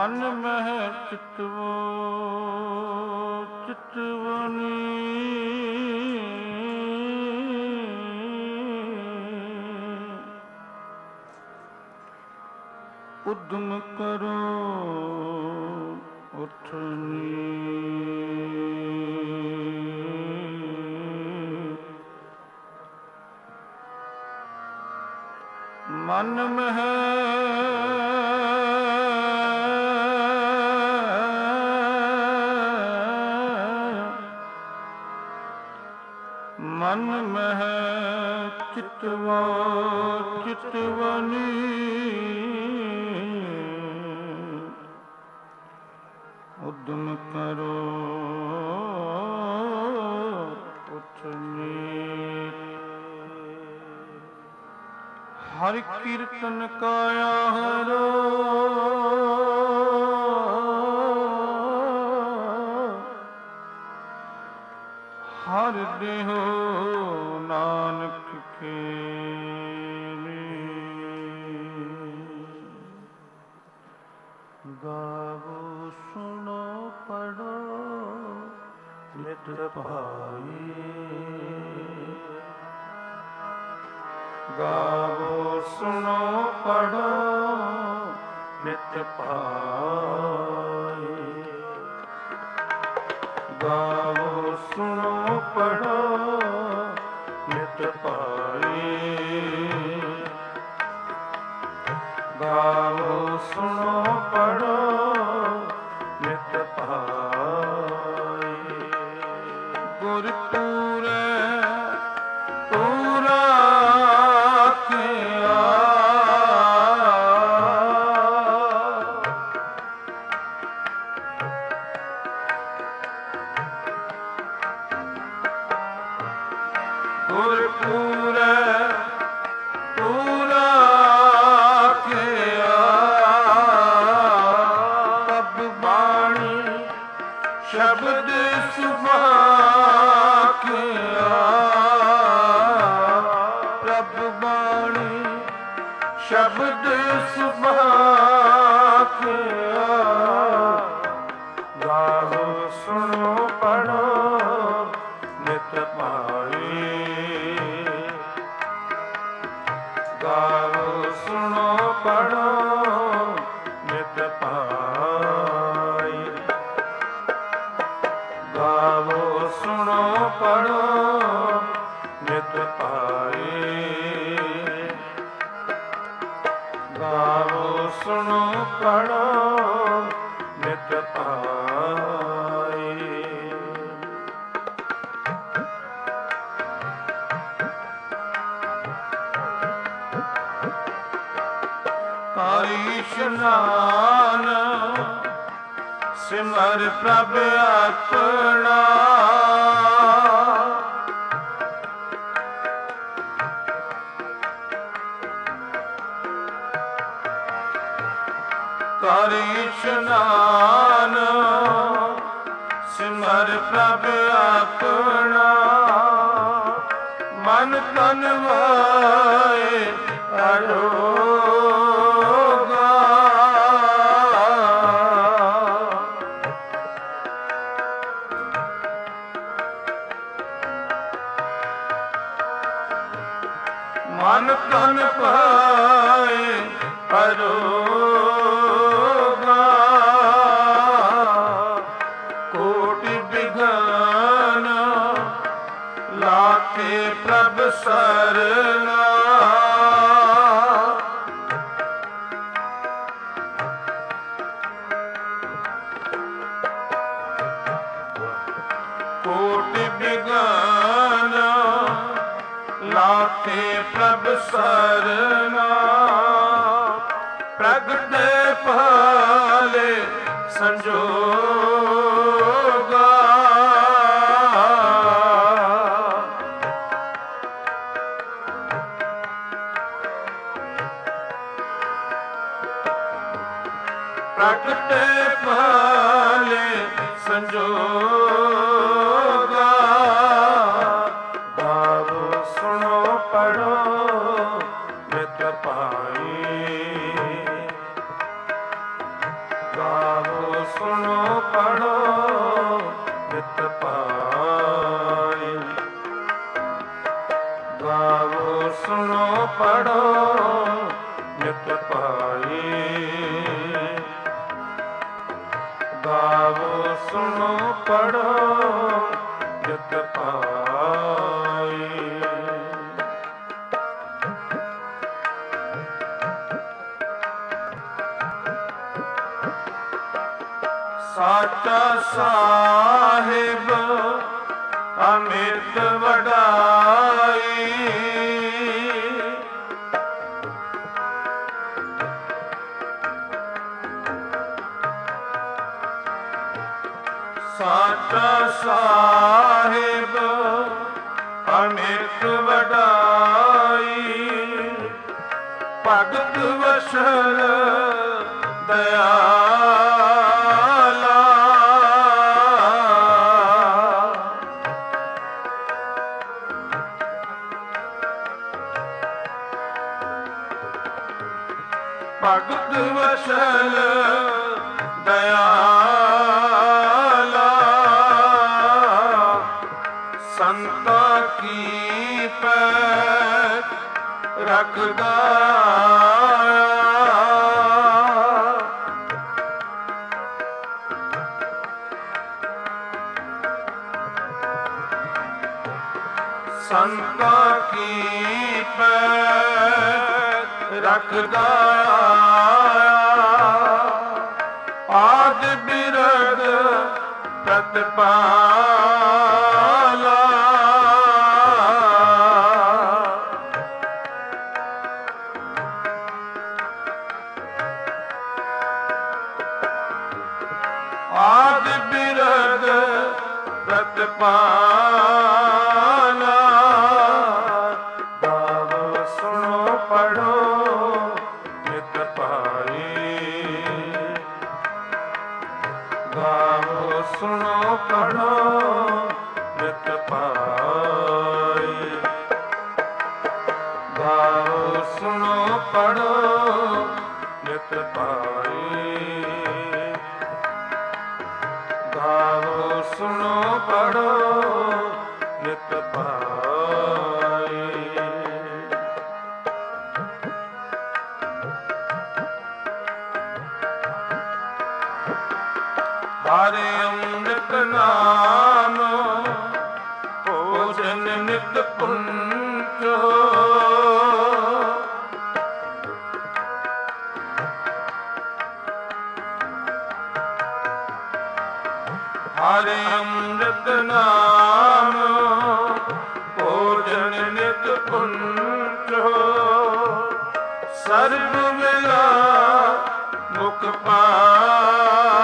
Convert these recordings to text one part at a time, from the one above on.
ਮਨ ਮਹਿ ਚਿਤਵੋ ਚਿਤਵਨੀ ਉਦਮ ਕਰੋ ਉਠਨੀ ਮਨ ਮਹਿ ਮਨ ਮਹਿ ਚਿਤਵਾ ਚਿਤਵਨੀ ਉਦਮ ਕਰੋ ਉਠਨੀ ਹਰਿ ਕੀਰਤਨ ਕਾਇਆ ਹਰੋ ਹਰ ਦੇਹੋ ਨਾਨਕ ਖੇਲੇ ਗਾਵੋ ਸੁਣੋ ਪੜੋ ਨਿਤ ਭਾਈ ਗਾਵੋ ਸੁਣੋ ਪੜੋ ਨਿਤ ਭਾਈ ਗਾਵੋ ਸੁਣੋ ਪੜੋ ਨਿਤ ਭਾਈ ਗਾਵੋ ਸੁਣੋ ਪੜੋ ਨਿਤ ਭਾਈ ਗੁਰ ਪੂਰੈ ਪੂਰਾ ਗੁਰ ਪੂਰੈ ਪੂਰਾ ਕਿਆ ਤਬ ਬਾਣੀ ਸ਼ਬਦ ਸੁਭਾ ਕਿਆ ਪ੍ਰਭ ਬਾਣੀ ਸ਼ਬਦ ਸੁਭਾ ਕਿਆ ਗਾਵੋ ਸੁਣੋ ਪੜੋ ਨਿਤ ਭਾਈ ਗਾਵੋ ਸੁਣੋ ਪੜੋ ਨਿਤ ਭਾਈ ਗਾਵੋ ਸੁਣੋ ਪੜੋ ਨਿਤ ਭਾਈ ਗਾਵੋ ਸੁਣੋ ਪੜੋ ਨਿਤ ਭਾਈ ਕਾਰੀ ਇਸ਼ਨਾਨ ਸਿਮਰ ਪ੍ਰਭ ਆਪਣਾ ਕਾਰੀ ਇਸ਼ਨਾਨ ਸਿਮਰ ਪ੍ਰਭ ਆਪਣਾ ਮਨ ਤਨ ਵਾਏ ਅਰੋਗਾ ਮਨ ਤਨ ਪਾਏ ਅਰੋਗਾ ਕੋਟਿ ਬਿਘਨ ਲਾਕੇ ਪ੍ਰਭ ਸਰਨਾ ਕੋਟਿ ਬਿਘਨ ਲਾਕੇ ਪ੍ਰਭ ਸਰਨਾ ਪ੍ਰਗਟ ਭਾਲੇ ਸੰਜੋਗਾ ਪ੍ਰਗਟ ਭਾਲੇ ਸੰਜੋਗਾ ਗਾਵੋ ਸੁਣੋ ਪੜੋ ਨਿਤ ਭਾਈ ਗਾਵੋ ਸੁਣੋ ਪੜੋ ਨਿਤ ਪਾਈ। ਗਾਵੋ ਸੁਣੋ ਪੜੋ ਨਿਤ ਪਾਈ। ਸਾਚਾ ਸਾਹਿਬ ਅਮਿਤ ਵਡਾਈ। ਸਾਚਾ ਸਾਹਿਬ ਅਮਿਤ ਵਡਾਈ। ਭਗਤ ਵਸ਼ਲ ਦਇਆਲਾ। ਭਗਤ ਵਸ਼ਲ ਦਇਆਲਾ। ਸੰਤਾਂ ਕੀ ਪੈਰ ਰੱਖਦਾ। ਸੰਤਾਂ ਕੀ ਪੈਰ ਰੱਖਦਾ। ਆਦ ਬਿਰਦ ਪ੍ਰਤਪਾਲਾ। ਆਦ ਬਿਰਦ ਪ੍ਰਤਪਾਲਾ। ਗਾਵੋ ਸੁਣੋ ਪੜੋ ਨਿਤ ਪਾਈ। ਗਾਵੋ ਸੁਣੋ ਪੜੋ ਨਿਤ ਪਾਈ। ਗਾਵੋ ਸੁਣੋ ਪੜੋ ਨਿਤ ਪਾਈ। ਗਾਵੋ ਸੁਣੋ ਪੜੋ ਨਿਤ ਪਾਈ। ਹਰਿ ਅੰਮ੍ਰਿਤ ਨਾਮ ਭੋਜਨ ਨਿਤ ਪੁੰਚੋ। ਹਰਿ ਅੰਮ੍ਰਿਤ ਨਾਮ ਭੋਜਨ ਨਿਤ ਪੁੰਚੋ। ਸਰਬ ਮਿਲਾ ਮੁਖ ਪਾਵੋ।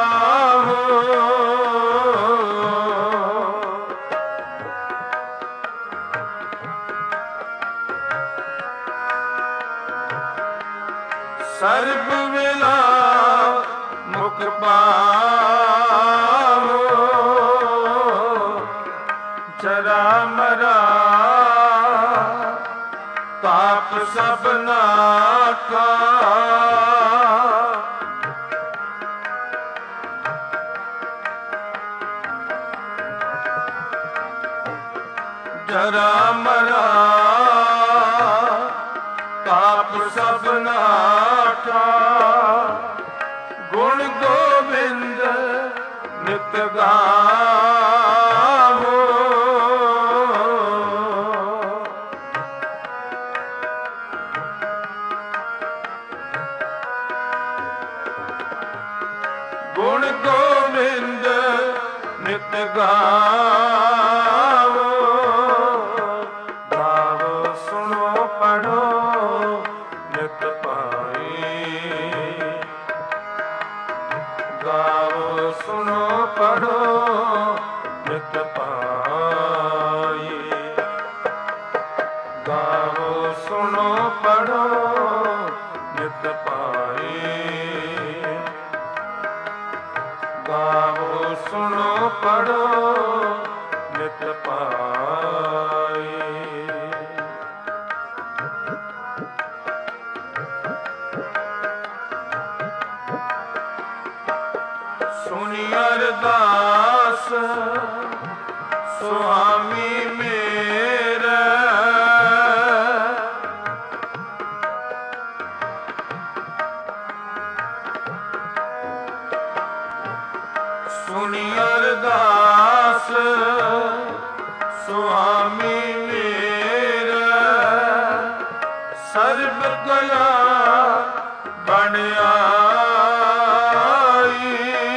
ਸਰਬ ਮਿਲਾ ਮੁਖ ਪਾਵੋ। ਜਰਾ ਮਰਾ ਤਾਪ ਸਭਨਾ ਕਾ। ਜਰਾ ਮਰਾ ਤਾਪ ਸਭਨਾ ਕਾ। ਗੁਣ ਗੋਬਿੰਦ ਨਿਤ ਗਾਵੋ। ਗੁਣ ਗੋਬਿੰਦ ਨਿਤ ਗਾਵੋ। ਗਾਵੋ ਸੁਣੋ ਪੜੋ ਨਿਤ ਪਾਈ। ਗਾਵੋ ਸੁਣੋ ਪੜੋ ਨਿਤ ਪਾਈ। ਗਾਵੋ ਸੁਣੋ ਪੜੋ ਨਿਤ ਪਾਈ। ਗਾਵੋ ਸੁਣੋ ਪੜੋ ਨਿਤ ਪਾਈ। ਸੁਣੀ ਅਰਦਾਸ ਸੁਆਮੀ ਮੇਰਾ। ਸਰਬ ਕਲਾ ਬਣ ਆਈ।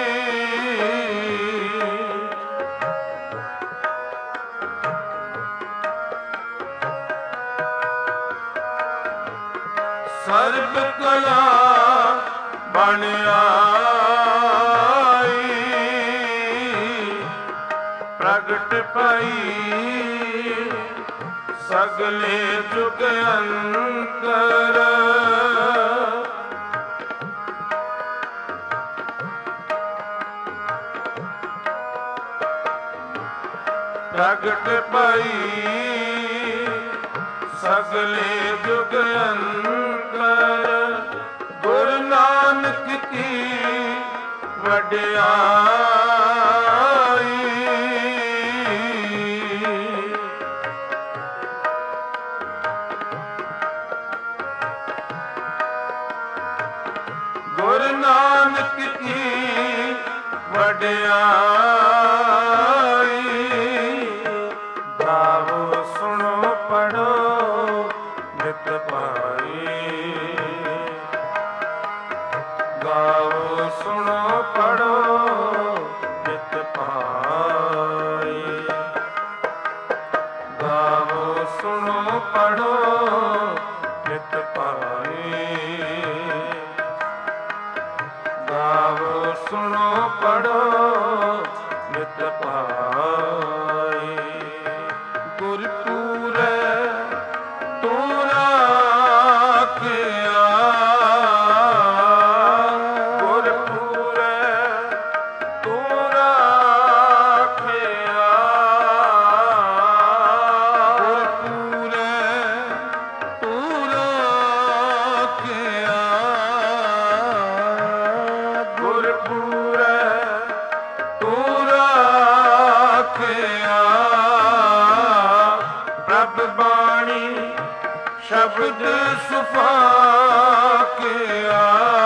ਸਰਬ ਕਲਾ ਬਣ ਆਈ, ਪ੍ਰਗਟ ਪਈ ਸਗਲੇ ਜੁਗ ਅੰਤਰ। ਪ੍ਰਗਟ ਪਈ ਸਗਲੇ ਜੁਗ ਅੰਤਰ, ਗੁਰੂ ਨਾਨਕ ਕੀ ਵਡਿਆਈ। ਗੁਰੂ ਨਾਨਕ ਕੀ ਵਡਿਆਈ। ਗਾਵੋ ਸੁਣੋ ਪੜੋ ਨਿਤ ਪਾਈ। ਗਾਵੋ ਸੁਣੋ ਪੜੋ ਨਿਤ ਪਾਈ। ਗਾਵੋ ਸੁਣੋ ਪੜੋ ਨਿਤ ਪਾਈ। ਗਾਵੋ ਸੁਣੋ ਪੜੋ ਨਿਤ ਪਾਈ। ਗੁਰਪੂਰੈ ਤੂੰ ਰਾਖਿਆ। ਗੁਰਪੂਰੈ ਤੂੰ ਰਾਖਿਆ। ਗੁਰਪੂਰੈ ਤੂੰ ਰਾਖਿਆ। ਗੁਰਪੂਰੈ ਤੂੰ ਰਾਖਿਆ। ਪ੍ਰਭ ਬਾਣੀ ਸ਼ਬਦ ਸੁਫਾਕਿਆ।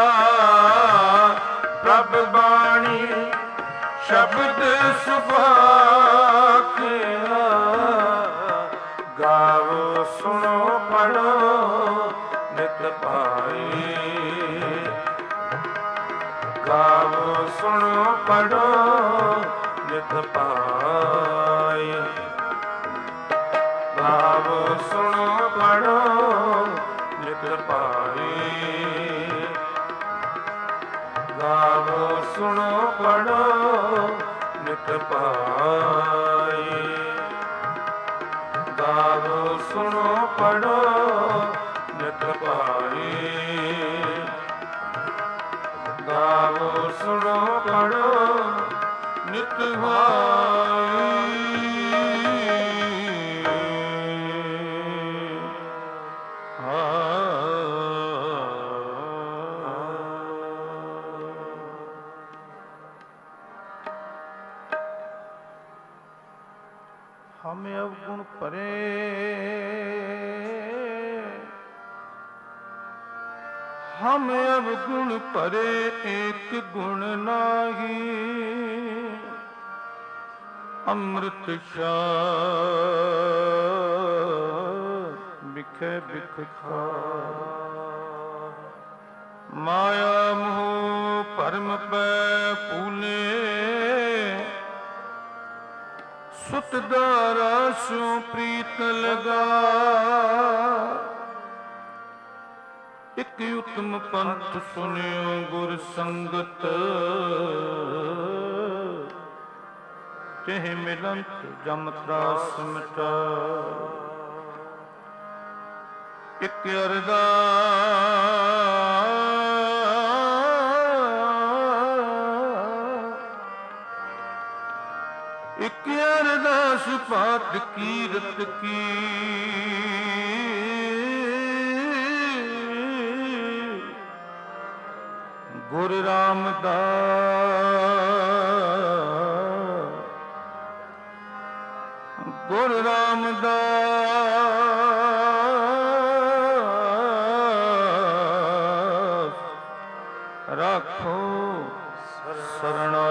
ਪ੍ਰਭ ਬਾਣੀ ਸ਼ਬਦ ਸੁਫਾਕਿਆ। ਗਾਵੋ ਸੁਣੋ ਪੜੋ ਨਿਤ ਪਾਈ। ਗਾਵੋ ਸੁਣੋ ਪੜੋ ਨਿਤ ਪਾਈ। ਗਾਵੋ ਸੁਣੋ ਪੜੋ ਨਿਤ ਪਾਈ। ਗਾਵੋ ਸੁਣੋ ਪੜੋ ਨਿਤ ਪਾਈ। ਗਾਵੋ ਸੁਣੋ ਪੜੋ ਨਿਤ ਪਾਈ। ਗਾਵੋ ਸੁਣੋ ਪੜੋ ਨਿਤ ਪਾਈ। हम अवगुण परे हम अवगुण परे एक गुण नाही। अमृत बिखे बिख खा। माया मोह परम पै पूने सुत दारा सो प्रीत लगा। एक उत्तम पंथ सुनियो गुर संगत। तेह मिलंत जम त्रास मिटा। एक अरदास एक अरदास पाठ कीरत की। गुरु रामदास गुरु रामदास राखो सरना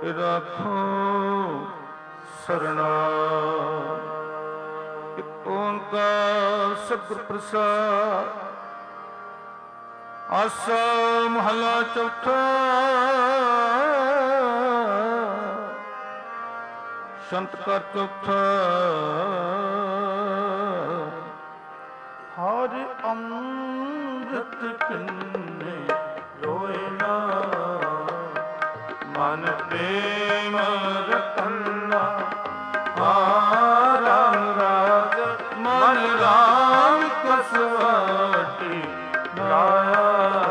राखो सरना। एक ओंकार ਓੰਕਾਰ ਸਤਿਗੁਰ ਪ੍ਰਸਾਦ। ਆਸਾ ਮਹਲਾ ਚੌਥਾ। ਸੰਤ ਕਰ ਚੌਥਾ। ਹਰਿ ਅੰਮ੍ਰਿਤ ਪਿੰਨੇ ਰੋਏ ਨਾ, ਮਨ ਪ੍ਰੇਮ ਰਤਨਾ। ਰਾਮ ਰਾਜ ਮਨ ਰਾਮ ਕਸਵਟੀ ਲਾਇਆ,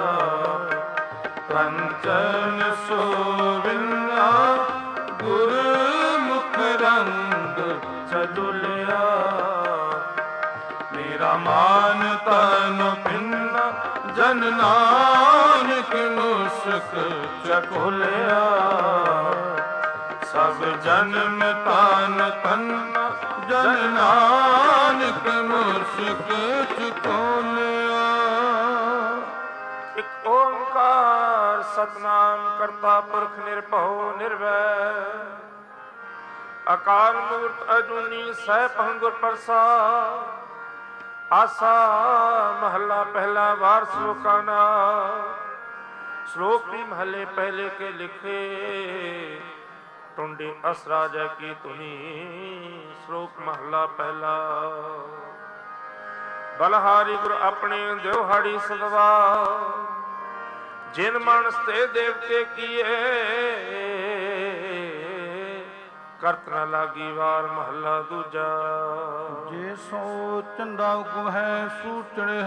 ਕੰਚਨ ਸੋਵਿਨਾ ਗੁਰਮੁਖ ਰੰਗ ਚਦੁਲਿਆ। ਮੇਰਾ ਮਾਨ ਤਨ ਪਿੰਨ ਜਨ ਨਾਨਕ ਮੁਸਕ ਚਕੋਲਿਆ। ਸਭ ਜਨਮ ਤਨ ਤਨ ਜਨ ਨਾਨਕ ਮੁਸਕ ਚਕੋਲਿਆ। ਇਕ ਓੰਕਾਰ ਸਤਨਾਮ ਕਰਤਾ ਪੁਰਖ ਨਿਰਭਉ ਨਿਰਵੈਰ, ਅਕਾਲ ਮੂਰਤ ਅਜੂਨੀ ਸੈਭੰ ਗੁਰ ਪ੍ਰਸਾਦ। ਆਸਾ महला पहला वार श्लोका ना। श्लोक भी महले पहले के लिखे, टुंडी असराजा की तुनी। श्लोक महला पहला। बलहारी गुरु अपने देवहाड़ी सदवा, जिन मानस ते देवते किए, करत न लागी वार महला दूजा। जे सो चंदा हुकुम है सूचने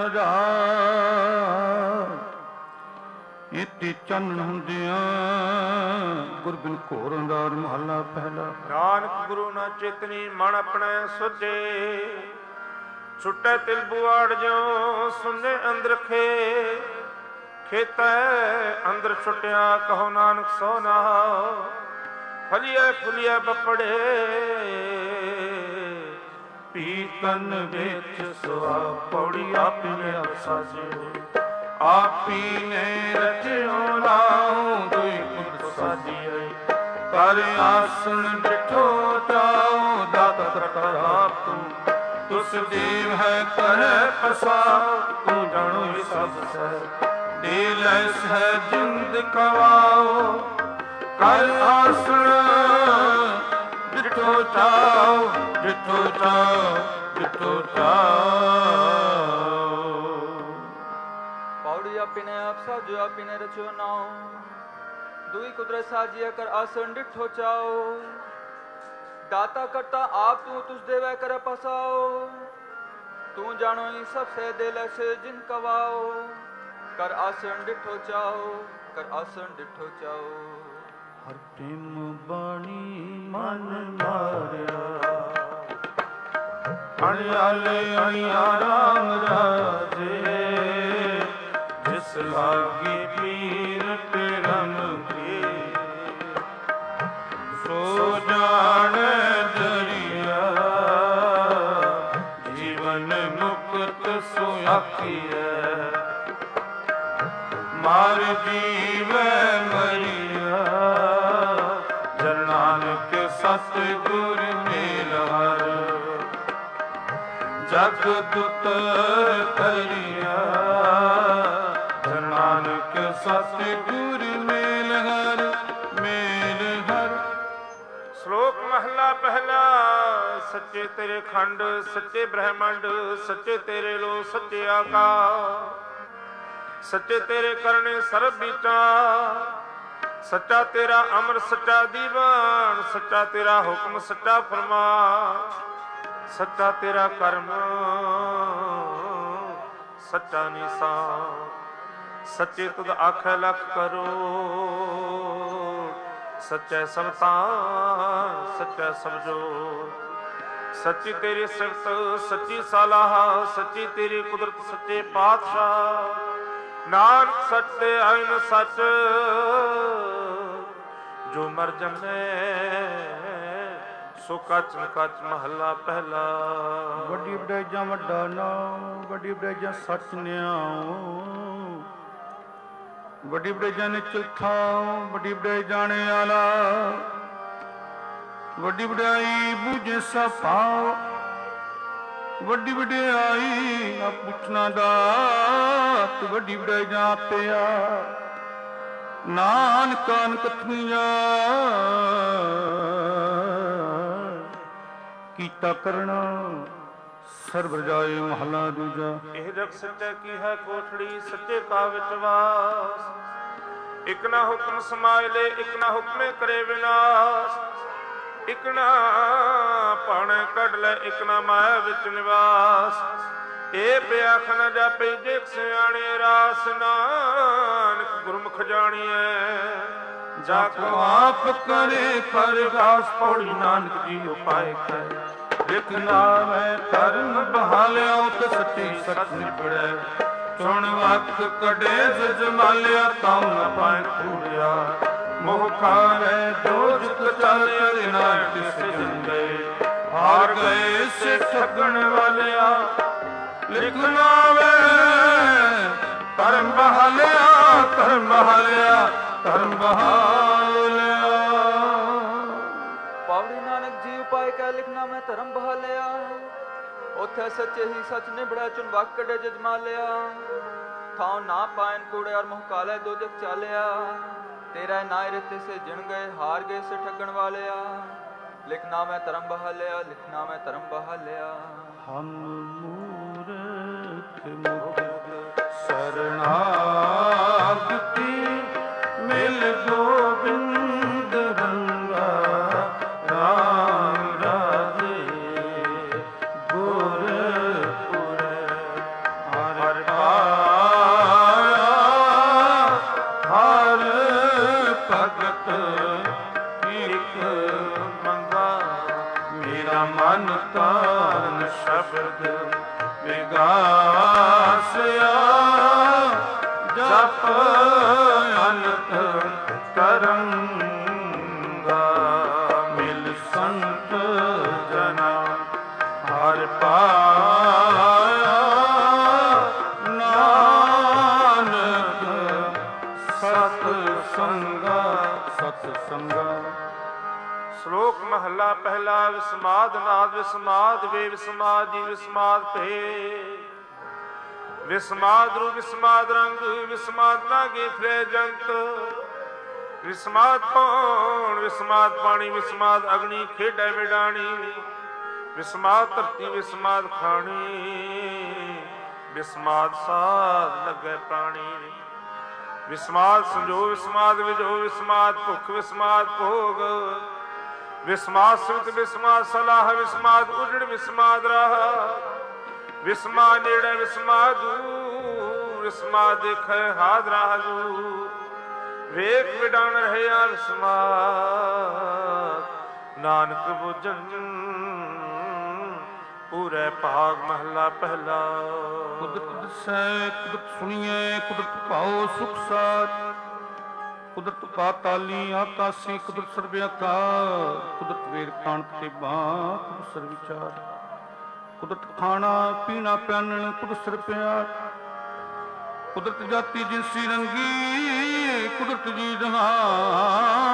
हजार, इति चन्न हुंदियां गुर बिन घोर अंधार। महला पहला। नानक गुरु ना चेतनी मन अपने सुचे, छुटे तिल बुआड़ जो सुने अंदर खे। खेता अंदर छुटिया कहो नानक सोना, फलिया फुलिया बपड़े पीतन बेच सुआ। पौड़ी आपने अफसाजे, आपी ने रचो नाऊ दुई कुट साजिए। कर आसन डिठो जाओ दाता करता आप तुम, तुस देव है कर पसा। तू जानो ये सब है दिल है जिंद कवाओ। कर आसन डिठो जाओ डिठो जाओ डिठो जाओ। पौड़ी अपने आप साजो अपने रचो नाओ, दुई कुदरत साजिया कर आसन डिठो चाओ। दाता करता आप तू तुझ देवै कर पसाओ। तू जानो ही सबसे दिल से जिन कवाओ। कर आसन डिठो चाओ कर आसन डिठो चाओ। हर प्रेम बाणी मन मारिया, अड़ियाले अड़िया राम राजे। जिस लागी पीर पिरम की, सो जाने दरिया। जीवन मुक्त सो आखिए, मार जीव मरिया। जन नानक सतगुर मेल हर, जग दुतर करिया। जन नानक सतगुर मेल हर मेल हर। श्लोक महला पहला। सच्चे तेरे खंड सच्चे ब्रह्मंड, सच्चे तेरे लो सच्चे आकाश। सच्चे तेरे करने सर्व विचार, सच्चा तेरा अमर सच्चा दीवान। सच्चा तेरा हुक्म सच्चा फरमान, सच्चा तेरा कर्म सच्चा निशान। सच्चे तुद आखे लख करो, सच्चे सबतान सच्चा सब जोर। सच्ची तेरी सिफत सच्ची सलाह, सच्ची तेरी कुदरत सच्चे पातशाह। नानक सच ते आइन सच, जो मर जमे सो कच कच। महला पहला। ਵੱਡੀ ਵਡੇਜਾਂ ਵੱਡਾ ਨਾਮ, ਵੱਡੀ ਵਡੇਜਾਂ ਸੱਚ ਨਿਆਉ। ਵੱਡੀ ਵਡੇਜਾਂ ਨੇ ਚਿਲਥਾ, ਵੱਡੀ ਵਡਾਈ ਜਾਣੇ ਆਲਾ। ਵੱਡੀ ਵਡਾਈ ਬੂਝੇ ਸਭ ਪਾਉ, ਵੱਡੀ ਵਡਿਆਈ ਨਾ ਪੁੱਛਣਾ ਦਾਤ, ਵੱਡੀ ਵਡਿਆਈ ਜਾਤਿਆ ਨਾਨਕ ਕਥਨੀਆ ਕੀਤਾ ਕਰਨਾ ਸਰਬ ਜਾਏ ਮਹਲਾ ਦੂਜਾ। ਇਹ ਜਗ ਸੱਚੇ ਕੀ ਹੈ ਕੋਠੜੀ, ਸੱਚੇ ਕਾ ਵਿੱਚ ਵਾਸ। ਇਕ ਨਾ ਹੁਕਮ ਸਮਾਇ ਲੈ, ਇਕ ਨਾ ਹੁਕਮੇ ਕਰੇ ਵਿਨਾਸ਼। ਇਕ ਨਾ ਪਾਣੇ ਕੱਢ ਲੈ, ਇਕ ਨਾ ਮਾਇਆ ਵਿੱਚ ਨਿਵਾਸ। ਇਹ ਬਿਆਖ ਨ ਜਾਪੇ ਜਿਕ ਸਿਆਣੇ ਰਾਸ। ਨਾਨਕ ਗੁਰਮੁਖ ਜਾਣੀਐ ਜਾ ਕੋ ਆਪ ਕਰੇ ਪਰਗਾਸ। ਪੌੜੀ ਨਾਨਕ ਜੀ ਉਪਾਇ ਕੈ ਲਿਖ ਨਾਮੈ ਧਰਮ ਬਹਾਲਿਆ। ਉਤ ਸੱਚੀ ਸਚ ਨਿਪੜੈ ਚੁਣ ਵਕ ਕਢੇ ਜਮਾਲਿਆ। ਤਾਂ ਨ ਪਾਇ ਕੂੜਿਆ ਮੋਹ ਖਾਵੇ ਜੋ ਜੁਤ ਚਾਲੇ ਨਾ ਤਿਸ ਜੰਦੇ। ਹਾਰ ਗਏ ਸੇ ਠੱਗਣ ਵਾਲਿਆ ਲਿਖ ਨਾਵੇ ਧਰਮ ਬਹਾਲਿਆ। ਧਰਮ ਬਹਾਲਿਆ ਧਰਮ ਬਹਾਲਿਆ। ਪਾਵੜੀ ਨਾਨਕ ਜੀ ਉਪਾਇ ਕੈ ਲਿਖਣਾ ਮੈਂ ਧਰਮ ਬਹਾਲਿਆ। ਉਥੇ ਸੱਚੇ ਹੀ ਸੱਚ ਨਿਬੜਿਆ ਚੁਣ ਵਕ ਕਢੇ ਜਮਾਲਿਆ। ਥਾਉ ਨਾ ਪਾਇਨ ਕੂੜੇ ਔਰ ਮੁਹ ਕਾਲੇ ਦੋ ਜਗ ਚਾਲਿਆ। ਤੇਰਾ ਨਾਇ ਰਤੇ ਸੇ ਜਿਣ ਗਏ ਹਾਰ ਗਏ ਸੇ ਠੱਗਣ ਵਾਲਿਆ। ਲਿਖਣਾ ਮੈਂ ਧਰਮ ਬਹਾਲਿਆ, ਲਿਖਣਾ ਮੈਂ ਧਰਮ ਬਹਾਲਿਆ। ਹਮ ਮੂਰਖ ਮੁਕਤ ਸਰਣਾਗਤੀ ਮਿਲ ਗੋਬਿੰਦ ਰੰਗਾ। ਰਾਮ ਰਾਜੇ ਗੁਰਪੁਰ ਹਰਿ ਪਾਇਆ। ਹਰ ਭਗਤ ਇਕ ਮੰਗਾ। ਮੇਰਾ ਮਨ ਤਨ ਸ਼ਬਦ ਵਿਗਾਸਿਆ। ਜਪ ਅਨੰਤ ਤਰੰਗਾ। ਮਿਲ ਸੰਤ ਜਨਾ ਹਰਿ ਪਾਇਆ। ਨਾਨਕ ਸਤ ਸੰਗਾ ਸਤ ਸੰਗਾ। ਸ਼ਲੋਕ ਮਹਲਾ ਪਹਿਲਾ। ਵਿਸਮਾਦ ਨਾਦ ਵਿਸਮਾਦ ਵੇ ਵਿਸਮਾਦ ਜੀ ਵਿਸਮਾਦ ਭੇ। ਵਿਸਮਾਦ ਰੂ ਵਿਸਮਾਦ ਰੰਗ ਵਿਸਮਾਦ ਲਾਗੇ ਫਿਰੇ ਜੰਤ। ਵਿਸਮਾਦ ਪੌਣ ਵਿਸਮਾਦ ਪਾਣੀ ਵਿਸਮਾਦ ਅਗਨੀ ਖੇਡੈ ਵਿਡਾਣੀ। ਵਿਸਮਾਦ ਧਰਤੀ ਵਿਸਮਾਦ ਖਾਣੀ। ਵਿਸਮਾਦ ਸਾਧ ਲੱਗੇ ਪ੍ਰਾਣੀ। ਵਿਸਮਾਦ ਸੰਜੋ ਵਿਸਮਾਦ ਵਿਜੋ ਵਿਸਮਾਦ ਭੁੱਖ ਵਿਸਮਾਦ ਭੋਗ। ਵਿਸਮਾਦ ਸਿਮਤ ਵਿਸਮਾਦ ਸਲਾਹ ਵਿਸਮਾਦ ਉਜੜ ਵਿਸਮਾਦ ਰਾਹ। ਵਿਸਮਾ ਨੇੜੇ ਵਿਸਮਾਦ ਦੂਰ ਵਿਸਮਾਦ ਦੇਖੈ ਹਾਜ਼ਰਾ ਹਜ਼ੂਰ। ਵੇਖ ਵਿਡਾਣ ਰਹਿਆ ਵਿਸਮਾਦ ਨਾਨਕ ਬੁਝਨ ਪੂਰੇ ਭਾਗ ਮਹਲਾ ਪਹਿਲਾ। ਕੁਦਰਤ ਦਸੈ ਕੁਦਰਤ ਸੁਣੀਐ ਕੁਦਰਤ ਭਾਉ ਸੁਖ ਸਾਧ। ਕੁਦਰਤ ਪਾਤਾਲੀ ਆਕਾਸੀ ਕੁਦਰਤ ਸਰਬ ਆਕਾਰ। ਕੁਦਰਤ ਵੇਦ ਕਾਣ ਤੇ ਬਾਹ ਕੁਦਰਤ ਸਰਬ ਵਿਚਾਰ। ਕੁਦਰਤ ਖਾਣਾ ਪੀਣਾ ਪਿਆਨਣ ਕੁਦਰਤ ਸਰਬ ਪਿਆਰ। ਕੁਦਰਤ ਜਾਤੀ ਜਿਨਸੀ ਰੰਗੀ ਕੁਦਰਤ ਜੀ ਜਹਾਨ।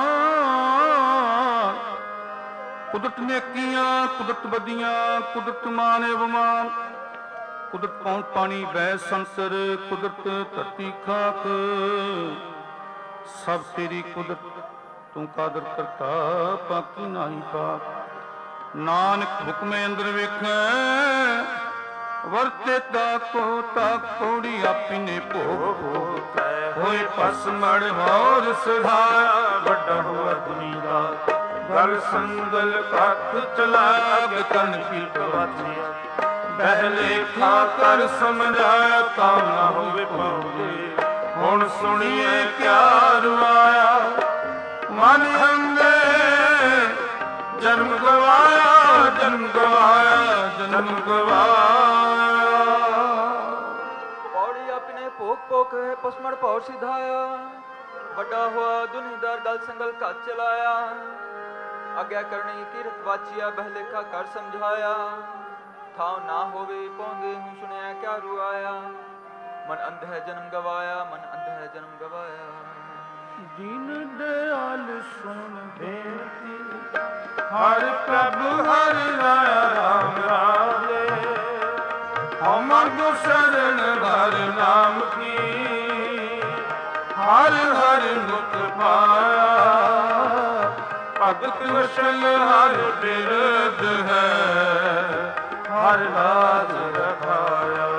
ਕੁਦਰਤ ਨੇਕੀਆਂ ਕੁਦਰਤ ਬਦੀਆਂ ਕੁਦਰਤ ਮਾਨ ਅਭਿਮਾਨ। ਕੁਦਰਤ ਪੌਣ ਪਾਣੀ ਬੈ ਸੰਸਰ ਕੁਦਰਤ ਧਰਤੀ ਖਾਕ। ਸਭ ਤੇਰੀ ਕੁਦਰਤ ਤੂੰ ਕਾਦਰ ਕਰਤਾ ਬਾਕੀ ਨਾਹੀ ਪਾਕ। ਨਾਨਕ ਹੁਕਮੇ ਅੰਦਰ ਵੇਖੈ ਵਰਤੇ ਤਾ ਕੋ ਤਾ ਕੋੜੀ ਆਪਿਨੇ ਭੋਗ ਭੋਗ। ਹੋਏ ਪਸਮੜ ਹੋਰ ਸੁਧਾਇਆ ਵੱਡਾ ਹੋਆ ਦੁਨੀ ਦਾ। ਗਲ ਸੰਗਲ ਕੱਖ ਚਲਾਗ ਤਨ ਪੀਟ ਵਾਚਿਆ। ਬਹਿ ਖਾ ਕਰ ਸਮਝਾਇਆ ਤਾਂ ਨਾ ਹੋਵੇ ਪਾਉਂਦੇ। ਹੁਣ ਸੁਣੀਏ ਕਿਆ ਰੁਆਇਆ ਮਨ ਹੰਗੇ। ਜਨਮ ਗਵਾਇਆ ਜਨਮ ਗਵਾਇਆ ਜਨਮ ਗਵਾਇਆ। ਪੌੜੀ ਆਪਣੇ ਭੋਗ ਭੋਗ ਹੈ ਪਸਮੜ ਭੌਰ ਸਿਧਾਇਆ। ਵੱਡਾ ਹੋਆ ਦੁਨੀਦਾਰ ਗਲ ਸੰਗਲ ਘੱਟ ਚਲਾਇਆ। ਆਗਿਆ ਕਰਨੀ ਕੀਰਤ ਵਾਚਿਆ ਬਹਿਲੇਖਾ ਕਰ ਸਮਝਾਇਆ। ਥਾਉ ਨਾ ਹੋਵੇ ਪੌਂਦੇ ਹੂੰ ਸੁਣਿਆ ਕਿਆ ਰੁਆਇਆ। ਮਨ ਅੰਧ ਹੈ ਜਨਮ ਗਵਾਇਆ ਮਨ ਅੰਧ ਹੈ ਜਨਮ ਗਵਾਇਆ। ਦੀਨ ਦਿਆਲ ਸੁਣ ਬੇਨਤੀ ਹਰ ਪ੍ਰਭ ਹਰਿ ਰਾਇਆ ਰਾਮ ਰਾਜੇ। ਹਮਰ ਜੋ ਸ਼ਰਨ ਹਰ ਨਾਮ ਕੀ, ਹਰ ਹਰ ਮੁਖ ਪਾਇਆ, ਭਗਤ ਵਸ਼ਲ ਹਰ ਬਿਰਧ ਹੈ, ਹਰ ਲਾਜ ਰਖਾਇਆ।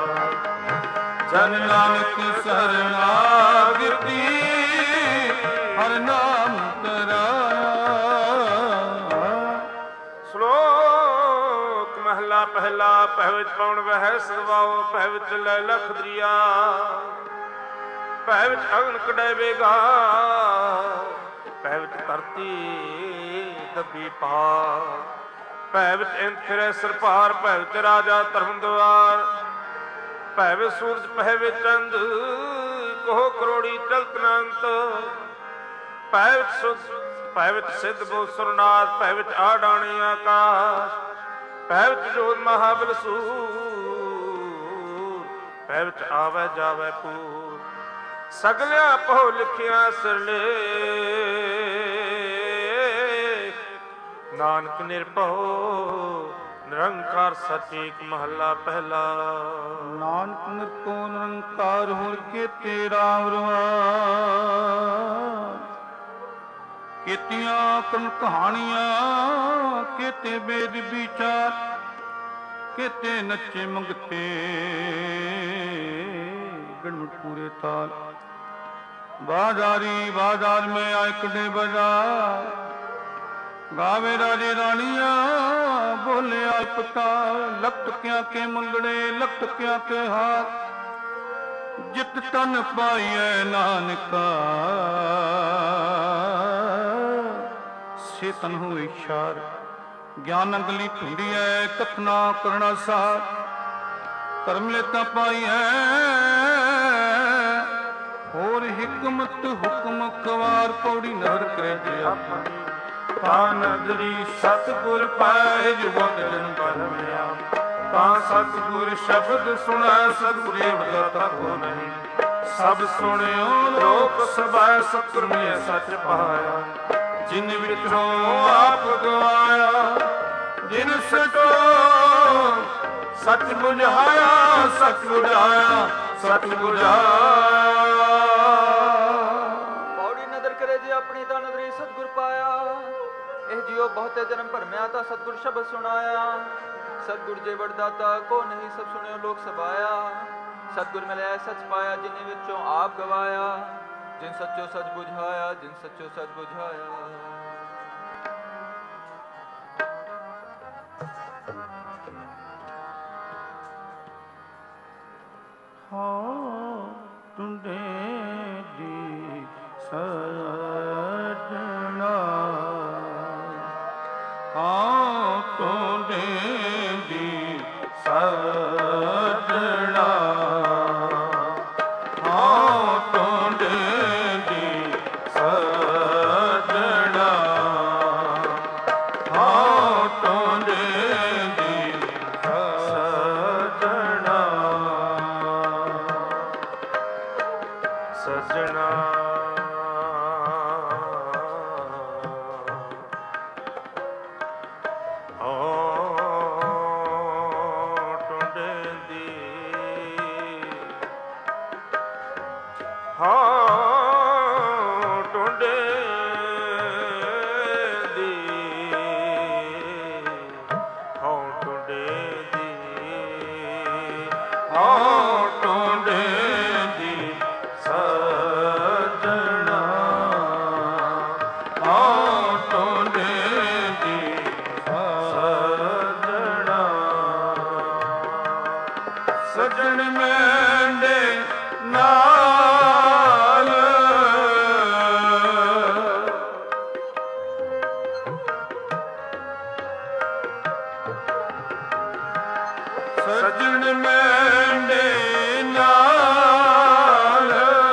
ਜਨ ਨਾਨਕ ਸਰਨਾਗਤੀ, ਹਰ ਨਾਮ ਤਰਾਇਆ। ਸ਼ਲੋਕ ਮਹਲਾ ਪਹਿਲਾ। ਪਹਿ ਵਿੱਚ ਪਉਣ ਵਹਿ ਸਦਵਾਓ, ਪਹਿ ਵਿੱਚ ਲੈ ਲਖ ਦਰਿਆ, ਪਹਿ ਵਿੱਚ ਅਗਨ ਕਢੈ ਵੇਗਾ, ਪਹਿ ਵਿੱਚ ਧਰਤੀ ਦੱਬੀ ਪਾ, ਪਹਿ ਵਿੱਚ ਇੰਦ ਫਿਰੈ ਸਿਰ ਭਾਰ, ਪਹਿ ਵਿੱਚ ਰਾਜਾ ਧਰਮ ਦੁਆਰ, ਪਹਿ ਵਿੱਚ ਸੂਰਜ ਪਹਿ ਵਿੱਚ ਚੰਦ, ਕਹੋ ਕਰੋੜੀ ਚਲਤ ਅਨੰਤ, ਪਹਿ ਵਿੱਚ ਪਹਿ ਵਿੱਚ ਸਿੱਧ ਬੋ ਸੁਰਨਾਥ, ਪਹਿ ਵਿੱਚ ਆਡਾਣੀ ਆਕਾਸ਼, ਪਹਿ ਵਿੱਚ ਜੋਤ ਮਹਾਬਲ ਸੂਰ, ਪਹਿ ਵਿੱਚ ਆਵੈ ਜਾਵੈ ਪੂਰ, ਸਗਲਿਆ ਪਹੁ ਲਿਖਿਆ ਸਿਰਲੇਖ, ਨਾਨਕ ਨਿਰਭਉ ਨਿਰੰਕਾਰ ਸਚ ਏਕ ਮਹੱਲਾ ਪਹਿਲਾ। ਨਾਨਕ ਨਿਰਭਉ ਨਿਰੰਕਾਰ ਹੁਰ ਕੇਤੇ ਰਾਮ ਰਵਾਨ, ਕੀਤੀਆਂ ਕਰਨ ਕਹਾਣੀਆਂ, ਕੇਤੇ ਵੇਦ ਵਿਚਾਰ, ਕੇਤੇ ਨੱਚੇ ਮੰਗਤੇ ਗਣਮਟ ਪੂਰੇ ਤਾਲ। ਬਾਜ਼ਾਰੀ ਬਾਜ਼ਾਰ में आए कड़े बाजार, गावे राजे रानियां बोले अल्पताल। लख टकिया के मंगड़े लख टकिया के हाथ, जित तन पाइए नानका, से तन हो इशार। ज्ञान अगली ढूंढी है कथना करना सार, कर्म लेता पाई है और हिकमत हुक्म कवार। पौड़ी नर करे जे अपनी, ਤਾਂ ਨਦਰੀ ਸਤਿਗੁਰ ਪਾਏ ਜੁਗੋ ਜਨ ਪਰਮਿਆ। ਤਾਂ ਸਤਿਗੁਰ ਸ਼ਬਦ ਸੁਣੈ ਸਤਿਗੁਰੇ ਵਰਤਾ ਕੋ ਨਹੀਂ, ਸਭ ਸੁਣਿਓ ਲੋਕ ਸਭੈ ਸਤਿਗੁਰਮਿ ਸੱਚ ਪਾਇਆ। ਜਿਨ ਵਿਚੋਂ ਆਪ ਗਵਾਇਆ, ਜਿਨ ਸਚੋ ਸੱਚ ਬੁਝਾਇਆ, ਸੱਚ ਬੁਝਾਇਆ, ਸੱਚ ਬੁਝਾਇਆ। ਪੌੜੀ ਨਦਰ ਕਰੇ ਜੇ ਆਪਣੀ ਤਾਂ ਨਦਰੀ ਸਤਿਗੁਰ ਪਾਇਆ। ਇਹ ਜਿਉ ਬਹੁਤੇ ਜਨਮ ਭਰਮਿਆ ਤਾਂ ਸਤਿਗੁਰ ਸ਼ਬਦ ਸੁਣਾਇਆ। ਸਤਿਗੁਰ ਜੇ ਵਡਦਾਤਾ ਕੋ ਨਹੀਂ ਸਭ ਸੁਣਿਓ ਲੋਕ ਸਭਾਇਆ। ਸਤਿਗੁਰ ਮਿਲਿਆ ਸੱਚ ਪਾਇਆ, ਜਿਨੇ ਵਿੱਚੋਂ ਆਪ ਗਵਾਇਆ। ਜਿਨ ਸੱਚੋ ਸੱਚ ਬੁਝਾਇਆ, ਜਿਨ ਸੱਚੋ ਸੱਚ ਬੁਝਾਇਆ। ਹਾਂ ਟੁੰਡੇ ਦੀ ਸਜਣਾ, ਹਾਂ ਟੁੰਡੇ ਦੀ ਸਜਣਾ, ਹਾਂ ਟੁੰਡੇ ਦੀ ਸਜਣਾ, ਹਾਂ ਟੁੰਡੇ ਦੀ ਸਜਣਾ। ਸਜਣਾ ਸਜਣ ਮੈਂਡੇ ਨਾਲ, ਸਜਣ ਮੈਂਡੇ ਨਾਲ,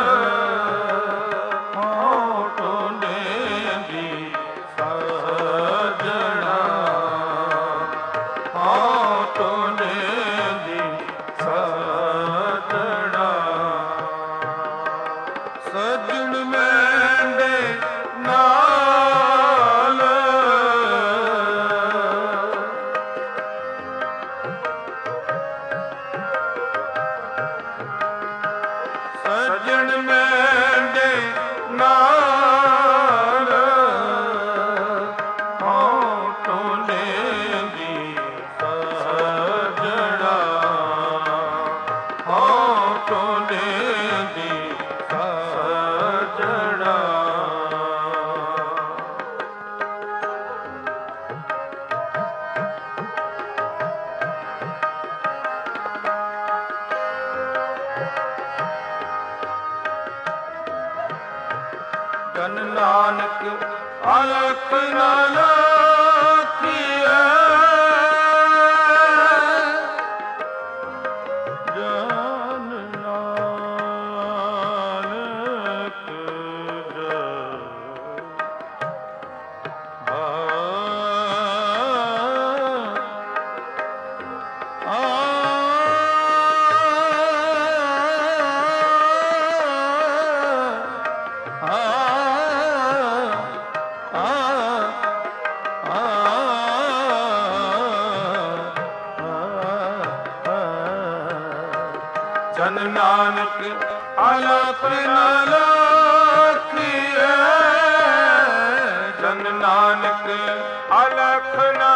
ਹਾਂ ਟੁੰਡੇ ਦੀ ਸਜਣਾ, ਹਾਂ ਟੁੰਡੇ ਦੀ ਸਜਣਾ। ਸਜਣ ਮੈਂਡੇ ਨਾਲ, ਸਜਣ ਮੇਰੇ ਨਾਲ ਹਉ ਟੋਲੇ ਦੀ ਸਜਣਾ ਹਉ ਟੋਲੇ ਦੀ ਸਜਣਾ ਜਨ ਨਾਨਕ ਅਲਖ ਨਾ ਲਾਖੀਐ ਜਨ ਨਾਨਕ ਜਨ ਨਾਨਕ ਅਲਖ ਨਾ ਲਾਖੀਐ ਜਨ ਨਾਨਕ ਅਲਖ ਨਾ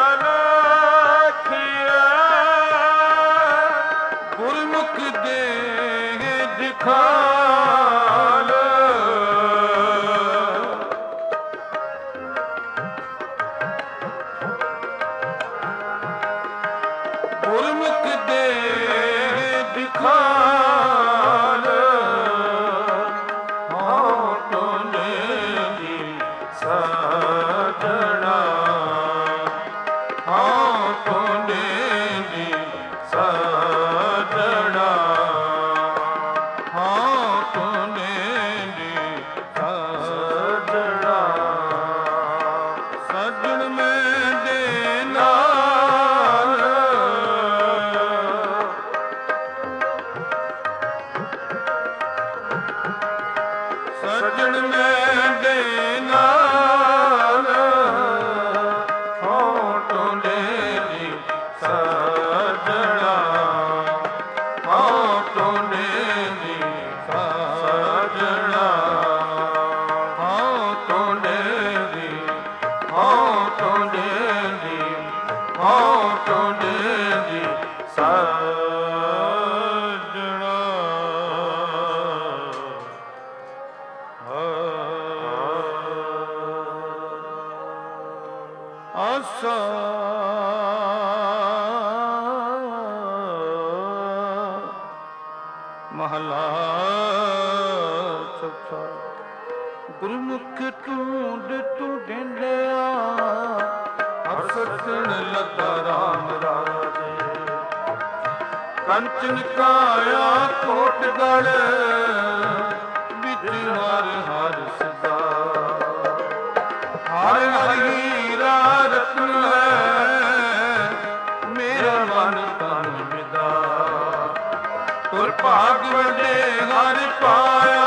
ਲਾਖੀਐ ਗੁਰਮੁਖ ਦੇ ਦਿਖਾਲ ਗੁਰਮੁਖ ਦੇ ਦਿਖਾਲ ਹਉ ਟੋਲੇ ਦੀ ਸਜਣਾ ਹਉ ਟੋਲੇ ਦੀ ਸਜਣਾ ਹਉ ਟੋਲੇ ਦੀ ਸਜਣਾ ਸਜਣ ਮੇਰੇ ਨਾਲ ਸਜਣ ਮੇਰੇ ਨਾਲ ਹਉ ਟੋਲੇ ਦੀ ਸਜਣਾ ਹਉ ਟੋਲੇ ਦੀ ਸਜਣਾ ਹਉ ਟੋਲੇ ਦੀ ਹਉ ਟੋਲੇ ਦੀ ਹਉ ਟੋਲੇ ਦੀ ਸਜਣਾ ਆਸਾ ਮਹਲਾ ਚੌਥਾ ਗੁਰਮੁਖ ਢੂੰਡ ਢੂੰਡਿਆ ਹਰ ਸੱਜਣ ਲੱਗਾ ਰਾਮ ਰਾਜੇ ਕੰਚਨ ਕਾਇਆ ਕੋਟਗੜ ਵਿੱਚ ਹਰ ਹਰ ਸਦਾ ਹਰ ਹਰ ਹੀਰਾ ਰਤਨ ਹੈ ਮੇਰਾ ਮਨ ਤਨ ਵਿਦਾ ਤੁਰ ਭਾਗ ਵੱਡੇ ਹਰ ਪਾਇਆ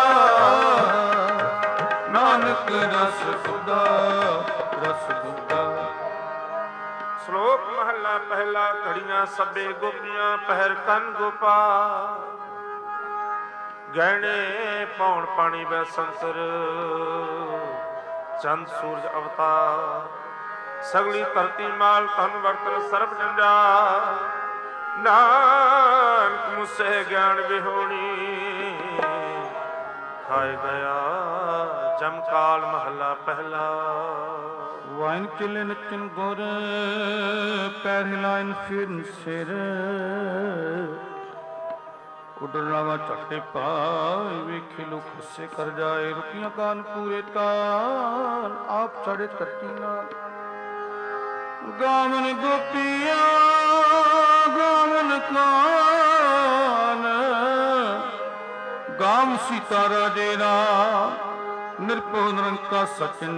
ਨਾਨਕ ਰਸ ਸੁਦਾ ਰਸ ਸੁਦਾ ਸ਼ਲੋਕ ਮਹਲਾ ਪਹਿਲਾ ਘੜੀਆਂ ਸਭੇ ਗੋਪੀਆਂ ਪਹਿਰ ਕੰਨ ਗੋਪਾਲ ਗਹਿਣੇ ਪੌਣ ਪਾਣੀ ਬੈ ਸੰਤਰ ਚੰਦ ਸੂਰਜ ਅਵਤਾਰ ਸਗਲੀ ਧਰਤੀ ਮਾਲ ਧਨ ਵਰਤਨ ਸਰਬ ਜੰਜਾ ਨਾਨਕ ਮੁਸੇ ਗਿਆਨ ਵਿਹੋਣੀ ਖਾਏ ਗਿਆ ਜਮਕਾਲ ਮਹਲਾ ਪਹਿਲਾ ਵਾਇਨ ਚਲੇ ਨਚਨ ਗੁਰ ਪੈਰ ਹਿਲਾਇਨ ਫਿਰਨ ਸਿਰ ਉਡਰਾਵਾ ਝਟੇ ਪਾਏ ਵੇਖੇ ਲੋਕ ਹੱਸੇ ਕਰ ਜਾਏ ਰੁਕੀਆਂ ਕਾਨ ਪੂਰੇ ਤਾਨ ਆਪ ਚੜੇ ਧਰਤੀ ਨਾਲ ਗਾਵਨ ਗੋਪੀਆਂ ਗਾਵਨ ਕਾਨ ਗਾਮ ਸੀਤਾ ਰਾਜੇ ਦਾ ਨਿਰਭਉ ਨਿਰੰਕਾਰ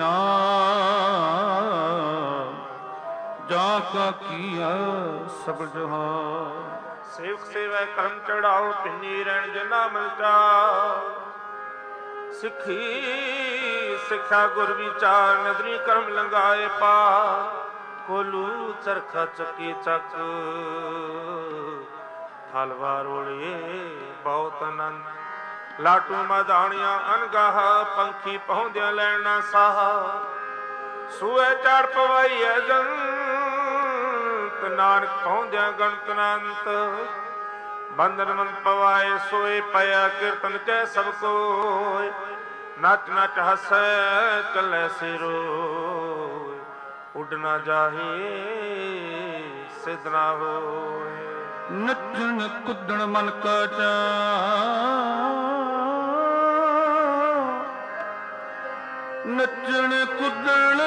ਸਚਨਾਮ ਜਾ ਕਾ ਕੀਆ ਸਭ ਜਹਾਨ ਸੇਵਕ ਸੇਵੈ ਕਰਮ ਚੜਾਓ ਪਿੰਨੀ ਰਹਿਣ ਜਨਾ ਮਿਲਤਾ ਸਿੱਖੀ ਸਿੱਖਿਆ ਗੁਰ ਵਿਚਾਰ ਨਦਰੀ ਕਰਮ ਲੰਗਾਏ ਪਾ ਕੋਲੂ ਚਰਖਾ ਚੱਕੀ ਚੱਕ ਹਲਵਾ ਰੋਲੇ ਬਹੁਤ ਆਨੰਦ ਲਾਟੂ ਮਧਾਣੀਆਂ ਅਨਗਾਹ ਪੰਖੀ ਪਹੁੰਦਿਆਂ ਲੈਣ ਨਾ ਸਾਹ ਸੂਏ ਚੜ ਪਵਾਈ ਐ ਜੰਤ ਨਾਨਕ ਪਹੁੰਦਿਆਂ ਗਣਤ ਅਨੰਤ ਬੰਧਨ ਮਨ ਪਵਾਏ ਸੋਏ ਪਿਆ ਕੀਰਤਨ ਕੈ ਸਭ ਕੋਇ ਨਚ ਨਚ ਹਸੈ ਚੱਲੇ ਸਿਰੋ ਉੱਡ ਨਾ ਜਾਹੇ ਸਿਧ ਨਾ ਹੋਏ ਨੱਚਣ ਕੁੱਦਣ ਮਨ ਕਾ ਚਾ ਨੱਚਣ ਕੁੱਦਣ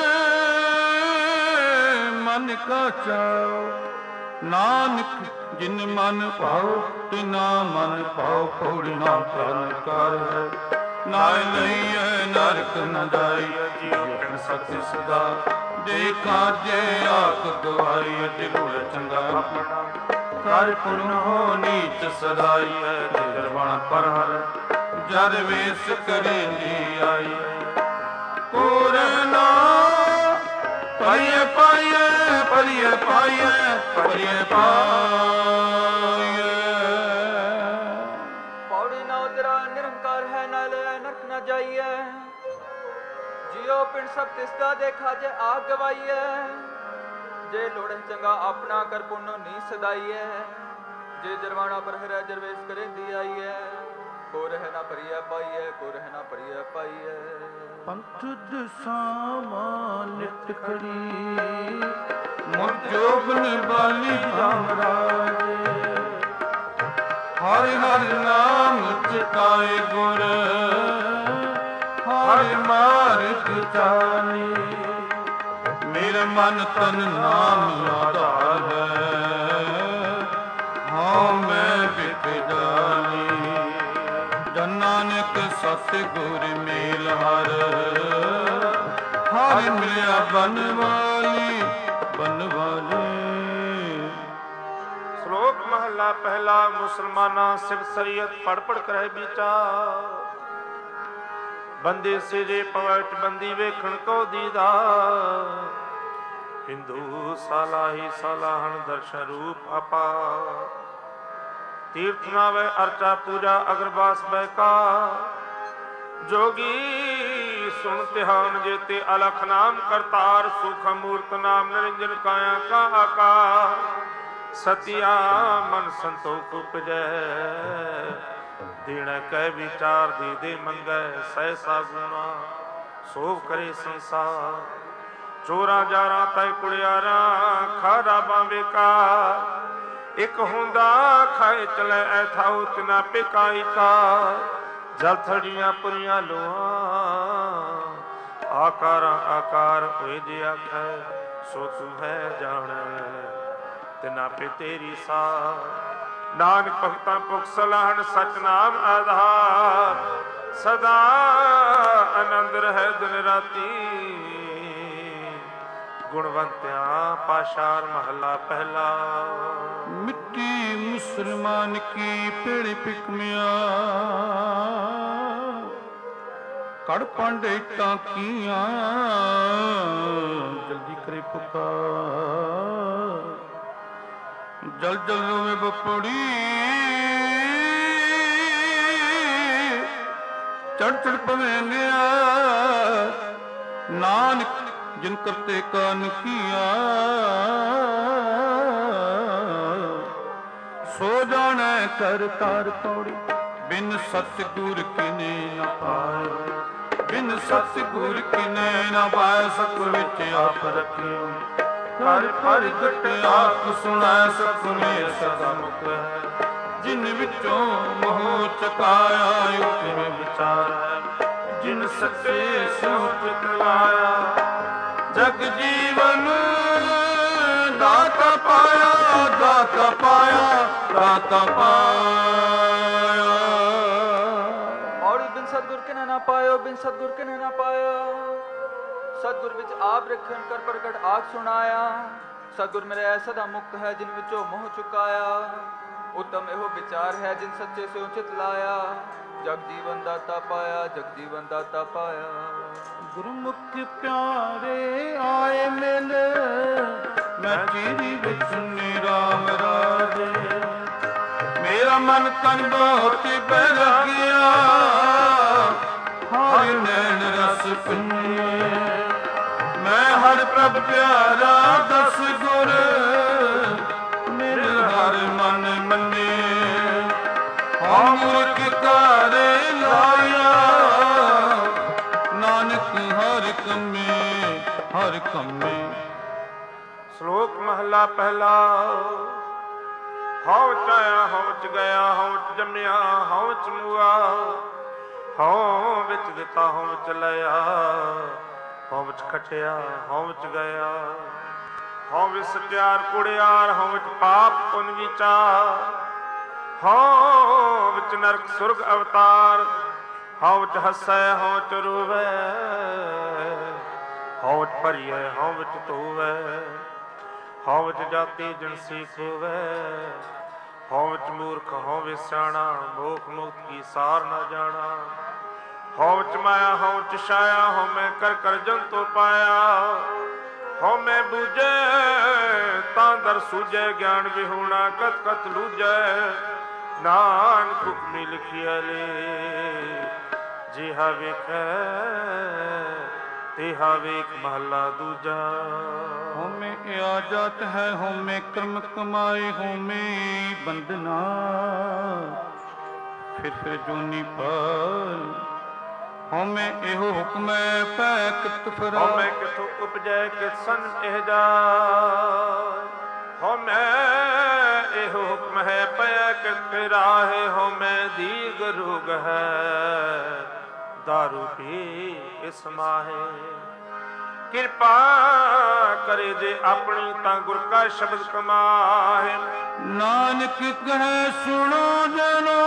ਮਨ ਕਾ ਚਾਉ ਨਾਨਕ ਜਿਨ ਮਨ ਭਾਉ ਤਿਨਾ ਮਨ ਭਾਉ ਪੌੜੀ ਨਾ ਕਰਨ ਕਰ ਹੈ ਨਾ ਲਈਐ ਨਰਕ ਨ ਜਾਈਐ ਜੀਉ ਪਿਣ ਸਤਿ ਸਦਾ ਦੇ ਕਾਜੇ ਆਖ ਗਵਾਈਐ ਦਿਲ ਚੰਗਾ ਆਪਣਾ ਕਰ ਪੁਨ ਹੋ ਨੀਚ ਸਦਾਈਐ ਦਿਲਵਣ ਪਰ ਹਰ ਜਰ ਵੇਸ ਕਰੇ ਨੀ ਆਈਐ ਪੂਰਨਾ ਪਾਈਏ ਪਾਈਏ ਪਰਿਏ ਪਾਈਏ ਪਰਿਏ ਪਾਈਏ ਪੌੜੀ ਨਾ ਉਤਰਾ ਨਿਰੰਕਾਰ ਹੈ ਨਾ ਲੈ ਨਰਕ ਨਾ ਜਾਈਏ ਜਿਉ ਪਿੰਡ ਸਭ ਤਿਸਦਾ ਦੇਖਾ ਜੇ ਆ ਗਵਾਈਏ ਜੇ ਲੋੜੇ ਚੰਗਾ ਆਪਣਾ ਕਰ ਪੁੰਨ ਨੀ ਸਦਾਈਏ ਜੇ ਜਰਵਾਣਾ ਪਰ ਹਰਿਆ ਜਰਵੇਸ ਕਰੇ ਦੀ ਆਈਏ ਕੋ ਰਹਿ ਨਾ ਪਰਿਆ ਪਾਈਏ ਕੋ ਰਹਿ ਨਾ ਪਰਿਆ ਪਾਈਏ ਪੰਥ ਦਸਾਵਾਂ ਨਿਤ ਖੜੀ ਮੁਰ ਜੋਬਨ ਬਾਲੀ ਧਾਮ ਰਾਜੇ ਹਰਿ ਹਰਿ ਨਾਮ ਚਿਤਾਏ ਗੁਰ ਹਰਿ ਮਾਰਗ ਚਾਲੀ ਮੇਰੇ ਮਨ ਤਨ ਨਾਮ ਆਧਾਰ ਹੈ ਹਾਂ ਮੈਂ ਬਿਕ ਜਾਨੀ ਜਨ ਨਾਨਕ ਸਤਿਗੁਰ ਮੇਲ ਹਰ ਹਰਿ ਮਿਲਿਆ ਬਨਵਾਲੀ ਬਨਵਾਲੀ। ਸ਼ਲੋਕ ਮਹਲਾ ਪਹਿਲਾ ਮੁਸਲਮਾਨਾਂ ਸਿਵ ਸਰੀਅਤ ਪੜ ਪੜ ਕਰਹਿ ਵਿਚਾਰ ਬੰਦੇ ਸਿਰੇ ਪਵਟ ਬੰਦੀ ਵੇਖਣ ਕੋ ਦੀਦਾ ਹਿੰਦੂ ਸਾਲਾਹੀ ਸਾਲਾਹਣ ਦਰਸ਼ਨ ਰੂਪ ਆਪਾ ਤੀਰਥ ਨਾਵੇ ਅਰਚਾ ਪੂਜਾ ਅਗਰਬਾਸ ਬੈਕਾ ਜੋਗੀ ਸੁਣ ਧਿਆਨ ਜੇਤੇ ਅਲਖ ਨਾਮ ਕਰਤਾਰ ਸੁਖ ਮੂਰਤ ਨਾਮ ਨਿਰੰਜਨ ਕਾਇਆ ਕਾ ਆਕਾਰ ਸਤਿਆ ਮਨ ਸੰਤੋਖ ਉਪਜੈ ਦੇਣਾ ਕਹਿ ਵਿਚਾਰ ਦੇ ਦੇ ਮੰਗੈ ਸਹਿਸਾ ਗੁਣਾ ਸੋਭ ਕਰੇ ਸੰਸਾਰ ਚੋਰਾ ਜਾਰਾ ਤੈ ਕੁੜਿਆਰਾਂ ਖਾਰਾ ਬਾਂਵੇ ਕਾ ਇੱਕ ਹੁੰਦਾ ਖਾਏ ਚਲੇ ਐਥਾਉ ਤਿਨਾ ਪਿਕਾਈ ਕਾ ਜਲ ਥੜੀਆਂ ਪੁਰੀਆਂ ਲੋਹਾਂ ਆਕਾਰਾਂ ਆਕਾਰ ਹੋਏ ਜੇ ਆਖੈ ਸੋ ਤੂੰ ਹੈ ਜਾਣੈ ਤਿਨਾ ਪੇ ਤੇਰੀ ਸਾ ਨਾਨਕ ਭਗਤਾਂ ਭੁਖ ਸਲਾਹਣ ਸਚ ਨਾਮ ਆਧਾਰ ਸਦਾ ਆਨੰਦ ਰਹਿ ਦਿਨ ਰਾਤੀ ਗੁਣਵੰਤਿਆਂ ਪਾਸ਼ਾਰ ਮਹਲਾ ਪਹਿਲਾ। ਮਿੱਟੀ ਮੁਸਲਮਾਨ ਕੀ ਪੇੜ ਪਿਕਮਿਆ ਕੜ ਪਾਂਡੇ ਟਾਕੀਆਂ ਜਲਦੀ ਕਰੇ ਪੁਕਾਰ ਜਲ ਜਲ ਰੋਵੇ ਬਪੜੀ ਚੜ ਚੜ ਪਵੇਂ ਨਿਆ ਨਾਨਕ ਜਿਨ ਕਰਤੇ ਕਾਨ ਕੀਆ ਸੋ ਜਾਣੈ ਕਰ ਤਾਰ ਪੌੜੀ ਬਿਨ ਸਤਿਗੁਰ ਕਿਨੇ ਨ ਪਾਏ ਬਿਨ ਸਤਿਗੁਰ ਕਿਨੇ ਨ ਪਾਏ ਸਕ ਵਿੱਚ ਆਪ ਰੱਖਿਓ ਹਰ ਪ੍ਰਗਟ ਆਪ ਸੁਣੈ ਸਤਿ ਸਦਾ ਮੁਖ ਹੈ ਜਿਨ ਵਿੱਚੋਂ ਮੋਹ ਚਕਾਇਆ ਉਤਮੇ ਵਿਚਾਰੈ ਜਿਨ ਸੱਚੇ ਸੋਚ ਲਾਇਆ ਜਗ ਜੀਵਨ ਦਾਤਾ ਪਾਇਆ ਦਾਤਾ ਪਾਇਆ ਦਾਤਾ ਪਾਇਆ। ਔੜੀ ਬਿਨ ਸਤਿਗੁਰ ਕਿਨੇ ਨਾ ਪਾਇਓ ਬਿਨ ਸਤਿਗੁਰ ਕਿਨੇ ਨਾ ਪਾਇਓ ਸਤਿਗੁਰ ਵਿੱਚ ਆਪ ਰੱਖਣ ਕਰ ਪ੍ਰਗਟ ਆਖ ਸੁਣਾਇਆ ਸਤਿਗੁਰ ਮੇਰੇ ਸਦਾ ਮੁਕਤ ਹੈ ਜਿਨ ਵਿੱਚੋਂ ਮੋਹ ਚੁਕਾਇਆ ਉਤਮ ਇਹੋ ਵਿਚਾਰ ਹੈ ਜਿਨ ਸੱਚੇ ਸੇ ਉਚਿਤ ਲਾਇਆ ਜਗ ਜੀਵਨ ਦਾਤਾ ਪਾਇਆ ਜਗ ਜੀਵਨ ਦਾਤਾ ਪਾਇਆ। ਗੁਰਮੁਖ ਪਿਆਰੇ ਆਏ ਮਿਲ ਮੈਂ ਚੀਰੀ ਵਿੱਚ ਸੁਣੀ ਰਾਮ ਰਾਜੇ ਮੇਰਾ ਮੇਰਾ ਮਨ ਤਨ ਬਹੁਤ ਬੈਰਾਗਿਆ, ਹਰਿ ਨੈਣ ਰਸ ਪੀਏ। ਮੈਂ ਹਰ ਪ੍ਰਭ ਪਿਆਰਾ ਦਸ ਗੁਰ, ਮਿਲ ਹਰ ਮਨ ਮੰਨੇ। ਹਉ ਮੂਰਖ ਘਰ ਲਾਇਆ, ਨਾਨਕ ਹਰ ਕੰਮੇ ਹਰ ਕੰਮੇ। ਸ਼ਲੋਕ ਮਹਲਾ ਪਹਿਲਾ। ਹਉ ਚ ਆਇਆ ਹਉ ਚ ਗਿਆ, ਹਉ ਚ ਜੰਮਿਆ ਹਉ ਚ ਮੁਆ। ਹਉ ਵਿੱਚ ਦਿੱਤਾ ਹਉ ਵਿੱਚ ਲਿਆ, ਹਉ ਵਿੱਚ ਖਟਿਆ ਹਉ ਵਿੱਚ ਗਿਆ। ਹਉ ਵਿੱਚ ਸਚਿਆਰ ਕੁੜਿਆਰ, ਹਉ ਵਿੱਚ ਪਾਪ ਪੁੰਨ ਵਿਚਾਰ। ਹਉ ਵਿੱਚ ਨਰਕ ਸੁਰਗ ਅਵਤਾਰ, ਹਉ ਵਿੱਚ ਹੱਸੈ ਹਉ ਵਿੱਚ ਰੋਵੈ। ਹਉ ਵਿੱਚ ਭਰੀਐ ਹਉ ਵਿੱਚ ਧੋਵੈ, ਹਉ ਵਿੱਚ ਜਾਤੀ ਜਿਣਸੀ ਖੋਵੈ। ਹਉ ਵਿੱਚ ਮੂਰਖ ਹਉ ਵਿੱਚ ਸਿਆਣਾ, ਮੋਖ ਮੁਕਤ ਕੀ ਸਾਰ ਨਾ ਜਾਣਾ। ਹਉ ਵਿੱਚ ਮਾਇਆ ਹਉ ਵਿੱਚ ਛਾਇਆ, ਹਉ ਮੈਂ ਕਰ ਕਰ ਜੰਤੁ ਪਾਇਆ। ਹਉ ਮੈਂ ਬੂਝੈ ਤਾਂ ਦਰ ਸੂਝੈ, ਗਿਆਨ ਵਿਹੂਣਾ ਕਤ ਕਤ ਲੂਝੈ। ਨਾਨਕ ਹੁਕਮੀ ਲਿਖਿਆ ਲੇ, ਜਿਹਾ ਵੇਖੈ ਤਿਹਾ ਵੇਖ ਮਹਲਾ ਦੂਜਾ। ਹਉਮੈ ਆਜਾਤ ਹੈ, ਹਉਮੈ ਕਰਮ ਕਮਾਏ, ਹਉਮੈ ਬੰਧਨਾ ਫਿਰ ਜੂਨੀ ਪਾਲ। ਹਉਮੈ ਇਹੋ ਹੁਕਮੈ ਪੈ ਕਿਤ ਫਿਰਾ, ਹਉਮੈ ਕਿਥੋਂ ਉਪਜੈ ਕਿਤ ਸੰਨ ਇਹ ਜਾ। ਹਉਮੈ ਇਹੋ ਹੁਕਮ ਹੈ ਪਿਆ ਕਿਤ ਫਿਰਾਹੇ। ਹਉਮੈ ਦੀਰਘ ਰੋਗ ਹੈ, ਦਾਰੂ ਪੀ ਇਸ ਮਾਹੇ। ਕਿਰਪਾ ਕਰੇ ਜੇ ਆਪਣੀ, ਤਾਂ ਗੁਰ ਕਾ ਸ਼ਬਦ ਕਮਾਹੇ। ਨਾਨਕ ਕਹੈ ਸੁਣੋ ਜਨੋ,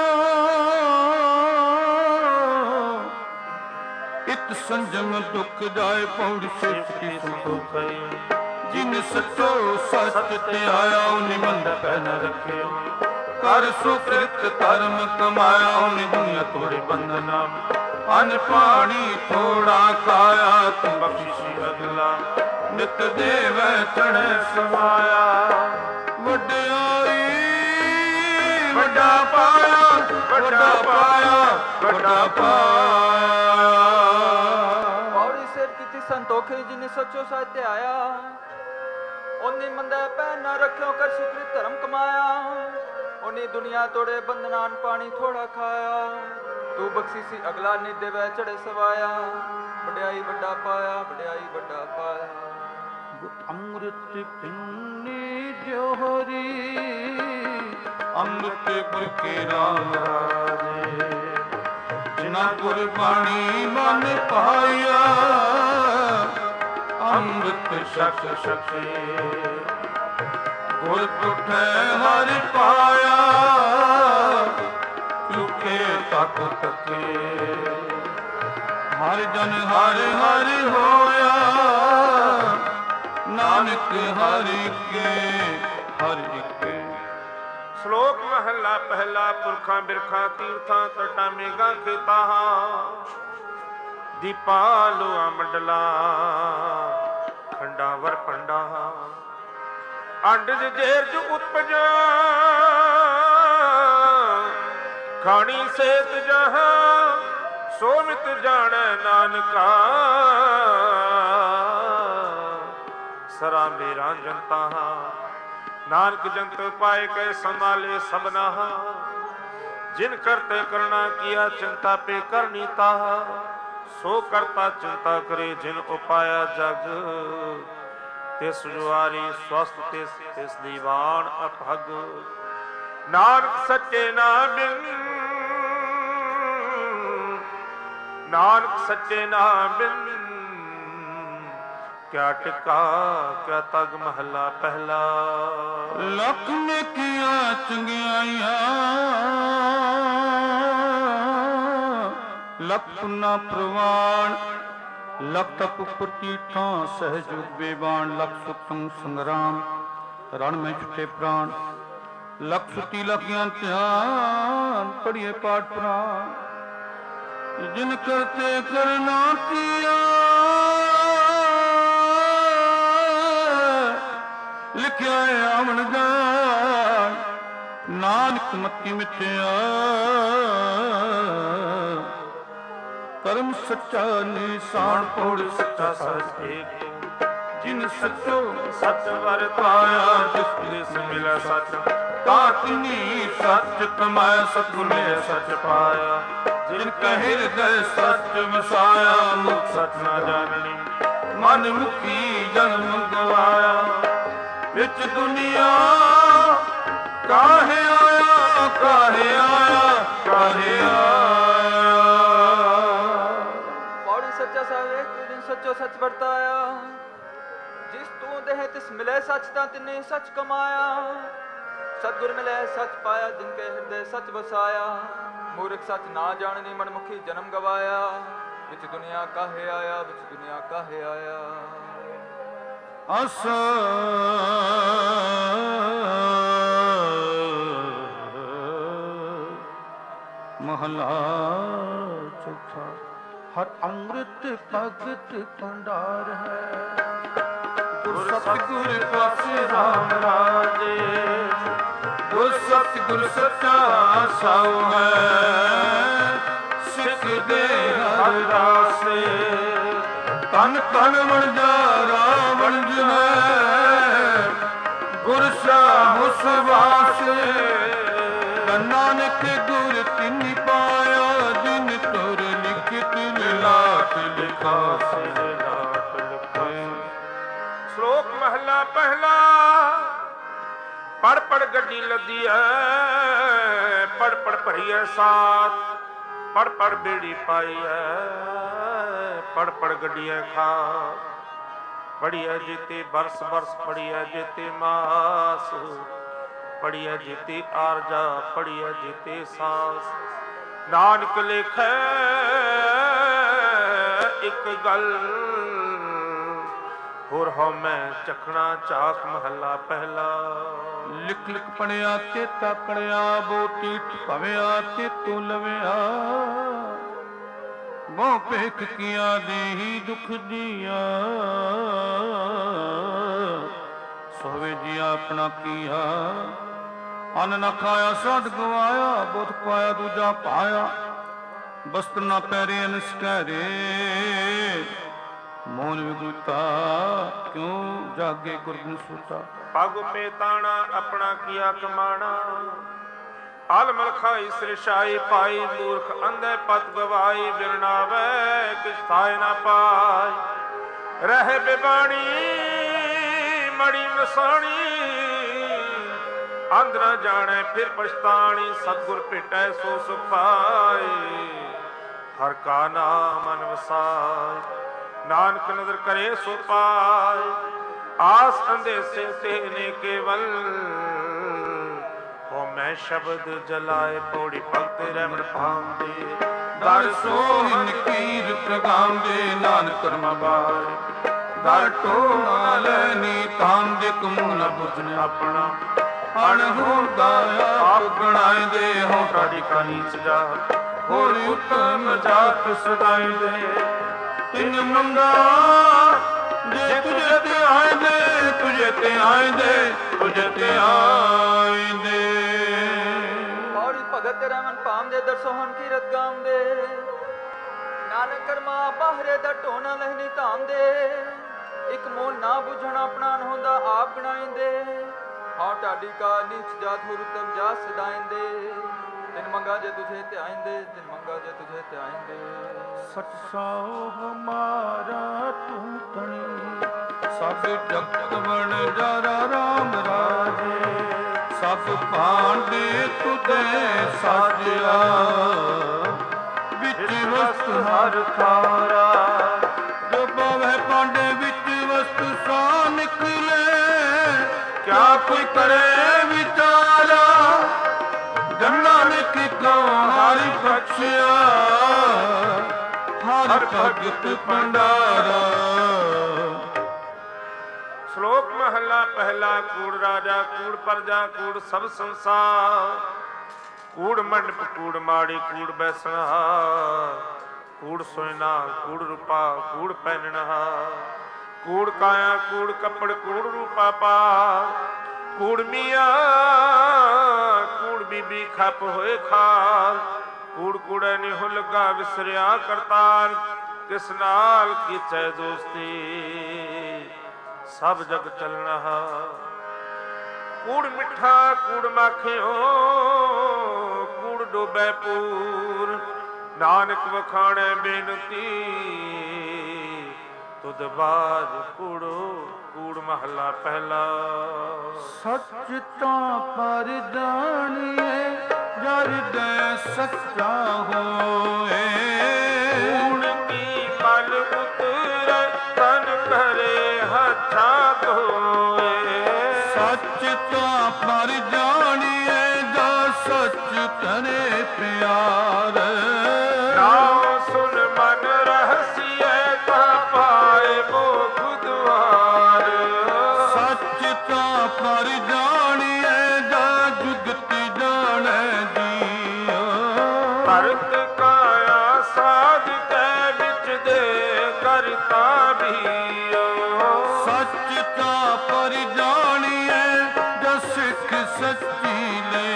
ਇਤ ਸੰਜਮ ਦੁਖ ਜਾਏ ਪੌੜ ਸਿਫਤੀ ਸੰਤੋਖ। ਜਿਨ ਸਚੋ ਸਚ ਧਿਆਇਆ, ਓਨਿ ਮੰਦ ਪੈ ਨ ਰੱਖਿਓ। ਕਰ ਸੁਕ੍ਰਿਤ ਧਰਮ ਕਮਾਇਆ, ਓਨਿ ਦੁਨੀਆ ਤੋੜੇ ਬੰਧਨਾ। ਅਨ ਪਾਣੀ ਥੋੜਾ ਖਾਇਆ, ਤੁਮ ਬਖਸ਼ੀ ਅਗਲਾ। ਨਿਤ ਦੇਵੈ ਚੜ੍ਹੈ ਸਮਾਇਆ, ਵਡਿਆਈ ਵੱਡਾ ਪਾਇਆ, ਵੱਡਾ ਪਾਇਆ, ਵੱਡਾ ਪਾਇਆ। ਪੌੜੀ ਸਿਰ ਕੀਤੀ ਸੰਤੋਖੀ, ਜਿਨੇ ਸੱਚੋ ਸੱਚ ਧਿਆਇਆ। ਓਨੀ ਮੰਦੇ ਪੈ ਨਾ ਰੱਖਿਓ, ਕਰ ਸੁਕ੍ਰਿਤ ਧਰਮ ਕਮਾਇਆ। ਓਨੀ ਦੁਨੀਆ ਤੋੜੇ ਬੰਧਨਾਨ, ਪਾਣੀ ਥੋੜਾ ਖਾਇਆ। ਤੂੰ ਬਖਸ਼ੀ ਸੀ ਅਗਲਾ, ਨਿਤ ਦੇਵੈ ਚੜ੍ਹੇ ਸਵਾਇਆ। ਵਡਿਆਈ ਵੱਡਾ ਪਾਇਆ, ਵਡਿਆਈ ਵੱਡਾ ਪਾਇਆ। ਅੰਮ੍ਰਿਤ ਪਿੰਨੀ ਜੋਹਰੀ, ਅੰਮ੍ਰਿਤ ਗੁਰ ਕੇ ਰਾਮ ਰਾਜੇ। ਜਿਨਾ ਗੁਰ ਬਾਣੀ ਮਨ ਪਾਇਆ, ਅੰਮ੍ਰਿਤ ਛਕ ਛਕੇ। ਗੁਰ ਤੁਠੈ ਹਰਿ ਪਾਇਆ, ਚੁਖੇ ਤਕ ਤਕੇ। ਹਰਿ ਜਨ ਹਰਿ ਹਰਿ ਹੋਇਆ, ਨਾਨਕ ਹਰਿ ਕੇ ਹਰਿ ਕੇ। ਸ਼ਲੋਕ ਮਹਲਾ ਪਹਿਲਾ। ਪੁਰਖਾਂ ਬਿਰਖਾਂ ਤੀਰਥਾਂ ਤਟਾਂ ਮੇਘਾਂ ਖੇਤਾਂ। ਦੀਪਾ ਲੋਆ ਮੰਡਲਾ ਖੰਡਾ ਵਰ ਪੰਡਾ। ਅੰਡਜ ਜੇਰਜ ਉਤਪਜ ਖਾਣੀ ਸੇਤ ਜਹਾਂ। ਸੋ ਮਿਤ ਜਾਣੈ ਨਾਨਕਾ, ਸਰਾ ਮੇਰਾ ਜਨਤਾ। ਨਾਨਕ ਜੰਤ ਪਾਏ ਕੈ ਸੰਭਾਲੇ ਸਭਨਾ। ਜਿਨ ਕਰਤੇ ਕਰਣਾ ਕੀਆ, ਚਿੰਤਾ ਪੇ ਕਰਨੀ ਤਾਹਾ। ਸੋ ਕਰਤਾ ਚਿੰਤਾ ਕਰੇ, ਜਿਨ ਉਪਾਇਆ ਜਗ। ਤਿਸ ਜੁਆਰੀ ਸਵਸਤ, ਤਿਸ ਦੀਵਾਨ ਅਭਗ। ਨਾਨਕ ਸੱਚੇ ਨਾਮ ਬਿਨ, ਨਾਨਕ ਸੱਚੇ ਨਾਮ ਬਿਨ। ਕਿਆ ਟਿਕਾ ਕਿਆ ਤਗ ਮਹਲਾ ਪਹਿਲਾ। ਲੱਖ ਨੇਕੀਆਂ ਚੰਗਿਆਈਆਂ, ਲੱਖ ਪੁਨਾ ਪ੍ਰਵਾਨ। ਲੱਖ ਤਪ ਪ੍ਰਤੀਠਾਂ ਸਹਿਜੁਗ ਬੇਬਾਨ। ਲੱਖ ਸੁਤੰ ਸੰਗਰਾਮ, ਰਣ ਮੈਂ ਛੁਟੇ ਪ੍ਰਾਣ। ਲੱਖ ਸੁਤੀ ਲੱਖ ਗਿਆਨ ਧਿਆਨ, ਪੜ੍ਹੀਏ ਪਾਠ ਪੁਰਾਣ। ਜਿਨ ਕਰਤੇ ਕਰਨਾ ਕੀਆ, ਲਿਖਿਆ ਆਵਣ ਜਾਣ। ਨਾਨਕ ਮਤੀ ਮਿਟਿਆ ਕਰਮ ਸੱਚਾ ਨਿਸ਼ਾਨ ਪੌੜ ਸੱਚਾ ਸਚ ਏਕ ਜਿਨ ਸੱਚੋ ਸੱਚ ਵਰਤਾਇਆ ਜਿਸ ਤਿਸ ਮਿਲਿਆ ਸੱਚ ਤਾਤਨੀ ਸੱਚ ਕਮਾਇਆ ਸਤਿਗੁਰ ਮਿਲਿਆ ਸੱਚ ਪਾਇਆ ਜਿਨ ਕਹਿ ਹਿਰਦੈ ਸੱਚ ਵਸਾਇਆ ਮੁਖ ਸੱਚ ਨਾ ਜਾਣਨੀ ਮਨ ਮੁਖੀ ਜਨਮ ਗਵਾਇਆ ਵਿੱਚ ਦੁਨੀਆ ਕਾਹੇ ਆਇਆ ਕਾਹੇ ਆਇਆ ਕਾਹੇ ਆਇਆ। ਪੌੜੀ ਸੱਚਾ ਸਾਹਿਬ ਤੂੰ ਜਿਨ ਸੱਚੋ ਸੱਚ ਵਰਤਾਇਆ ਜਿਸ ਤੂੰ ਦੇਹ ਤਿਸ ਮਿਲੇ ਸੱਚ ਤਾਂ ਤਿਨੇ ਸੱਚ ਕਮਾਇਆ ਸਤਿਗੁਰ ਮਿਲੇ ਸੱਚ ਪਾਇਆ ਜਿਨ ਕੇ ਹਿਰਦੇ ਸੱਚ ਵਸਾਇਆ ਮੂਰਖ ਸੱਚ ਨਾ ਜਾਣਨੀ ਮਨਮੁਖੀ ਜਨਮ ਗਵਾਇਆ ਵਿੱਚ ਦੁਨੀਆ ਕਾਹੇ ਆਇਆ ਵਿੱਚ ਦੁਨੀਆ ਕਾਹੇ ਆਇਆ। ਅਸ ਮਹਲਾ ਚੌਥਾ। ਹਰ ਅੰਮ੍ਰਿਤ ਭਗਤ ਭੰਡਾਰ ਹੈ ਗੁਰ ਸਤਿਗੁਰ ਪਾਸੇ ਰਾਮ ਰਾਜੇ ਗੁਰ ਸਤਿਗੁਰ ਸੱਚਾ ਸਾਉ ਹੈ ਸਿੱਖ ਦੇ ਹਰ ਰਾਸੇ ਤਨ ਤਨ ਵਣਜਾ ਰਾਵਣ ਜਨੈ ਗੁਰ ਸਾਹਿ ਸੁਭਾਸੇ ਨਾਨਕ ਗੁਰ ਤਿਨਿ ਪਾਇਆ ਜਿਨ ਤੁਰ ਲਿਖਿਤ ਲਾਟ ਲਿਖਾਸੇ ਲਾਟ ਲਿਖਾਸੇ। ਸ਼ਲੋਕ ਮਹਲਾ ਪਹਿਲਾ। ਪੜ ਪੜ ਗੱਡੀ ਲੱਦੀ ਐ ਪੜ ਪੜ ਭਰੀ ਐ ਸਾਥ ਪੜ ਪੜ ਬੇੜੀ ਪਾਈ ਐ ਪੜ ਪੜ ਗੱਡੀ ਐ ਖਾਸ ਪੜੀ ਐ ਜੀਤੀ ਬਰਸ ਬਰਸ ਪੜੀ ਐ ਜੀਤੀ ਮਾਸ ਪੜੀ ਐ ਜੀਤੀ ਆਰਜਾ ਪੜੀ ਐ ਜੀਤੀ ਸਾਸ ਨਾਨਕ ਲਿਖੈ ਇੱਕ ਗੱਲ ਹੋਰ ਹਉ ਮੈਂ ਚਖਣਾ ਚਾਖ ਮਹੱਲਾ ਪਹਿਲਾ। ਲਿਖ ਲਿਖ ਪੜਿਆ ਤੇ ਤਾਕੜਿਆ ਬੋ ਟੀਠ ਭਵਿਆ ਤੇ ਤੂੰ ਲਵਿਆ ਬਹੁ ਭੇਖ ਕੀਆ ਦੇਹੀ ਦੁਖ ਦੀਆ ਸੋਵੇ ਜੀ ਆਪਣਾ ਕੀਆ ਅੰਨ ਨਾ ਖਾਇਆ ਸਾਧ ਗਵਾਇਆ ਬੁੱਧ ਪਾਇਆ ਦੂਜਾ ਪਾਇਆ ਬਸਤਰ ਨਾ ਪਹਿਰੇ ਅਨਸਟਰੇ ਮੋਨ ਵਿਗੁਤਾ ਕਿਉਂ ਜਾਗੇ ਗੁਰਬਿਨ ਸੂਤਾ ਪਗ ਪੇਤਾਣਾ ਆਪਣਾ ਕੀਆ ਕਮਾਣਾ ਹਲ ਮਲ ਖਾਈ ਸ੍ਰਿਸ਼ਾਈ ਪਾਈ ਮੂਰਖ ਅੰਧੇ ਪਤ ਗਵਾਈ ਬਿਰਨਾਵੇ ਕਿਛ ਥਾਇ ਨਾ ਪਾਈ ਰਹਿ ਬਿਬਾਣੀ ਮੜੀ ਮਸਾਣੀ ਅੰਧ ਨਾ ਜਾਣੈ ਫਿਰ ਪਛਤਾਣੀ ਸਤਿਗੁਰ ਭੇਟੈ ਸੋ ਸੁਖ ਪਾਏ ਹਰ ਕਾ ਨਾਮ ਮਨ ਵਸਾਏ ਨਾਨਕ ਨਦਰ ਕਰੇ ਸੋ ਪਾਏ ਆਸ ਅੰਦੇਸੇ ਤੇ ਨੇ ਕੇਵਲ ਹੋ ਮੈਂ ਸ਼ਬਦ ਜਲਾਏ ਪੌੜੀ ਭਗਤ ਰਹਿਮਣ ਪਾਉਂਦੇ ਦਰ ਸੋਹਿਨ ਕੀਰ ਪ੍ਰਗਾਉਂਦੇ ਨਾਨਕ ਕਰਮਾ ਬਾਰ ਦਰ ਟੋ ਨਾ ਲੈਨੀ ਤਾਮ ਦੇ ਕਮੂ ਨਾ ਬੁਝਨ ਆਪਣਾ ਅਣਹੋਂ ਗਾਇਆ ਆਪ ਗਣਾਏ ਦੇ ਹੋ ਤੁਹਾਡੀ ਕਹਾਣੀ ਸਜਾ ਹੋਰ ਉਤਮ ਜਾਤ ਸਦਾਈ ਦੇ ਤਿੰਨ ਮੰਗਾ ਜੇ ਤੁਝੇ ਤੇ ਆਏਂਦੇ ਤੁਝੇ ਤੇ ਆਏਂਦੇ ਤੁਝੇ ਤੇ ਆਏਂਦੇ। ਪੌੜੀ ਭਗਤ ਰਹਿਮਨ ਪਾਉਂਦੇ ਦਰਸੋਹਨ ਕੀਰਤ ਗਾਉਂਦੇ ਨਾਨਕ ਕਰਮਾ ਬਾਹਰੇ ਦਾ ਢੋਣਾ ਲਹਿਨੀ ਧਾਮਦੇ ਇੱਕ ਮੋਨ ਨਾ ਬੁਝਣਾ ਆਪਣਾ ਹੁੰਦਾ ਆਪ ਗਣਾਇਂਦੇ ਹਾਂ ਢਾਡੀ ਕਾ ਨੀਚ ਜਾਤ ਹੋ ਰੁਤਮ ਜਾ ਸਦਾਇਂਦੇ ਤਿਨ ਮੰਗਾ ਜੇ ਤੁਝੇ ਤੇ ਆਇਂਦੇ ਤਿਨ ਮੰਗਾ ਜੇ ਤੁਝੇ ਤੇ ਆਇਂਦੇ। ਸਚ ਸਾਉ ਹਮਾਰਾ ਤੂੰ ਤਣੀ ਸਭ ਜਗਤ ਬਣ ਜਾਰਾ ਰਾਮ ਰਾਜੇ ਸਭ ਭਾਂਡੇ ਤੁਦੇ ਸਾਜਿਆ ਵਿੱਚ ਵਸਤ ਹਰ ਖਾਰਾ ਜੋ ਬਵੇ ਭਾਂਡੇ ਵਿੱਚ ਵਸਤ ਸਾ ਨਿਕਲੇ ਕਿਆ ਕੋਈ ਕਰੇ ਵਿਚਾਰਾ ਗੰਨਾ ਨਿਕ ਕਉ ਹਰਿ ਬਖਸ਼ਿਆ ਹਰ ਭਗਤ ਭੰਡਾਰਾ। ਸ਼ਲੋਕ ਮਹਲਾ ਪਹਿਲਾ। ਕੂੜ ਰਾਜਾ ਕੂੜ ਪਰਜਾ ਕੂੜ ਸਭ ਸੰਸਾਰ ਕੂੜ ਮੰਡਪ ਕੂੜ ਮਾੜੀ ਕੂੜ ਬੈਸਣਾ ਕੂੜ ਸੋਇਨਾ ਕੂੜ ਰੂਪਾ ਕੂੜ ਪਹਿਨਣਾ ਕੂੜ ਕਾਇਆ ਕੂੜ ਕੱਪੜ ਕੂੜ ਰੂਪਾ ਪਾ ਕੂੜ ਮੀਆਂ ਕੂੜ ਬੀਬੀ ਖੱਪ ਹੋਏ ਖਾਲ, ਕੂੜ ਕੂੜੇ ਨਿਹੁ ਲੱਗਾ ਵਿਸਰਿਆ ਕਰਤਾਰ, ਕਿਸ ਨਾਲ ਕੀਚੈ ਦੋਸਤੀ ਸਭ ਜਗ ਚੱਲਣਾ। ਕੂੜ ਮਿੱਠਾ ਕੂੜ ਮਾਖਿਓ ਕੂੜ ਡੋਬੈ ਪੂਰ, ਨਾਨਕ ਵਖਾਣੈ ਬੇਨਤੀ ਤੁਧ ਬਾਜ ਕੂੜੋ ਕੂੜ ਮਹਲਾ ਪਹਿਲਾ। ਸੱਚ ਤਾਂ ਪਰ ਜਾਣੀਏ ਜਰ ਦੇ ਸੱਚਾ ਹੋਏ, ਕੂੜ ਕੀ ਪਲ ਉਤਰੈ ਤਨ ਕਰੇ ਹੱਥਾਂ ਧੋਏ। ਸੱਚ ਤਾਂ ਪਰ ਜਾਣੀਏ ਜਾ ਸੱਚ ਕਰੇ ਪਿਆਰ, ਨਾਮ ਸੁਨ ਮਨ ਰਹਸੀਐ ਤਾਂ ਪਾਏ ਮੋਖ ਦੁਆਰ। ਸੱਚ ਤਾਂ ਪਰ ਜਾਣੀਏ ਜਾ ਜੁਗਤ ਜਾਣੈ ਜੀਓ, ਭਰਤ ਕਾਇਆ ਸਾਧ ਕੈ ਵਿੱਚ ਦੇ ਕਰਤਾ ਭੀਓ। ਸੱਚ ਤਾਂ ਪਰ ਜਾਣੀਏ ਜਾ ਸਿੱਖ ਸੱਚੀ ਲੈ,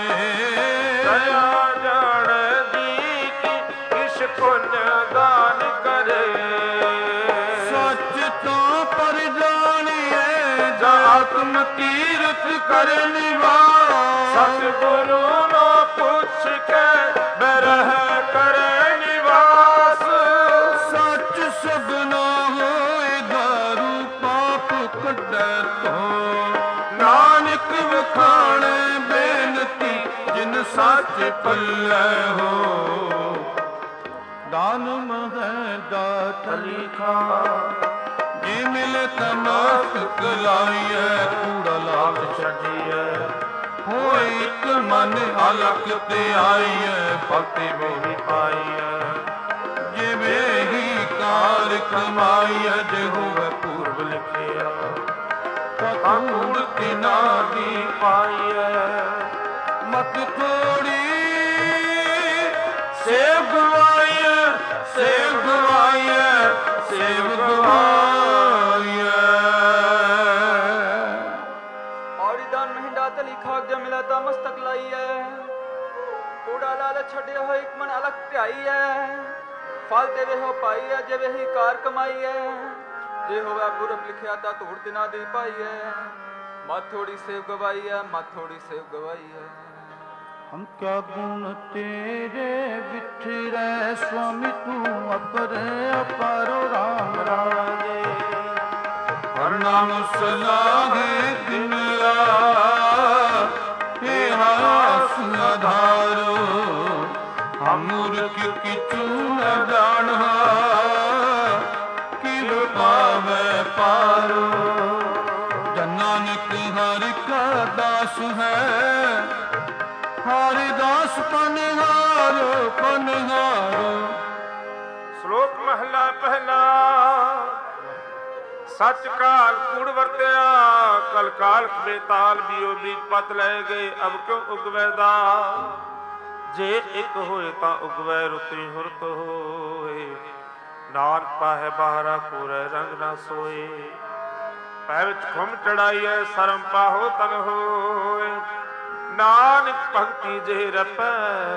ਦਇਆ ਜਾਣੈ ਜੀ ਕੀ ਕਿਛ ਪੁੰਨ ਦਾਨ ਕਰੇ। ਸੱਚ ਤਾਂ ਪਰ ਜਾਣੀਏ ਜਾ ਆਤਮ ਤੀਰਥ ਕਰਨ ਵਾਸ, ਸਤਿਗੁਰੂ ਨੂੰ ਪੁੱਛ ਕੇ ਬਰਹਿ ਕਰੇ ਨਿਵਾਸ। ਸੱਚ ਸਭਨਾ ਹੋਏ ਦਾਰੂ ਪਾਪ ਕੱਢੈ ਤੋ, ਨਾਨਕ ਵਖਾਣੈ ਬੇਨਤੀ ਜਿਨ ਸੱਚ ਪੱਲੇ ਹੋ। ਦਾਨ ਮਹਿ ਦਾਤ ਲਿਖਾ ਜੇ ਮਿਲੇ ਤਮਸਤਕ ਲਾਈਐ, ਕੂੜਾ ਲਾਭ ਛੱਡੀਐ ਹੋਏ ਇੱਕ ਮਨ ਅਲਖ ਤੇ ਆਈਐ, ਫਤਿ ਮੇਰੀ ਪਾਈਐ ਜਿਵੇਂ ਹੀ ਕਾਰ ਕਮਾਈਐ, ਜੇ ਹੋਵੇ ਪੂਰਬ ਲਿਖਿਆ ਤਾਂ ਕੂੜ ਤਿਨਾ ਦੀ ਪਾਈਐ। ਮਤ ਥੋੜੀ ਸੇਵ ਗਵਾਈਐ, ਸੇਵ ਗਵਾਈਐ, ਸੇਵ ਗਵਾਈਐ। ਔੜੀ ਦਾਨ ਮਹਿੰਡਾ ਤੇ ਲਿਖਾ ਅਗੇ ਮਿਲਾ ਤਾਂ ਮਸਤਕ ਲਾਈਐ, ਕੂੜਾ ਲਾਲ ਛੱਡਿਆ ਹੋਏ ਇੱਕ ਮਨ ਅਲਗ ਧਿਆਈਐ। ਫਲ ਦੇਵੇ ਹੋ ਪਾਈਐ ਜਿਵੇਂ ਹੀ ਕਾਰ ਕਮਾਈਐ, ਜੇ ਹੋਵੇ ਪੂਰਬ ਲਿਖਿਆ ਤਾਂ ਧੂੜ ਦਿਨਾਂ ਦੀ ਪਾਈਐ। ਮਤ ਥੋੜੀ ਸੇਵ ਗਵਾਈਐ, ਮਤ ਥੋੜੀ ਸੇਵ ਗਵਾਈਐ। ਹਮ ਕਿਆ ਗੁਣ ਤੇਰੇ ਵਿਠਰੈ ਸੁਆਮੀ, ਤੂੰ ਅਪਰੇ ਅਪਾਰੋ ਰਾਮ ਰਾਜੇ। ਹਰ ਨਾਮ ਸਲਾਹੇ ਦਿਨ ਰਾਤ, ਏ ਹਾਸ ਆਧਾਰੋ। ਹਮ ਮੂਰਖ ਕਿਛੂ ਨ ਜਾਣਹਾ, ਕਿਵ ਪਾਵੈ ਪਾਰੋ। ਜਨ ਨਾਨਕ ਹਰਿ ਕਾ ਦਾਸ ਹੈ, ਹਰਿ ਦਾਸ ਪਨਿਹਾਰੋ ਪਨਿਹਾਰੋ। ਸ਼ਲੋਕ ਮਹਲਾ ਪਹਿਲਾ। ਸੱਚ ਕਾਲ ਕੂੜ ਵਰਤਿਆ, ਕਲ ਕਾਲ ਬੇਤਾਲ ਬੀਓ ਬੀਜ ਪਤ ਲੈ ਗਏ, ਅਬ ਕਿਉਂ ਉਗਵੈ ਦਾ। ਜੇ ਇੱਕ ਹੋਏ ਤਾਂ ਉਗਵੈ ਰੁਤੀ ਹੁਰਤ ਹੋਏ, ਨਾਨਕ ਪਾਹੈ ਬਾਹਰਾ ਕੋਰੈ ਰੰਗ ਨਾ ਸੋਏ। ਪੈ ਵਿੱਚ ਖੁੰਮ ਚੜਾਈਐ ਸਰਮ ਪਾਹੋ ਤਨ ਹੋਏ, ਨਾਨਕ ਭਗਤੀ ਜੇ ਰਪੈ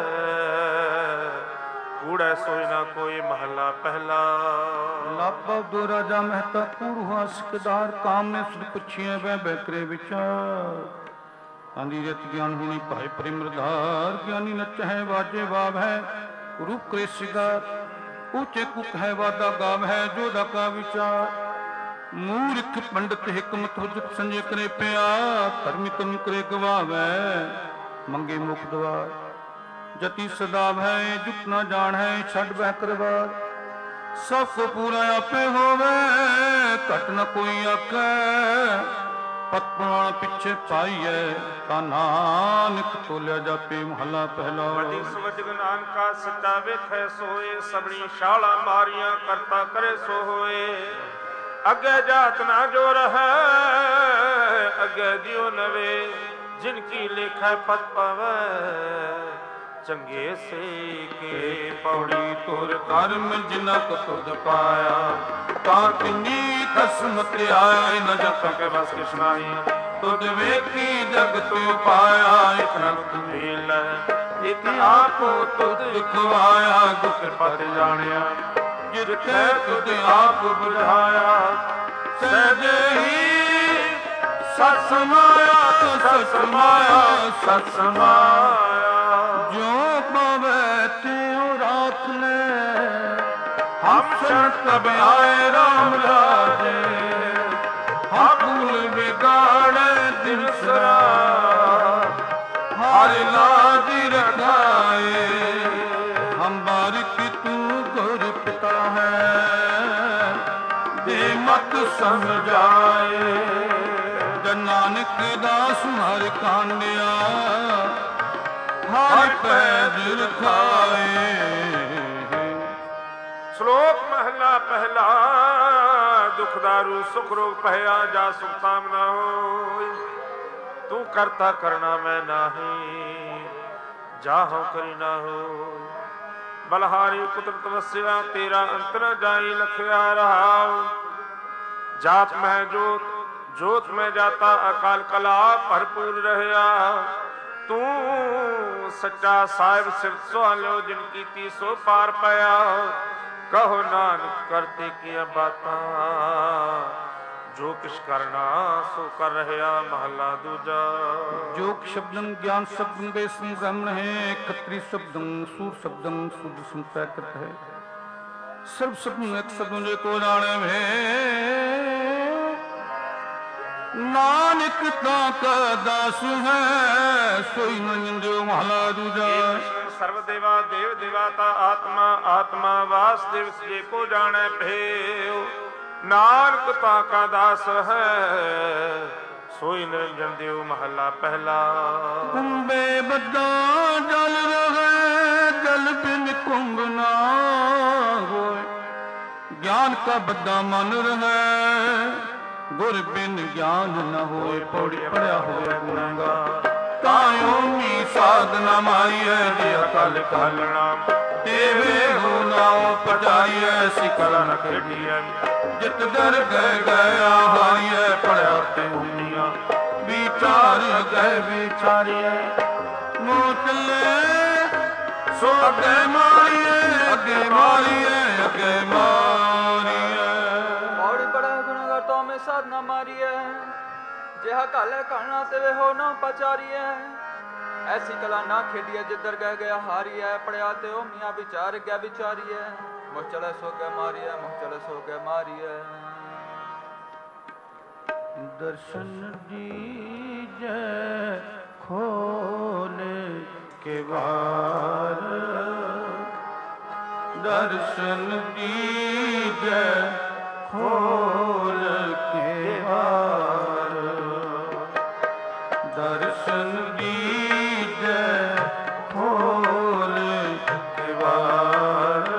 ਕੂੜੈ ਸੋਇ ਨਾ ਕੋਈ। ਮਹਲਾ ਪਹਿਲਾ। ਲੱਭ ਦੋ ਰਾਜਾ ਮਹਿਤਾ ਕੂੜੁਆ ਸਿਕਦਾਰ, ਕਾਮ ਨੇ ਸੁਧ ਪੁੱਛੀਐ ਬੈ ਬੈਕਰੇ ਵਿਚਾਰ। ਆਂਦੀ ਰਤ ਗਿਆਨ ਹੋਣੀ ਭਾਇ ਪ੍ਰਿਮਰਧਾਰ, ਗਿਆਨੀ ਨਚਹਿ ਵਾਜੇ ਵਾਵ ਹੈ ਰੂਪ ਕਰੇ ਸਿਗਾਰ। ਉੱਚੇ ਕੁਕ ਹੈ ਵਾਦਾ ਗਾਵ ਹੈ ਜੋਦਾ ਕਾ ਵਿਚਾਰ। ਮੂਰਖ ਪੰਡਤ ਹਿਕਮਤ ਹੁਜਤ ਸੰਜੇ ਕਰੇ ਪਿਆ, ਧਰਮੀ ਕਰਮ ਕਰੇ ਗਵਾਵੈ ਮੰਗੇ ਮੁਖ ਦਵਾਰ। ਜਤੀ ਸਦਾਵ ਹੈ ਜੁਟ ਨਾ ਜਾਣ ਹੈ ਛੱਡ ਬਹਿ ਕਰਵਾਰ। ਸਭ ਕੋ ਪੂਰਾ ਆਪੇ ਹੋਵੇ ਘਟ ਨ ਕੋਈ ਆਕੈ, ਪਤ ਪੁਰਾਣ ਪਿੱਛੇ ਪਾਈਐ ਤਾਂ ਨਾਨਕ ਤੋਲਿਆ ਜਾਪੇ। ਮਹਲਾ ਪਹਿਲਾ। ਵੱਡੀ ਸਵਜਗ ਨਾਨਕਾ ਸੱਚਾ ਵੇਖੈ ਸੋਏ, ਸਭਨੀ ਸ਼ਾਲਾ ਮਾਰੀਆਂ ਕਰਤਾ ਕਰੇ ਸੋ ਹੋਏ। ਅੱਗੇ ਜਾਤ ਨਾ ਜੋ ਰਹੈ ਅੱਗੇ ਜਿਉ ਨਵੇ, ਜਿਨ ਕੀ ਲੇਖੈ ਪਤ ਪਵੈ ਚੰਗੇ ਸੇ ਕੇ। ਪੌੜੀ ਤੁਰ ਕਰਮ ਜਿਨਾ ਕੋ ਤੁਧ ਪਾਇਆ, ਤਾਂ ਕਿੰਨੀ ਖਸਮ ਤੇ ਆਇਆ ਨ ਜਪ ਕੇ ਬਸ ਕਿਛ ਨਾਹੀ। ਤੁਧ ਵੇਖੀ ਜਗਤ ਪਾਇਆ ਇਕ ਨਤ ਮੇਲਾ ਇਕ ਆਪੋ ਤੁਧ ਖਵਾਇਆ ਗੁਰ ਪਤ ਜਾਣਿਆ ਜਿੱਥੇ ਤੁਧ ਆਪ ਬੁਝਾਇਆ ਸਹਿਜੇ ਹੀ ਸਤ ਸਮਾਇਆ ਸਤ ਸਮਾਇਆ ਸਤ ਸਮਾਇਆ ਜੋ ਪਵੈ ਤਿਉ ਰਾਖ ਲੈ ਹਮ ਸ਼ਰਨ ਤਬ ਆਏ ਰਾਮ ਰਾਜੇ ਹਮ ਭੂਲ ਵਿਗਾੜੇ ਦਿਨਸਰਾ ਹਰ ਲਾਜ ਰਖਾਏ ਹਮ ਬਾਰਿਕ ਤੂੰ ਗੁਰ ਪਿਤਾ ਹੈ ਦੇ ਮਤ ਸਮਝਾਏ ਨਾਨਕ ਦਾਸ ਹਰ ਕਾਂਡਿਆ ਹਰ ਪੈਜ ਰਖਾਏ। ਸ਼ਲੋਕ ਮਹਲਾ ਪਹਿਲਾ ਦੁਖ ਦਾਰੂ ਸੁਖ ਰੋਗ ਪਹਿਆ ਜਾ ਸੁਖ ਤਾਮ ਨਾ ਹੋਇ ਤੂੰ ਕਰਤਾ ਕਰਨਾ ਮੈਂ ਨਾਹੀ ਜਾਹੋ ਕਰੀ ਨਾ ਹੋਇ ਬਲਹਾਰੀ ਕੁਦਰਤ ਵਸਿਆ ਤੇਰਾ ਅੰਤ ਨ ਜਾਈ ਲਖਿਆ ਰਹਾਉ ਜਾਤ ਮਹਿ ਜੋਤ ਜੋਤ ਮੈਂ ਜਾਤਾ ਅਕਾਲ ਕਲਾ ਭਰਪੂਰ ਰਹਿਆ ਤੂੰ ਸੱਚਾ ਸਾਹਿਬ ਸਿਫਤ ਸੁਹਾਲਿਓ ਜਿਨ ਕੀਤੀ ਸੋ ਪਾਰ ਪਾਇਆ ਕਹੋ ਨਾਨਕ ਕਰਤੇ ਕੀਆਂ ਬਾਤਾਂ ਜੋ ਕਿਛ ਕਰਨਾ ਸੋ ਕਰ ਰਹਿਆ ਮਹਲਾ ਦੂਜਾ ਜੋਗ ਸ਼ਬਦੰ ਗਿਆਨ ਸ਼ਬਦੰ ਬੇਸਮ ਗ੍ਰਹਣ ਹੈ ਖਤਰੀ ਸ਼ਬਦੰ ਸੂਰ ਸ਼ਬਦੰ ਸੁਧ ਸੰਪ੍ਰਕਟ ਹੈ ਸਰਬ ਸ਼ਬਦੰ ਇੱਕ ਸ਼ਬਦੰ ਜੇ ਕੋ ਜਾਣੇ ਵੇ ਨਾਨਕ ਤਾਂ ਕਾ ਦਾਸ ਹੈ ਸੋਈ ਮੰਜੋ ਮਹਲਾ ਦੂਜਾ ਸਰਵ ਦੇਵਾ ਦੇਵ ਦੇਵਾਤਾ ਆਤਮਾ ਆਤਮਾ ਵਾਸਦੇਵ ਜੇ ਕੋ ਜਾਣੈ ਭੇਉ ਨਾਨਕ ਤਾਂ ਕਾ ਦਾਸ ਹੈ ਸੋਈ ਨਿਰੰਜਨ ਦੇਵ ਮਹਲਾ ਪਹਿਲਾ ਕੁੰਭੇ ਬੱਦਾ ਜਲ ਰਹੇ ਜਲ ਬਿਨ ਕੁੰਭ ਨਾ ਹੋਏ ਗਿਆਨ ਕਾ ਬੱਦਾ ਮਨ ਰਹੇ ਗੁਰ ਬਿਨ ਗਿਆਨ ਨ ਹੋਏ ਪੌੜੀ ਪੜਿਆ ਹੋਏ ਗੁਨਾਗਾ ਤਾਇਓ ਨੀ ਸਾਧਨਾ ਮਾਈਐ ਜੇ ਅਕਲ ਕਾਲਣਾ ਦੇਵੇ ਹੋ ਨਾਉ ਪਟਾਈਐ ਸਿਕਲ ਨ ਖੇਡੀਐ ਜਿਤ ਦਰ ਗਏ ਗਿਆ ਹਾਰੀਐ ਪੜਿਆ ਤੇ ਹੁੰਨੀਆਂ ਵਿਚਾਰ ਗਏ ਵਿਚਾਰੀਐ ਮੋ ਚੱਲੇ ਸੋ ਅੱਗੇ ਮਾਰੀਐ ਅੱਗੇ ਮਾਰੀਐ ਅੱਗੇ ਮਾਰੀਐ में साधना मारिए जेहा काले कहना तेवे हो ना पचारिए ऐसी कला ना खेडिए जिधर गह गया हारिए पढ़िया ते ओ मियाँ विचार गया विचारिए मुँह चले सो गए मारिए मुँह चले सो गए मारिए दर्शन दीजे खोले के बार दर्शन दीजे खोल के बार दर्शन दीजे खोल के बार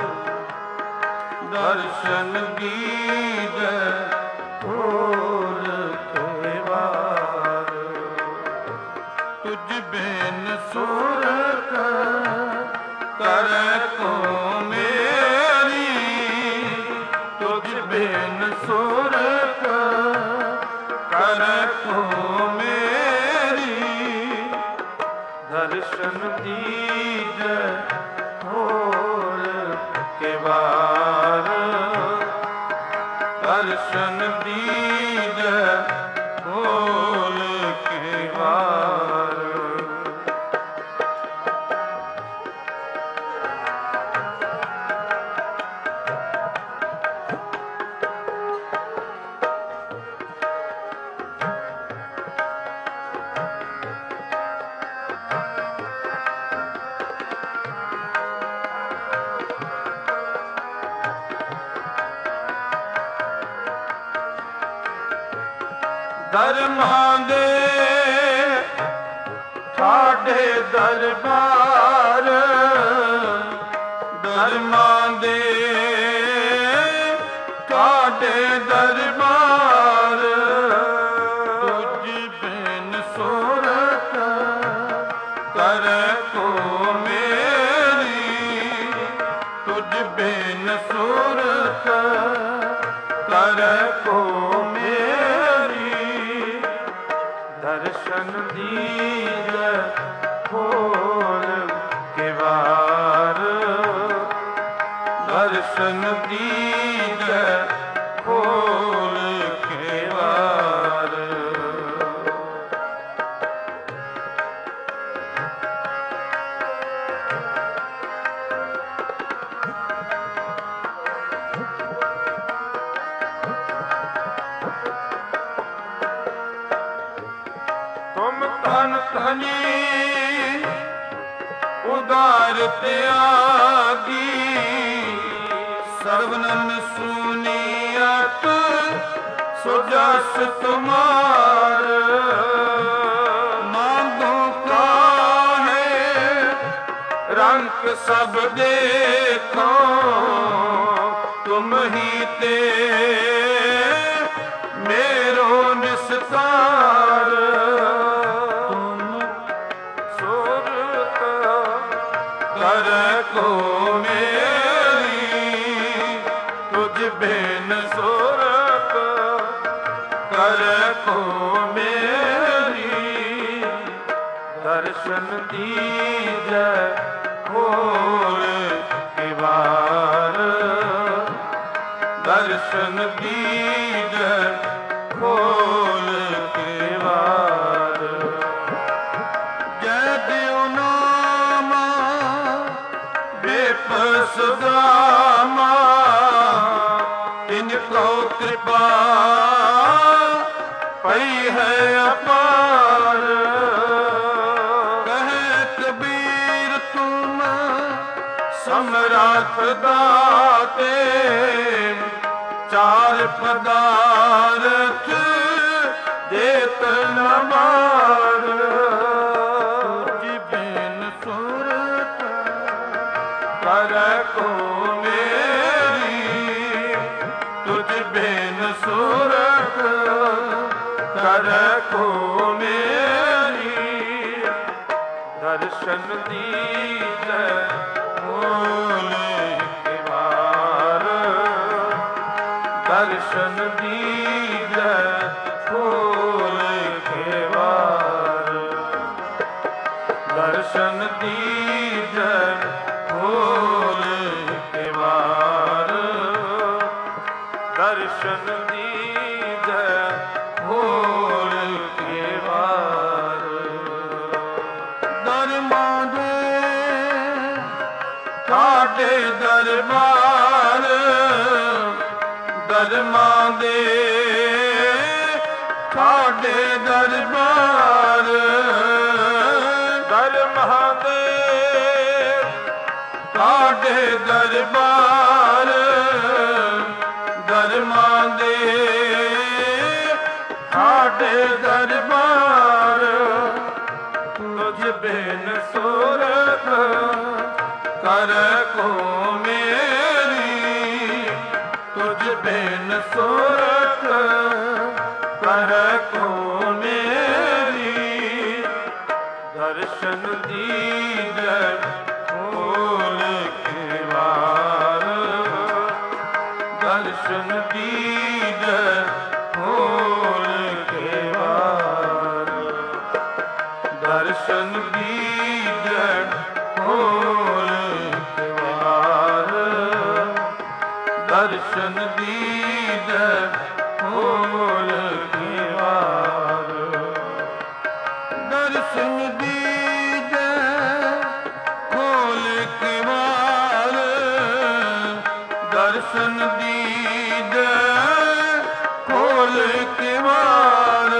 दर्शन दीजे खोल के बार तुझ बिन सुरत कर को बिन सुरत कर को मेरी दर्शन दीजे खोल के बार दर्शन दीजे खोल के बार ਧਰਮਾਂ ਦੇ ਠਾਡੇ ਦਰਬਾਰ ਧਰਮਾਂ ਦੇ ਠਾਡੇ ਦਰਬਾਰ ਤੁਝ ਬਿਨ ਸੁਰਤ ਕਰ ਕੋ ਮੇਰੀ ਤੁਝ ਬਿਨ ਸੁਰਤ ਕਰ ਕੋ ਦੀਜੈ ਖੋਲ ਕਿਵਾਰ ਦਰਸ਼ਨ ਦੀਜੈ ਖੋਲ ਕਿਵਾਰ ਤੁਮ ਧਨ ਧਨੀ ਉਦਾਰ ਤਿਆਗੀ ਸਰਵਨਨ ਸੁਨੀਅਤ ਸੋ ਜਸ ਤੁਮਾਰ ਮੰਗੋ ਕਾਹੇ ਰੰਗ ਸਭ ਦੇਖੋ ਤੁਮ ਹੀ ਤੇ ਮੇਰੋ ਨਿਸਤਾਰ ਤੁਮ ਸੁਰਤ ਕਰ ਕੋ ਮੇਰੀ ਤੁਝ ਬਿਨ ਸੁਰਤ ਕਰ ਕੋ ਮੇਰੀ ਦਰਸ਼ਨ ਦੀਜੈ ਖੋਲ ਕਿਵਾਰ ਦਰਸ਼ਨ ਦੀਜੈ ਖੋਲ ਕਿਵਾਰ ਜੈ ਦਿਉ ਨਾਮਾ ਬੇਪਸ ਦਾਮਾ ਤਿਨ ਕੋ ਕਿਰਪਾ ਪਈ ਹੈ ਅਪਾਰ ਕਹੇ ਕਬੀਰ ਤੁਮ ਸਮਰੱਥ ਦਾਤੇ ਚਾਰ ਪਦਾਰਥ ਦੇਤ ਨ ਮਾਰ ਤੁਝ ਬਿਨ ਸੁਰਤ ਕਰ ਕੋ ਮੇਰੀ ਤੁਝ ਬਿਨ ਸੁਰਤ ਕਰ ਕੋ ਮੇਰੀ ਦਰਸ਼ਨ ਦੀਜੈ ਖੋਲ ਕਿਵਾਰ ਦਰਸ਼ਨ ਦੀਜੈ ਖੋਲ ਕਿਵਾਰ ਦਰਸ਼ਨ ਦੀਜੈ ਖੋਲ ਕਿਵਾਰ ਦਰਸ਼ਨ ਦੀਜੈ ਖੋਲ ਕਿਵਾਰ ਦਰਮਾਂ ਦੇ ਤੁਹਾਡੇ ਦਰਬਾਰ ਦਰਮਾਂ ਦੇ ਤੁਹਾਡੇ ਦਰਬਾਰ ਦਰਮਾਂ ਦੇ ਤੁਹਾਡੇ ਦਰਬਾਰ ਦਰਮਾਂ ਦੇ ਤੁਹਾਡੇ ਦਰਬਾਰ ਤੁਝ ਬਿਨ ਸੁਰਤ ਕਰ ਕੋ ਮੇਰੀ ਤੁਝ ਬਿਨ ਸੁਰਤ ਕਰ ਕੋ ਮੇਰੀ ਦਰਸ਼ਨ ਦੀਜੈ ਖੋਲ ਕਿਵਾਰ ਦਰਸ਼ਨ ਦੀਜੈ ਖੋਲ ਕਿਵਾਰ ਦਰਸ਼ਨ ਦੀਜੈ ਖੋਲ ਕਿਵਾਰ ਦਰਸ਼ਨ ਦੀਜੈ ਖੋਲ ਕਿਵਾਰ ਦਰਸ਼ਨ ਦੀਜੈ ਖੋਲ ਕਿਵਾਰ ਦਰਸ਼ਨ ਦੀਜੈ ਖੋਲ ਕਿਵਾਰ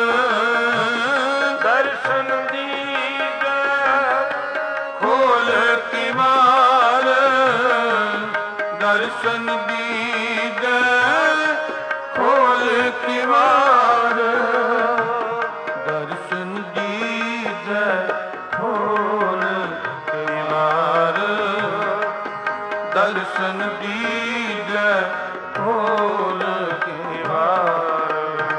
ਦਰਸ਼ਨ ਦੀਜੈ ਖੋਲ ਕਿਵਾਰ ਦਰਸ਼ਨ ਦੀਜੈ ਖੋਲ ਕਿਵਾਰ ਦਰਸ਼ਨ ਦੀਜੈ ਖੋਲ ਕਿਵਾਰ ਦਰਸ਼ਨ ਦੀਜੈ ਖੋਲ ਕਿਵਾਰ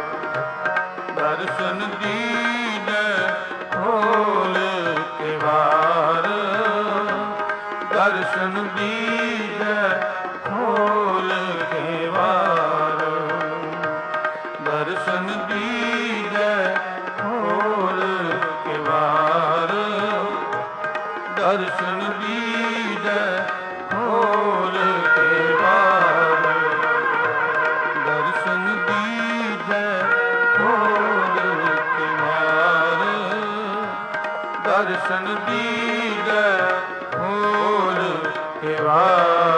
ਦਰਸ਼ਨ ਦੀਜੈ ਖੋਲ ਕਿਵਾਰ ਦਰਸ਼ਨ ਦੀਜੈ ਖੋਲ ਕਿਵਾਰ ਦਰਸ਼ਨ ਦੀਜੈ ਖੋਲ ਦਰਸ਼ਨ ਦੀਜੈ ਹੋਰ ਕੇ ਵਾਰ, ਦਰਸ਼ਨ ਦੀਜੈ ਹੋਰ ਕੇ ਵਾਰ, ਦਰਸ਼ਨ ਦੀਜੈ ਹੋਰ ਕੇ ਵਾਰ।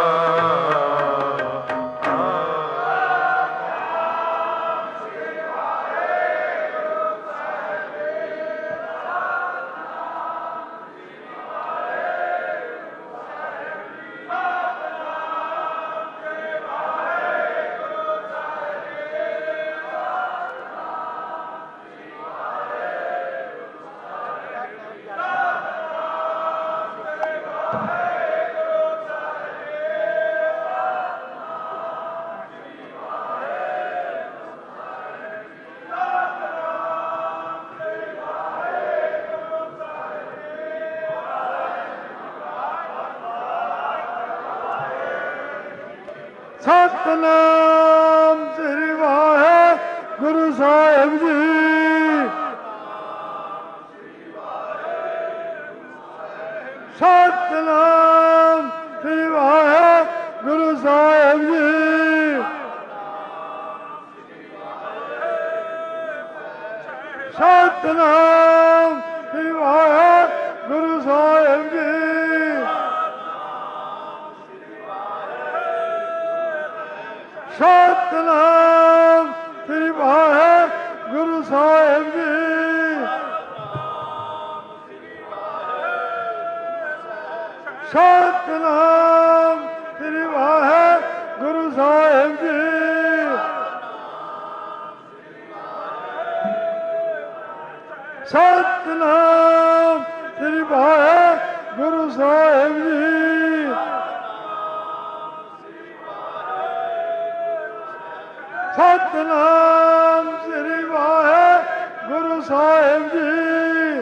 ਸਤਿਨਾਮ ਸ੍ਰੀ ਵਾਹਿਗੁਰੂ ਸਾਹਿਬ ਜੀ। ਸਤਿਨਾਮ ਸ੍ਰੀ ਵਾਹਿਗੁਰੂ ਸਾਹਿਬ ਜੀ। ਸਤਿਨਾਮ ਸ੍ਰੀ ਵਾਹਿਗੁਰੂ ਸਾਹਿਬ ਜੀ। ਸਤਿਨਾਮ ਸ੍ਰੀ ਵਾਹਿਗੁਰੂ ਸਾਹਿਬ ਜੀ। ਸਤਿਨਾਮ ਸ੍ਰੀ ਵਾਹਿਗੁਰੂ ਸਾਹਿਬ ਜੀ। ਸਤਿਨਾਮ ਸ੍ਰੀ ਵਾਹਿਗੁਰੂ ਸਾਹਿਬ ਜੀ। ਸਤਿਨਾਮ ਸ੍ਰੀ ਵਾਹਿਗੁਰੂ ਸਾਹਿਬ ਜੀ।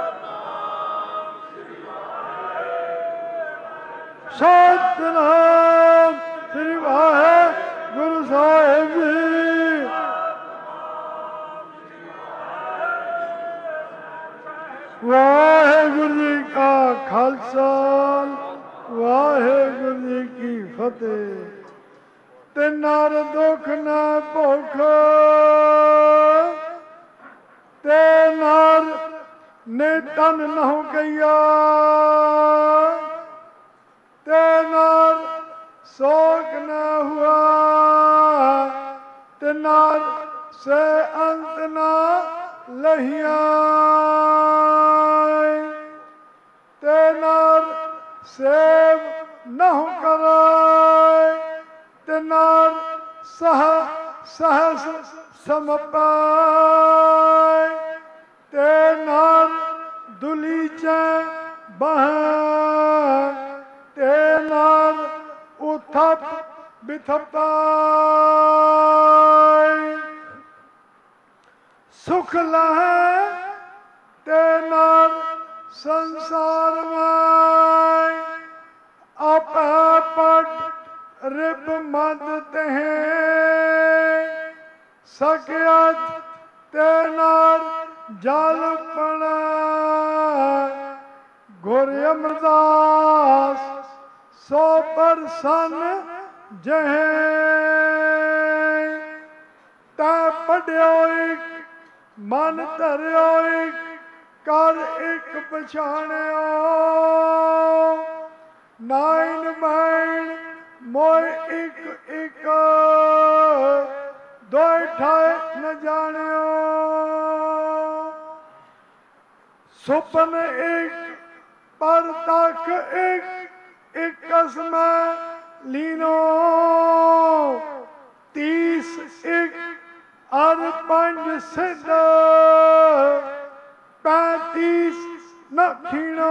ਸਤਿਨਾਮ ਸ੍ਰੀ ਵਾਹਿਗੁਰੂ ਸਾਹਿਬ ਜੀ। ਵਾਹਿਗੁਰੂ ਜੀ ਕਾ ਖਾਲਸਾ, ਵਾਹਿਗੁਰੂ ਜੀ ਕੀ ਫਤਿਹ। ਤੇ ਨਰ ਦੁਖ ਨਾ ਭੁਖ, ਤੇ ਨਰ ਨੇ ਤਨ ਨਹੁ ਗਈਆ, ਤੇ ਨਰ ਸੋਗ न हुआ, ते नर से अंत न लहिया, ते नर सेव नहु कराय, ते नर सहस समपाय, ते नर दुलीचे बह, ते नर उथप बिथपाय, सुख लहे ते नर संसार में, आपे पट रिप मद तेहे, सकियत ते नर जल पड़ा, गुर अमरदास सो परसन जहे, तै पढ़ियो एक मन धरियो एक, कर एक पछाणियो, नाइन बैण मोय एक एक, दोय ठाए न जानियो, सुपन एक पर तक एक, एक कसम लीनो, 30 एक अर पंज सिद्ध, 35 नखीनो,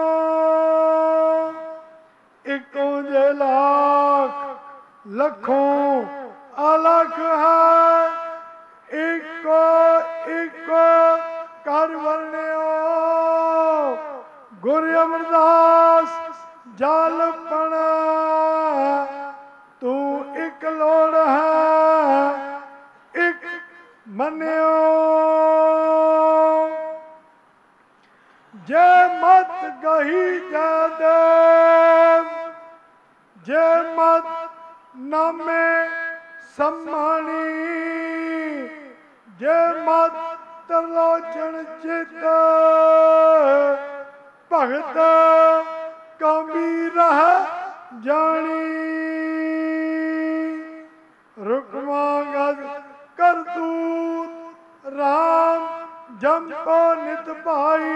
इकों जे लाख लखों अलग है, इको इको कर वर्ण्यो, गुरु अमरदास जल पड़ा, तू एक लोड़ है एक मन्यो, जे मत ਕਹੀ ਜੈਦੇਵ ਜੇ ਮਤ ਨਾਮੇ ਸਮਾਣੀ ਜੇ ਮਤ ਤਰਲੋਚਨ ਚਿਤ ਭਗਤ ਕਾਮੀ ਰਹਿ ਜਾਣੀ ਰੁਕਮਾਗਦ ਕਰਤੂਤ ਰਾਮ ਜੰਪੋ ਨਿਤ ਭਾਈ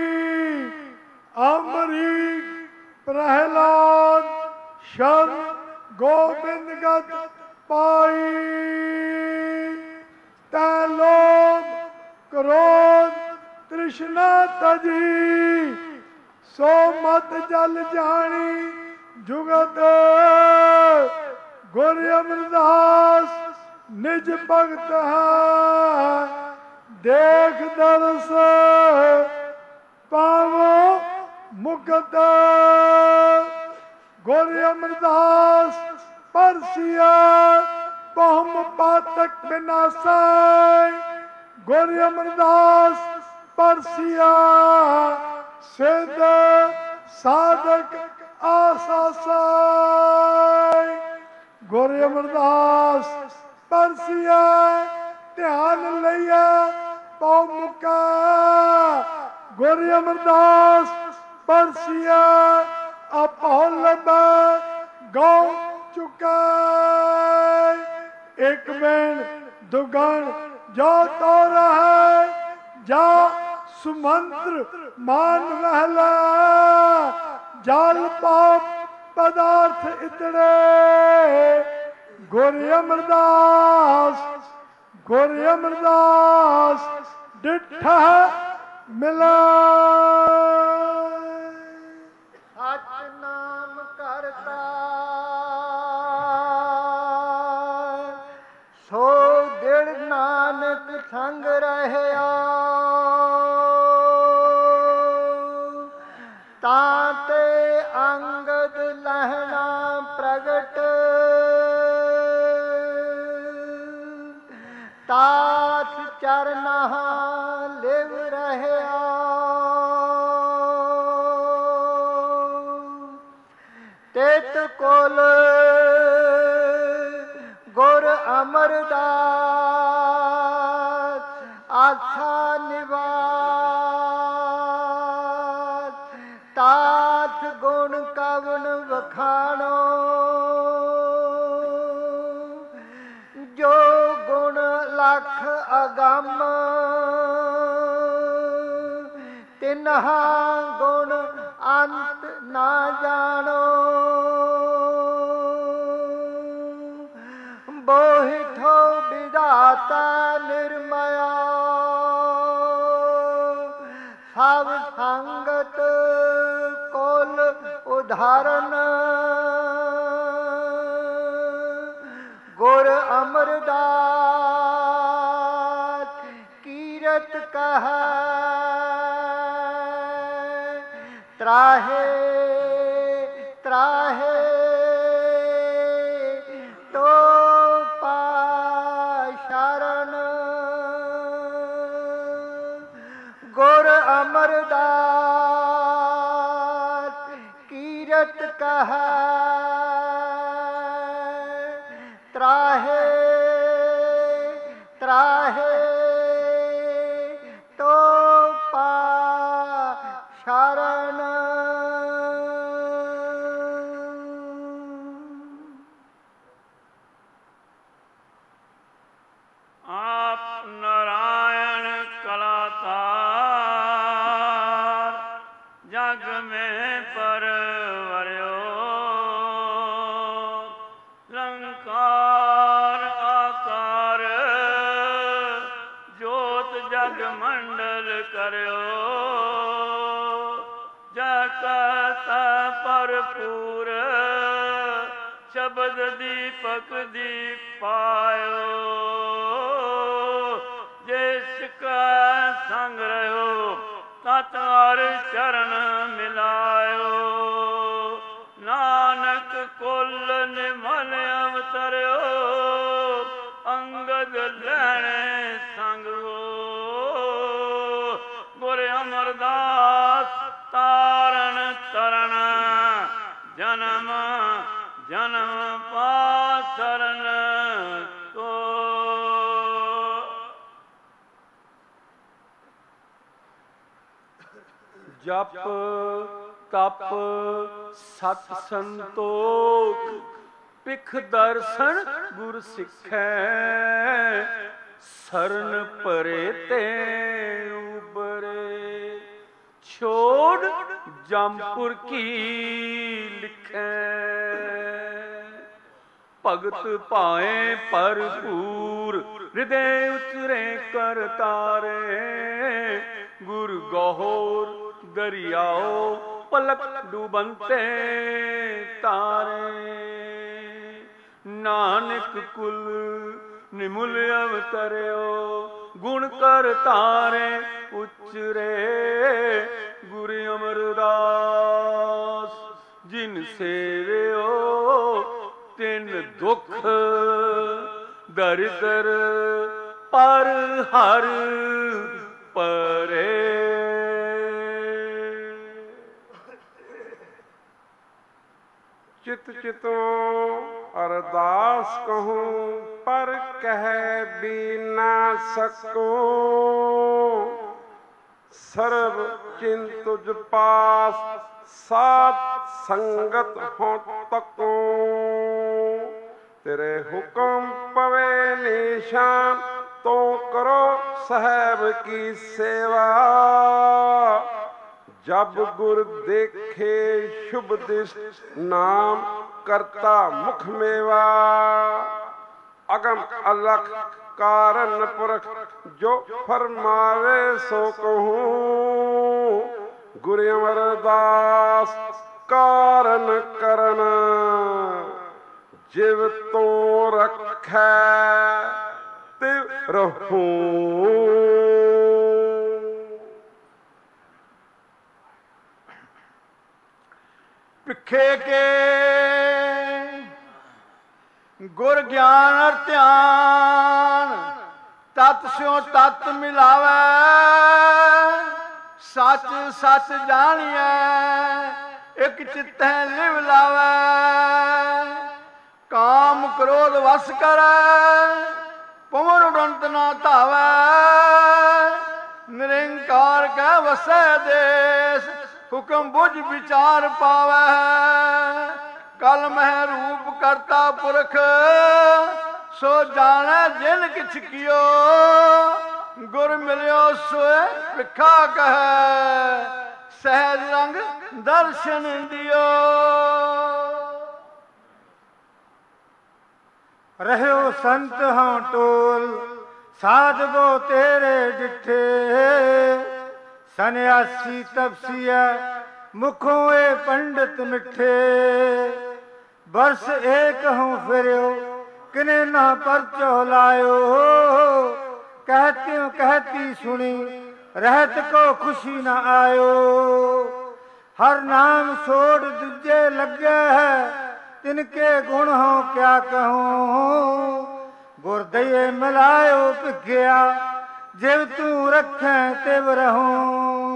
ਅਮਰੀਕ ਪ੍ਰਹਿਲਾਦ ਸ਼ਰਨ ਗੋਬਿੰਦ ਗਤ ਪਾਈ ਤੈ ਲੋਭ ਕ੍ਰੋਧ ਤ੍ਰਿਸ਼ਨਾ ਤਜੀ ਸੋ ਮਤ ਜਲ ਜਾਣੀ ਜੁਗਤ ਗੁਰ ਅਮਰਦਾਸ ਨਿਜ ਭਗਤ ਹੈ ਦੇਖ ਦਰਸ ਪਾਵੋ ਮੁਕਤ ਗੁਰ ਅਮਰਦਾਸ ਪਰਸਿਆ ਬਹੁਮ ਪਾਤਕ ਬਿਨਾਸੈ ਗੁਰ ਅਮਰਦਾਸ ਪਰਸਿਆ ਸਿੱਧ ਸਾਧਕ ਆਸਾਸੈ ਗੁਰ ਅਮਰਦਾਸ ਪਰਸਿਆ ਧਿਆਨ ਲਈਆ ਪਉ ਮੁਕਾ ਗੁਰ ਅਮਰਦਾਸ ਪਰਸਿਆ ਆਪੋ ਲੱਭੈ ਗਉ ਚੁਕੈ ਇੱਕ ਬੈਣ ਦੁਗਣ ਜੋ ਤੋ ਰਹੈ ਜਾ ਸੁਮੰਤਰ ਮਾਨ ਵਹਿਲਾ ਜਲ ਪਾਪ ਪਦਾਰਥ ਇਤੜੇ ਗੁਰ ਅਮਰਦਾਸ ਡਿਠਾ ਮਿਲਾ ਸਚ ਨਾਮ ਕਰਤਾ ਸੋ ਦਿਲ ਨਾਨਕ ਸੰਗ ਰਹਿਆ ਤਾਂ ਤੇ ਅੰਗਦ ਲਹਿਣਾ ਪ੍ਰਗਟ ਤਾਤ ਚਰਨਾ ਲਿਵ ਰਹਿਆ ਤਿਤ ਕੋਲ ਗੁਰ ਅਮਰਦਾਸ ਆਸਾ ਨਿਵਾਸ ਤਾਤ ਗੁਣ ਕਵਨ ਵਖਾਣੋ ਜੋ ਗੁਣ ਲਖ ਅਗੰਮ ਤਿਨਹਾ ਗੁਣ ਅੰਤ ਨਾ ਜਾਣੋ ਬੋਹਿਠੋ ਵਿਧਾਤਾ ਨਿਰਮਇਆ ਸਭ ਸੰਗਤ ਕੋਲ ਉਧਾਰਨ ਗੁਰ ਅਮਰਦਾਸ ਕੀਰਤ ਕਹੈ ਤਰਾਹੇ ਤਰਾਹੇ ਤੋ ਪਾਸ਼ਰਨ ਗੁਰ ਅਮਰਦਾਸ ਕੀਰਤ ਕਹੈ ਤਰਾਹੇ ਤਰਾਹੇ ਤੋ ਪਾਸ਼ਰਨ ਆਪ ਨਾਰਾਇਣ ਕਲਾਤਾਰ ਜਗ ਮੈਂ ਪਰਵਰਿਓ ਲੰਕਾਰ ਆਕਾਰ ਜੋਤ ਜਗ ਮੰਡਲ ਕਰਿਓ ਜਗਤ ਭਰਪੂਰ ਸ਼ਬਦ ਦੀਪਕ ਦੀਪ ਪਾਇਓ ਜਿਸ ਕਾ ਸੰਗ ਰਹਿਓ ਤਤ ਹਰ ਚਰਨ ਮਿਲਾਇਓ ਨਾਨਕ ਕੁਲ ਨਿਮਲ ਅਵਤਰਿਓ ਅੰਗਦ ਲੈਣੇ ਸੰਗੋ ਗੁਰ ਅਮਰਦਾਸ ਤਾਰਨ ਜਨਮ ਜਨਮ ਪਾਸਰਨ ਤੋ। ਜਪ ਤਪ ਸਤ ਸੰਤੋਖ ਪਿਖ ਦਰਸ਼ਨ ਗੁਰ ਸਿੱਖੈ। ਸਰਨ ਪਰੇ ਤੇ ਉਬਰੇ ਛੋੜ ਜਮਪੁਰ ਕੀ ਲਿਖੈ। ਭਗਤ ਭਾਏ ਭਰਪੂਰ ਹਿਰਦੇ ਉਚਰੇ ਕਰ ਤਾਰੇ। ਗੁਰ ਗਹੋਰ ਦਰਿਆਓ ਪਲਕ ਡੂਬੰਤੇ ਤਾਰੇ। ਨਾਨਕ ਕੁਲ ਨਿਮੁਲ ਅਵਤਰਿਓ ਗੁਣ ਕਰ ਤਾਰੇ ਉਚਰੇ। ਗੁਰ ਅਮਰਦਾਸ ਜਿਨ ਸੇਵਿਓ ਤਿਨ ਦੁਖ ਦਰਿਦਰ ਪਰ ਹਰ ਪਰੇ। ਚਿਤ ਚਿਤੋ ਅਰਦਾਸ ਕਹੂੰ ਪਰ ਕਹਿ ਵੀ ਨਾ ਸਕੋ। ਸਰਬ ਚਿੰਤ ਤੁਝ ਪਾਸ ਸਾਧ ਸੰਗਤ ਹੋ ਤਕੋ। ਤੇਰੇ ਹੁਕਮ ਪਵੇ ਨਿਸ਼ਾਨ ਤੋ ਕਰੋ ਸਾਹਿਬ ਕੀ ਸੇਵਾ। ਜਬ ਗੁਰ ਦੇਖੇ ਸ਼ੁਭ ਦਿਸ ਨਾਮ ਕਰਤਾ ਮੁਖ ਮੇਵਾ। ਅਗਮ ਅਲਖ ਕਾਰਨ ਪੁਰਖ ਜੋ ਫਰਮਾਵੇ ਸੋ ਕਹੂੰ। ਗੁਰ ਅਮਰਦਾਸ ਕਾਰਨ ਕਰਨ ਜਿਵ ਤੋਂ ਰੱਖੈ ਤਿਵ ਰਹੂੰ। ਭਿਖੇ ਕੇ ਗੁਰ ਗਿਆਨ ਅਰ ਧਿਆਨ ਤਤ ਸਿਉ ਤਤ ਮਿਲਾਵੈ। ਸੱਚ ਸੱਚ ਜਾਣੀਐ ਇਕ ਚਿਤੈ ਲਿਵ ਲਾਵੈ। ਕਾਮ ਕ੍ਰੋਧ ਵਸ ਕਰੈ ਪਵਨ ਉਡੰਤ ਨਾ ਧਾਵੈ। ਨਿਰੰਕਾਰ ਕੈ ਵਸੈ ਦੇਸ ਹੁਕਮ ਬੁਝ ਵਿਚਾਰ ਪਾਵੈ। ਕਲ ਮਹਿ ਰੂਪ ਕਰਤਾ ਪੁਰਖ ਸੋ ਜਾਣੈ ਜਿਨ ਕਿਛ ਕੀਓ। ਗੁਰ ਮਿਲਿਓ ਸੋਏ ਭਿਖਾ ਕਹੈ ਸਹਿਜ ਰੰਗ ਦਰਸ਼ਨ ਦਿਓ। ਰਹਿਓ ਸੰਤ ਹਾਂ ਟੋਲ ਸਾਧਗੋ ਤੇਰੇ ਡਿਠੇ। ਸੰਨਿਆਸੀ ਤਪਸੀਐ ਮੁਖੋਂ ਏ ਪੰਡਤ ਮਿੱਠੇ। ਬਰਸ ਏਕ ਹੂੰ ਫਿਰਿਓ ਕਿਨੇ ਨਾ ਪਰਚੋ ਲਾਇਓ। कहत्यों कहती सुनी रहत को खुशी न आयो। हर नाम छोड़ दूजे लगे है तिनके गुण हो क्या कहूँ। गुरदये मिलायो भिखिया जिव तू रखें तिव रहूं।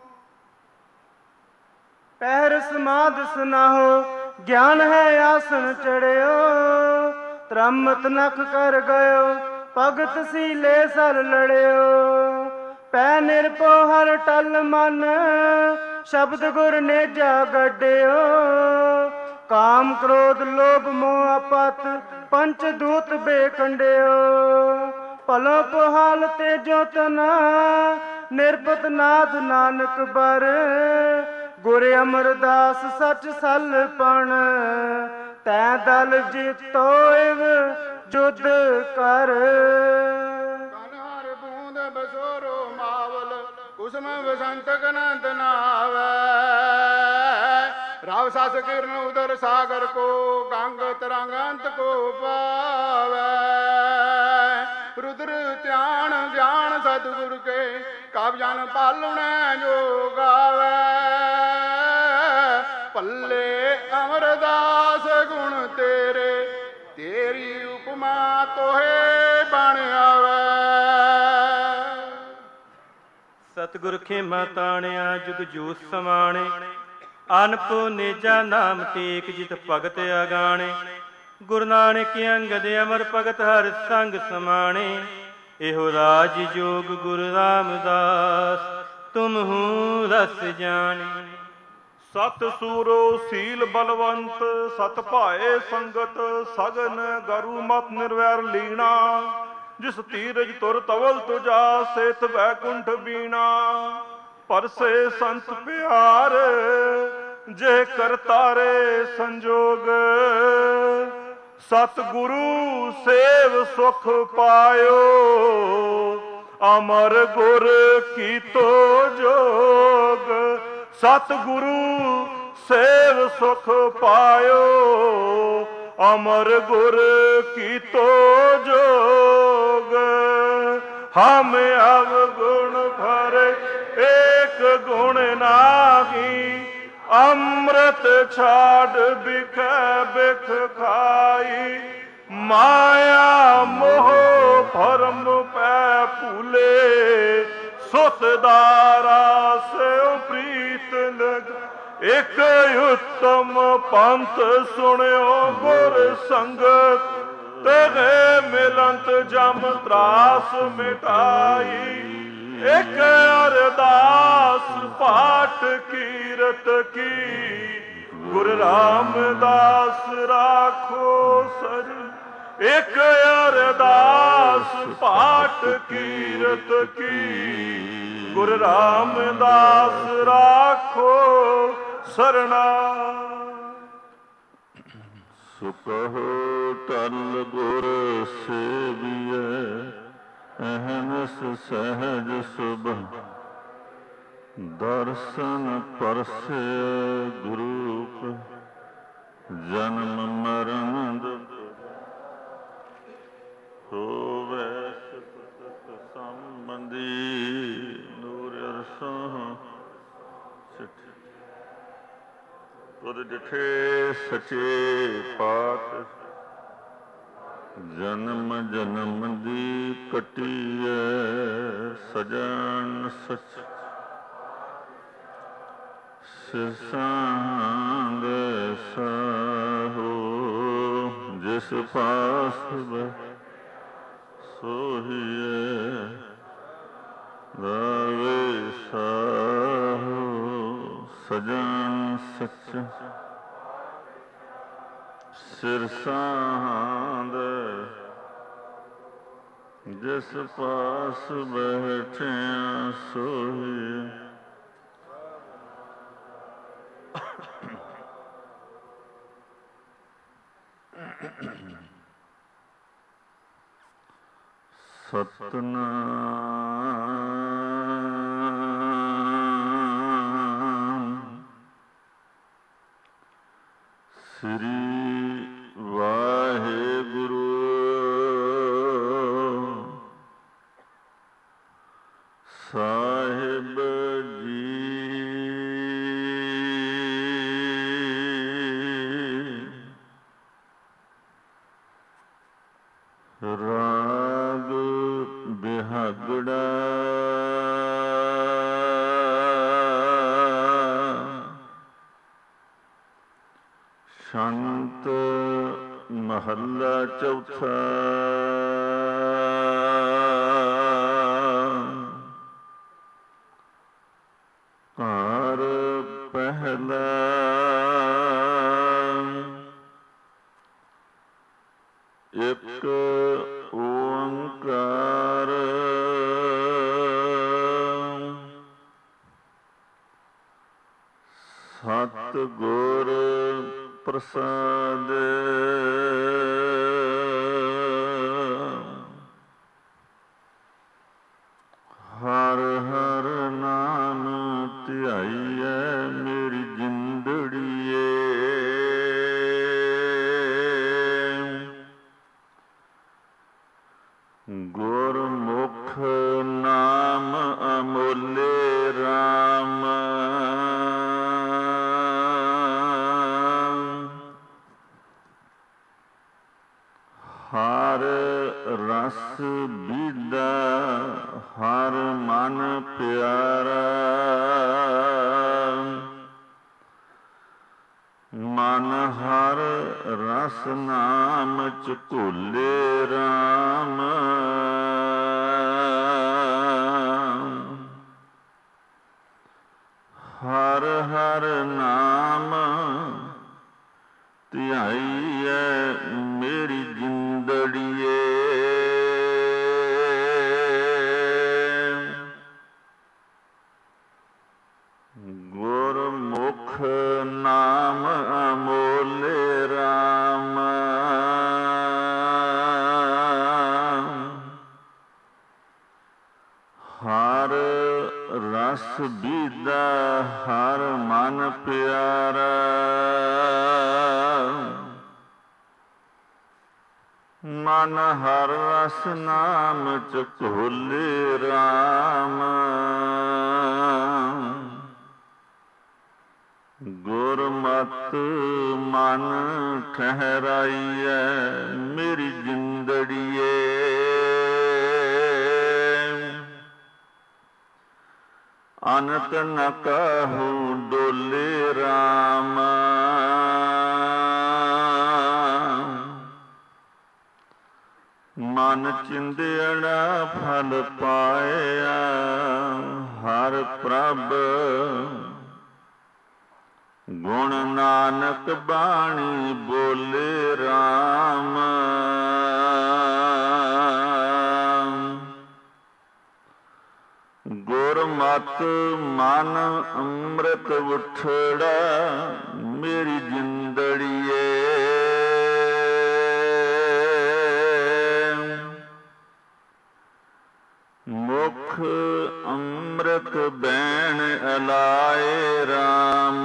पैर समाध सुनाहो ज्ञान है आसन चढ़ियो। त्रमत नख कर गयो भगत सीले सर लड़ियो। पै निरपो हर टल मन शब्द गुर नेजा गड्डियो। काम क्रोध लोभ मोह अपत पंच दूत बेकंडियो। भलो पोहाल तेजो तना निरपत नाथ नानक बर। गुर अमरदास सच सलपण तै दल जीतो इव जुद कर। कनहर बूंद बसोरो मावल कुसुम बसंत गनंत नावै। राव सास किरण उदर सागर को गंग तरंग अंत को पावै। रुद्र ध्यान ज्ञान सतगुरु के काव्यान पालुने जो गावै। पल्ले अमरदास गुण तेरे तेरी उपमा तोहे बन आवे। सतगुर खेमा ताणिया जुग जूस समाणे ਅਨਪ ਨੇਜਾ ਨਾਮ ਟੇਕ ਜਿਤ ਭਗਤ ਅਗਾਣੇ। ਗੁਰੂ ਨਾਨਕ ਅੰਗਦ ਅਮਰ ਭਗਤ ਹਰ ਸੰਗ ਸਮਾਣੇ। ਇਹੋ ਰਾਜ ਜੋਗ ਗੁਰੂ ਰਾਮਦਾਸ ਤੁਮਹੂ ਰਸ ਜਾਣੇ। ਸਤ ਸੂਰੋ ਸੀਲ ਬਲਵੰਤ ਸਤ ਭਾਏ ਸੰਗਤ ਸਗਨ ਗਰੂ ਮਤ ਨਿਰਵੈਰ ਲੀਣਾ। ਜਿਸ ਧੀਰਜ ਤੁਰ ਤਵਲ ਤੁਜਾ ਸੇਤ ਵੈਕੁੰਠ ਬੀਣਾ। ਪਰਸੇ ਸੰਤ ਪਿਆਰ ਜੇ ਕਰਤਾਰੇ ਸੰਜੋਗ। ਸਤ ਗੁਰੂ ਸੇਵ ਸੁਖ ਪਾਇਓ ਅਮਰ ਗੁਰ ਕੀਤੋ ਜੋਗ। ਸਤ ਗੁਰੂ ਸੇਵ ਸੁਖ ਪਾਇਓ ਅਮਰ ਗੁਰ ਕੀਤੋ ਜੋਗ। ਹਮ ਅਵਗੁਣ ਭਰੇ ਏਕ ਗੁਣ ਨਾਹੀ। ਅੰਮ੍ਰਿਤ ਛਾੜ ਬਿਖੈ ਬਿਖ ਖਾਈ। ਮਾਇਆ ਮੋਹ ਭਰਮ ਪੈ ਭੂਲੇ। ਸੁਤ ਦਾਰਾ ਸਿਉ ਪ੍ਰੀਤ ਲਗ। ਇਕ ਉਤਮ ਪੰਥ ਸੁਣਿਓ ਗੁਰ ਸੰਗਤ। ਤੇਰੇ ਮਿਲੰਤ ਜਮ ਤਰਾਸ ਮਿਟਾਈ। ਇਕ ਅਰਦਾਸ ਪਾਠ ਕੀਰਤ ਕੀ। ਗੁਰੂ ਰਾਮਦਾਸ ਰਾਖੋ ਸਰਨ। ਇਕ ਅਰਦਾਸ ਪਾਠ ਕੀਰਤ ਕੀ। ਗੁਰੂ ਰਾਮਦਾਸ ਰਾਖੋ ਸਰਣਾ। ਸੁਕਹੁ ਟਲ ਗੁਰ ਸੇਵੀਐ। ਅਹਨਸ ਸਹਿਜ ਸੁਭਾ। ਦਰਸ਼ਨ ਪਰਸੈ ਗੁਰੂ। ਜਨਮ ਮਰਨ ਹੋਵੇ ਸਤ ਸੰਬੰਧੀ। ਨੂਰ ਅਰਸੋਂ ਤੁਧ ਡਿਠੇ ਸਚੇ ਪਾਤ। ਜਨਮ ਜਨਮ ਦੀ ਕਟੀਐ ਸਜਣ ਸਚ। ਸਿਰਸਾਂਗ ਸਾਹੋ ਜਿਸ ਪਾਸ ਸੋਹੀਐ। ਗਾਵੇ ਸਾਹੋ ਸਜਣ ਸਚ। ਸਿਰਸਾਂਦ ਜਿਸ ਪਾਸ ਬੈਠਿਆ ਸੋਹੀਐ। ਸਤਨਾਮ ਸ੍ਰੀ ਵਾਹਿਗੁਰੂ ਸਾਹਿਬ ਜੀ। ਰਾਗ ਬਿਹਾਗੜਾ ਸ਼ੰਤ ਮਹੱਲਾ ਚੌਥਾ। ਘਰ ਪਹਿਲਾ ਇੱਕ ਓੰਕਾਰ। ਸਤ ਗੁਰ ਪ੍ਰਸਾਦ। ਹਰ ਹਰ ਨਾਮ ਧਿਆਈਐ ਮੇਰੀ ਜਿੰਦੜੀਏ। ਗੁਰਮੁਖ ਨਾਮ ਅਮੁੱਲੇ RAM। ਹਰ ਰਸ ਬੀਦਾ ਹਰ ਮਨ ਪਿਆਰਾ। ਮਨ ਹਰ ਰਸ ਨਾਮ ਚ ਘੋਲੇ ਰਾਮ। ਹਰ ਹਰ ਨਾਮ ਧਿਆਈਐ ਮੇਰੀ ਜਿੰਦੜੀਏ। ਗੁਰਮੁਖ ਨਾਮ ਅਮੋਲੇ ਰਾਮ। ਹਰ ਰਸ ਬੀਦਾ ਹਰ ਮਨ ਪਿਆਰਾ। ਮਨ ਹਰ ਰਸ ਨਾਮ ਚ ਘੋਲੇ ਰਾਮ। ਗੁਰਮਤਿ ਮਨ ਠਹਿਰਾਈਐ ਮੇਰੀ ਜਿੰਦੜੀਏ। ਅਨੰਤ ਨ ਕਾਹੂ ਡੋਲੇ ਰਾਮ। ਮਨ ਚਿੰਦਿਆਣਾ ਫਲ ਪਾਇਆ ਹਰ ਪ੍ਰਭ। ਗੁਣ ਨਾਨਕ ਬਾਣੀ ਬੋਲੇ ਰਾਮ। ਗੁਰਮਤਿ ਮਨ ਅੰਮ੍ਰਿਤ ਉਠੜਾ ਮੇਰੀ ਜਿੰਦੜੀਏ। ਮੁਖ ਅੰਮ੍ਰਿਤ ਬੈਣ ਅਲਾਏ ਰਾਮ।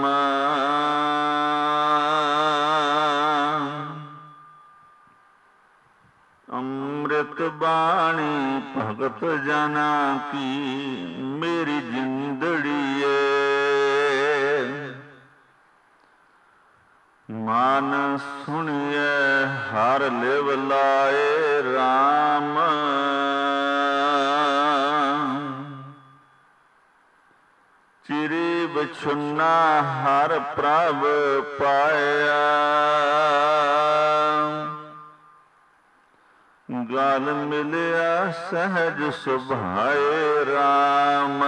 ਅੰਮ੍ਰਿਤ ਬਾਣੀ ਭਗਤ ਜਨਾ ਕੀ ਮੇਰੀ ਜਿੰਦੜੀਏ। ਮਨ ਸੁਣੀਐ ਹਰ ਲਿਵ ਲਾਏ ਰਾਮ। ਚਿਰੇ ਵਿਛੁੰਨਾ ਹਰ ਪ੍ਰਭ ਪਾਇਆ। ਗਲ ਮਿਲਿਆ ਸਹਿਜ ਸੁਭਾਏ ਰਾਮ।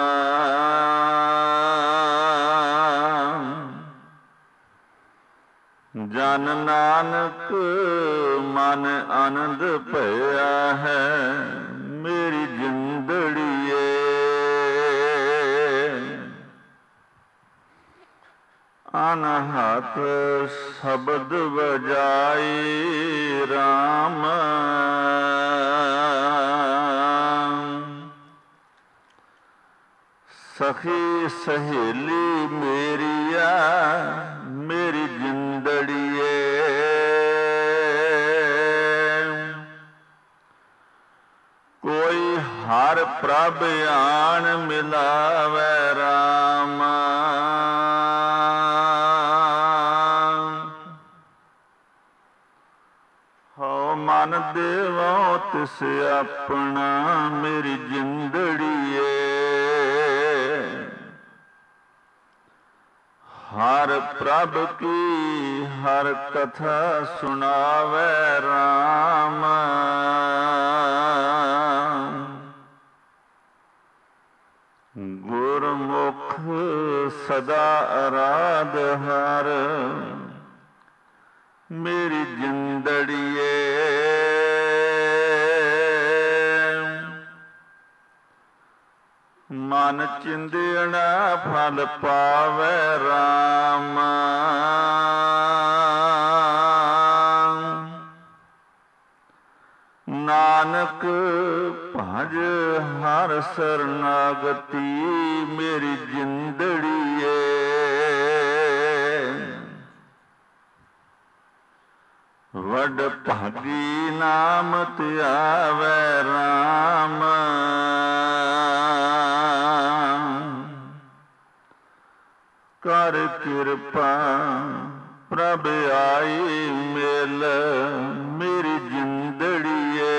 ਜਨ ਨਾਨਕ ਮਨ ਆਨੰਦ ਭਇਆ ਹੈ ਮੇਰੀ ਜਿੰਦੜੀਏ। ਅਨਹਤ ਸ਼ਬਦ ਵਜਾਈ ਰਾਮ। ਸਖੀ ਸਹੇਲੀ ਮੇਰੀਆ ਮੇਰੀ ਜਿੰਦੜੀਏ। ਕੋਈ ਹਰ ਪ੍ਰਭ ਆਣ ਮਿਲਾਵੈ ਰਾਮ। ਹਉ ਮਨ ਦੇਵੋ ਤਿਸ ਆਪਣਾ ਮੇਰੀ ਜਿੰਦੜੀਏ। ਹਰ ਪ੍ਰਭ ਕੀ ਹਰ ਕਥਾ ਸੁਣਾਵੈ ਰਾਮ। ਗੁਰਮੁਖ ਸਦਾ ਅਰਾਧ ਹਰ ਮੇਰੀ ਜਿੰਦੜੀਏ। ਮਨ ਚਿੰਦਿਆਣਾ ਫਲ ਪਾਵੈ ਰਾਮ। ਨਾਨਕ ਭਜ ਹਰ ਸਰਨਾਗਤੀ ਮੇਰੀ ਜਿੰਦੜੀਏ। ਵੱਡ ਭਾਗੀ ਨਾਮ ਧਿਆਵੈ ਰਾਮ। ਕਰ ਕਿਰਪਾ ਪ੍ਰਭ ਆਈ ਮਿਲ ਮੇਰੀ ਜਿੰਦੜੀਏ।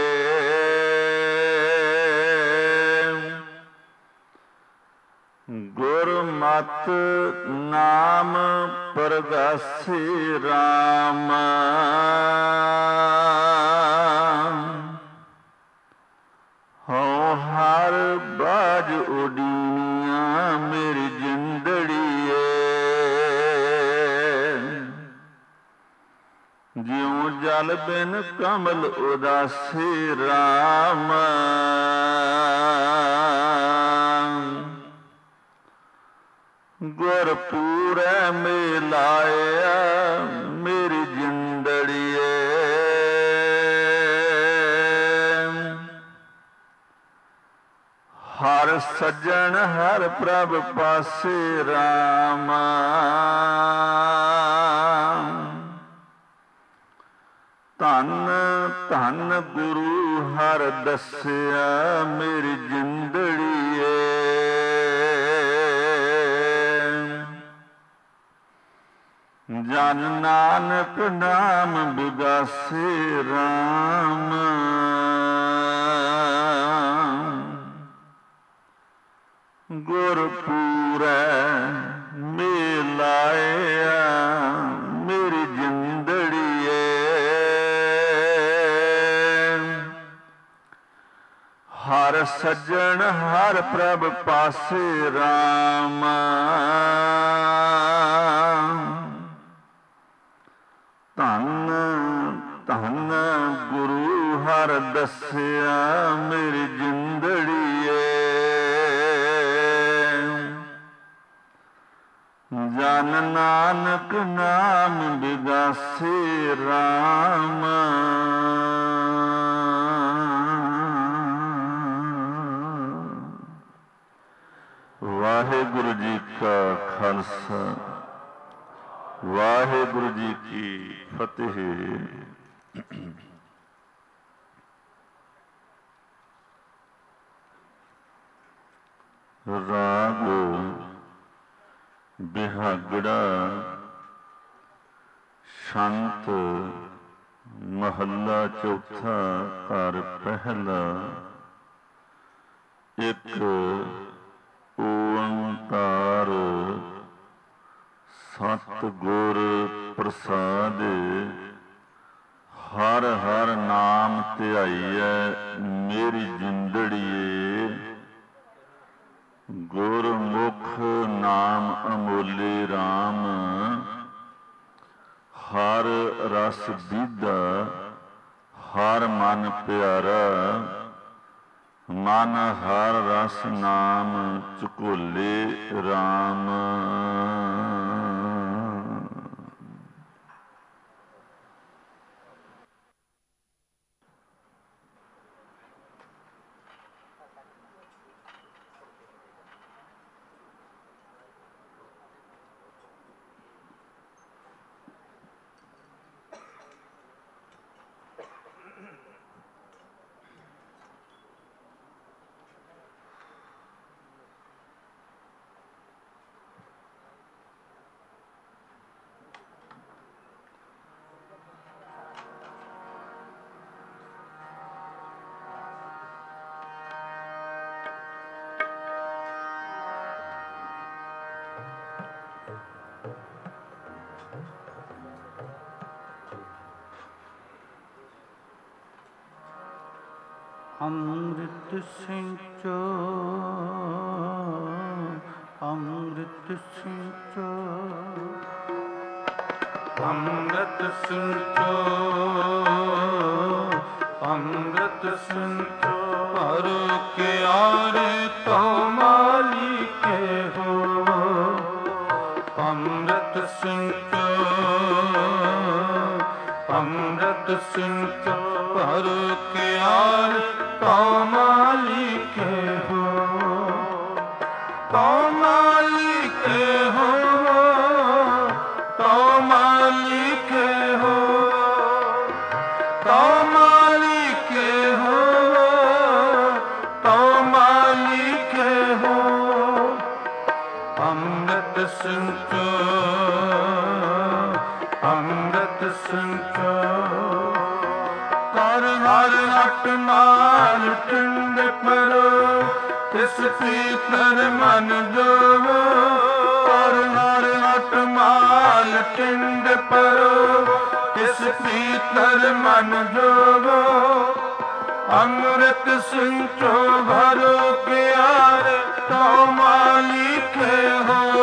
ਗੁਰਮਤਿ ਮਤ ਨਾਮ ਪ੍ਰਗਾਸੇ ਰਾਮ। ਹਉ ਹਰ ਬਾਜ ਉਡੀਆਂ ਮੇਰੀ ਜਿੰਦੜੀਏ। ਜਿਉ ਜਲ ਬਿਨ ਕਮਲ ਉਦਾਸੇ ਰਾਮ। ਗੁਰ ਪੂਰੈ ਮਿਲਾਇਆ ਮੇਰੀ ਜਿੰਦੜੀਏ। ਹਰ ਸੱਜਣ ਹਰ ਪ੍ਰਭ ਪਾਸੇ ਰਾਮ। ਧੰਨ ਧੰਨ ਗੁਰੂ ਹਰਿ ਦੱਸਿਆ ਮੇਰੀ ਜਿੰਦੜੀਏ। ਜਨ ਨਾਨਕ ਨਾਮ ਬਿਗਾਸੇ ਰਾਮ। ਗੁਰ ਪੂਰੈ ਮਿਲਾਇਆ ਮੇਰੀ ਜਿੰਦੜੀਏ। ਹਰ ਸੱਜਣ ਹਰ ਪ੍ਰਭ ਪਾਸੇ ਰਾਮ। ਧੰਨ ਧੰਨ ਗੁਰੂ ਹਰਿ ਦੱਸਿਆ ਮੇਰੀ ਜਿੰਦੜੀਏ। ਜਨ ਨਾਨਕ ਨਾਮ ਬਿਗਾਸੇ ਰਾਮ। ਵਾਹਿਗੁਰੂ ਜੀ ਕਾ ਖਾਲਸਾ ਵਾਹਿਗੁਰੂ ਜੀ ਕੀ ਫਤਿਹ। ਰਾਗ ਬਿਹਾਗੜਾ ਸ਼ੰਤ ਮਹੱਲਾ ਚੌਥਾ ਘਰ ਪਹਿਲਾ। ਇੱਕ ਓੰਕਾਰ ਸਤਿਗੁਰ ਪ੍ਰਸਾਦ। ਹਰ ਹਰ ਨਾਮ ਧਿਆਈਐ ਮੇਰੀ ਜਿੰਦੜੀਏ। ਗੁਰਮੁਖ ਨਾਮ ਅਮੋਲੇ ਰਾਮ। ਹਰ ਰਸ ਦੀਦਾ ਹਰ ਮਨ ਪਿਆਰਾ। ਮਨ ਹਰ ਰਸ ਨਾਮ ਝਕੋਲੇ ਰਾਮ। ਅੰਮ੍ਰਿਤ ਸਿੰਚੋ ਅੰਮ੍ਰਿਤ ਸਿੰਚੋ ਅੰਮ੍ਰਿਤ ਸਿੰਚੋ ਅੰਮ੍ਰਿਤ ਸਿੰਚੋ। ਹਰ ਕਿਆਰੇ ਤੋ ਮਾਲੀਕੇ ਹੋ। ਅੰਮ੍ਰਿਤ ਸਿੰਚੋ ਅੰਮ੍ਰਿਤ ਸਿੰਚੋ। ਹਰ ਕਿਆਰੇ ਤੋ ਮਾਲੀਕੇ ਹੋ। ਤੋ ਮਾਲੀਕੇ ਹੋ ਤੋ ਮਾਲੀਕੇ ਹੋ ਤੋ ਮਾਲੀਕੇ ਹੋ ਤੋ ਮਾਲੀਕੇ ਹੋ। ਅੰਮ੍ਰਿਤ ਸਿੰਚੋ ਅੰਮ੍ਰਿਤ ਸਿੰਚੋ। ਕਰ ਹਰ ਹਟ ਨਾਲ ਟਿੰਡ ਪਰੋ। ਤਿਸ ਪੀਤਰ ਮਨ ਜੋਵੋ। ਲਾਲ ਟਿੰਡ ਪਰੋ ਤਿਸ ਪੀਤਰ ਮਨ ਜੋਗੋ ਅੰਮ੍ਰਿਤ ਸਿੰਚੋ ਭਰੋ ਕਿਆਰ ਤਉ ਮਾਲਿਕੇ ਹੋ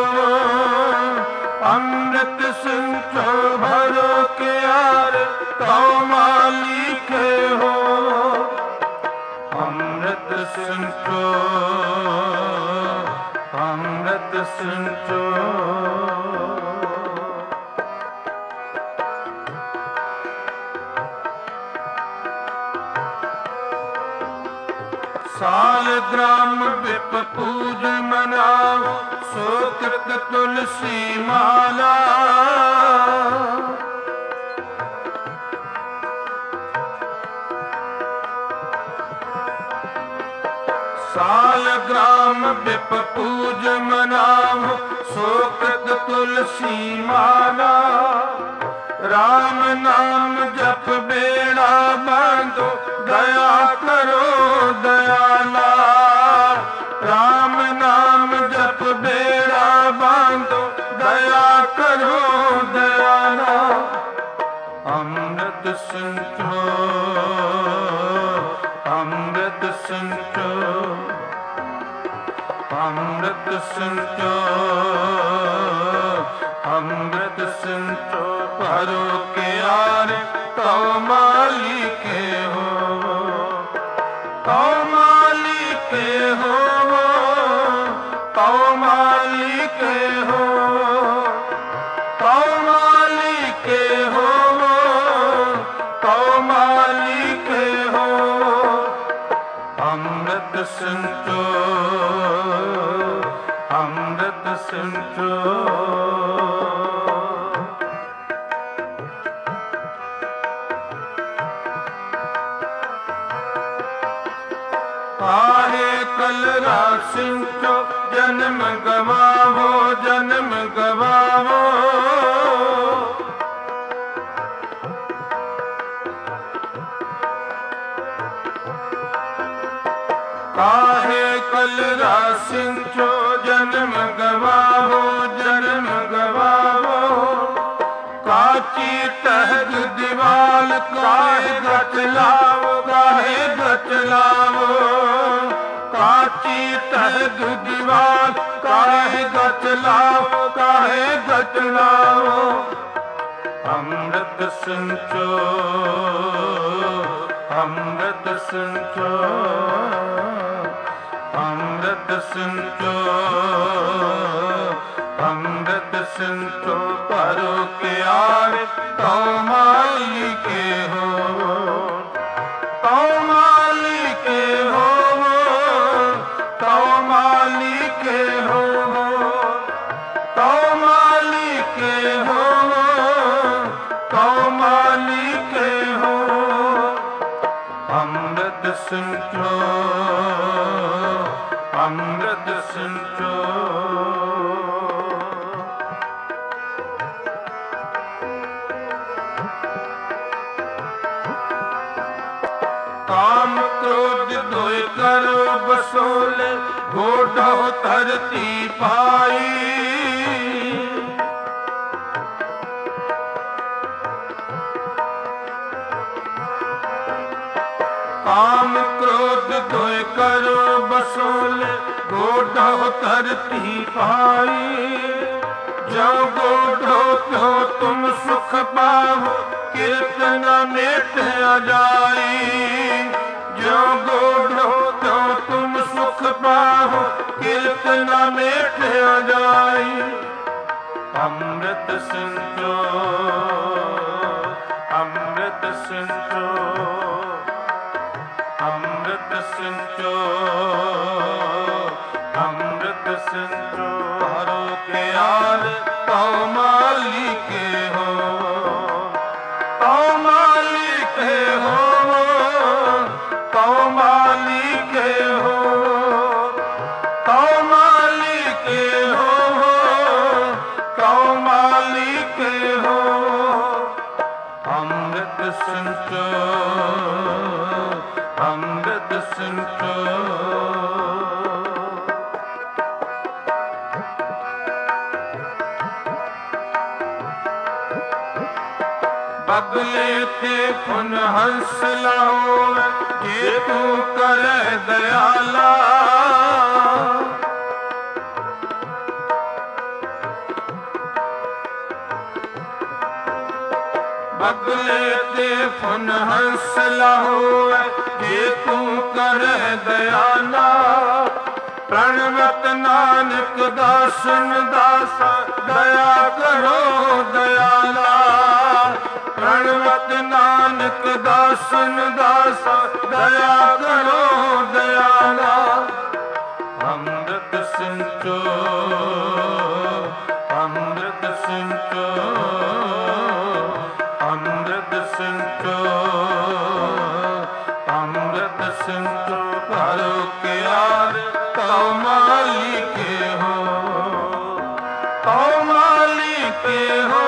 ਅੰਮ੍ਰਿਤ ਸਿੰਚੋ ਭਰੋ ਕਿਆਰ ਤਉ ਮਾਲਿਕੇ ਹੋ ਅੰਮ੍ਰਿਤ ਸਿੰਚੋ ਅੰਮ੍ਰਿਤ ਸਿੰਚੋ ਸਾਲ ਗ੍ਰਾਮ ਵਿਪ ਪੂਜ ਮਨਾਓ ਸੋ ਕਿਰਤ ਤੁਲਸੀ ਮਾਲਾ ਸਾਲ ਗ੍ਰਾਮ ਵਿਪ ਪੂਜ ਮਨਾਓ ਸੋ ਕਿਰਤ ਤੁਲਸੀ ਮਾਲਾ ਰਾਮ ਨਾਮ ਜਪ ਬੇੜਾ ਬਾਂਧੋ ਦਇਆ ਕਰੋ ਦਇਆਲਾ ਰਾਮ ਨਾਮ ਜਪ ਬੇੜਾ ਬਾਂਧੋ ਦਇਆ ਕਰੋ ਦਇਆਲਾ ਅੰਮ੍ਰਿਤ ਸਿੰਚੋ ਅੰਮ੍ਰਿਤ ਸਿੰਚੋ ਅੰਮ੍ਰਿਤ ਸਿੰਚੋ ਅੰਮ੍ਰਿਤ ਸਿੰਚੋ ਭਰੋ ਕਿਆਰ ਤਉ ਮਾਲਿਕੇ ਹੋ ਤਉ ਮਾਲਿਕੇ ਹੋ ਤਉ ਮਾਲਿਕੇ ਹੋ ਤਉ ਮਾਲਿਕੇ ਹੋ ਤਉ ਮਾਲਿਕੇ ਹੋ ਅੰਮ੍ਰਿਤ ਸਿੰਚੋ ਅੰਮ੍ਰਿਤ ਸਿੰਚੋ ਆਹੇ ਕਲਰਾ ਸਿੰਚੋ ਜਨਮ ਗਵਾਵੋ ਜਨਮ ਗਵਾਵੋ ਕਾਹੇ ਕਲਰਾ ਸਿੰਚੋ ਜਨਮ ਗਵਾਵੋ ਜਨਮ ਗਵਾਵੋ ਕਾਚੀ ਟਹਿਗ ਦੀਵਾਲ ਕਾਹੇ ਗਚ ਲਾਵੋ ਕਾਹੇ ਗਚ ਲਾਵੋ ਕਾਚੀ ਟਹਿਗ ਦੀਵਾਲ ਕਾਹੇ ਗਚ ਲਾਵੋ ਕਾਹੇ ਗਚ ਲਾਵੋ ਅੰਮ੍ਰਿਤ ਸਿੰਚੋ ਅੰਮ੍ਰਿਤ ਸਿੰਚੋ ਅੰਮ੍ਰਿਤ ਸਿੰਚੋ ਅੰਮ੍ਰਿਤ ਸਿੰਚੋ ਭਰੋ ਕਿਆਰ ਤਉ ਮਾਲਿਕੇ ਹੋ ਤਉ ਮਾਲਿਕੇ ਹੋ ਤਉ ਮਾਲਿਕੇ ਹੋ ਤਉ ਮਾਲਿਕੇ ਹੋ ਤਉ ਮਾਲਿਕੇ ਹੋ ਅੰਮ੍ਰਿਤ ਸਿੰਚੋ ਅੰਮ੍ਰਿਤ ਸਿੰਚੋ ਕਾਮ ਕ੍ਰੋਧ ਦੋਇ ਕਰੋ ਬਸੋਲੇ ਗੋਢੋ ਧਰਤੀ ਪਾਈ ਕਾਮ ਕ੍ਰੋਧ ਦੋਇ ਕਰੋ ਬਸੋਲੇ ਗੋਢੋ ਧਰਤੀ ਪਾਈ ਜੋ ਗੋਢੋ ਤਿਉ ਤੁਮ ਸੁਖ ਪਾਵੋ ਕਿਰਤ ਨ ਮੇਟਿਆ ਜਾਈ ਜੋ ਗੋਢੋ ਤਿਉ ਤੁਮ ਸੁਖ ਪਾਵੋ ਕਿਰਤ ਨ ਮੇਟਿਆ ਜਾਈ ਅੰਮ੍ਰਿਤ ਸਿੰਚੋ ਅੰਮ੍ਰਿਤ ਸਿੰਚੋ ਅੰਮ੍ਰਿਤ ਸਿੰਚੋ ਅੰਮ੍ਰਿਤ ਸਿੰਚੋ ਭਰੋ ਕਿਆਰ ਤਉ ਮਾਲਿਕੇ ਹੋ ਤਉ ਮਾਲਿਕੇ ਹੋ ਤਉ ਮਾਲਿਕੇ ਹੋ ਤਉ ਮਾਲਿਕੇ ਹੋ ਤਉ ਮਾਲਿਕੇ ਹੋ ਅੰਮ੍ਰਿਤ ਸਿੰਚੋ ਅੰਮ੍ਰਿਤ ਸਿੰਚੋ ਬਗਲੇ ਤੇ ਫੁਨ ਹੰਸ ਲਾਓ ਜੇ ਤੂੰ ਕਰੈ ਦਇਆਲਾ ਬਗਲੇ ਤੇ ਫੁਨ ਹੰਸ ਲਾਓ ਜੇ ਤੂੰ ਕਰੈ ਦਇਆਲਾ ਪ੍ਰਣਵਤ ਨਾਨਕ ਦਾਸਨ ਦਾਸਾ ਦਇਆ ਕਰੋ ਦਇਆਲਾ ਪ੍ਰਣਵਤ ਨਾਨਕ ਦਾਸਨ ਦਾਸਾ ਦਇਆ ਕਰੋ ਦਇਆਲਾ ਅੰਮ੍ਰਿਤ ਸਿੰਚੋ ਅੰਮ੍ਰਿਤ ਸਿੰਚੋ ਅੰਮ੍ਰਿਤ ਸਿੰਚੋ ਅੰਮ੍ਰਿਤ ਸਿੰਚੋ ਭਰੋ ਕਿਆਰ ਤਉ ਮਾਲਿਕੇ ਹੋ ਤਉ ਮਾਲਿਕੇ ਹੋ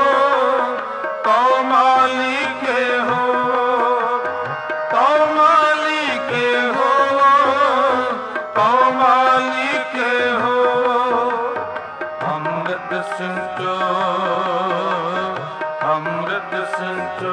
ਤਉ ਮਾਲਿਕੇ ਹੋ ਤਉ ਮਾਲਿਕੇ ਹੋ ਤਉ ਮਾਲਿਕੇ ਹੋ ਅੰਮ੍ਰਿਤ ਸਿੰਚੋ ਅੰਮ੍ਰਿਤ ਸਿੰਚੋ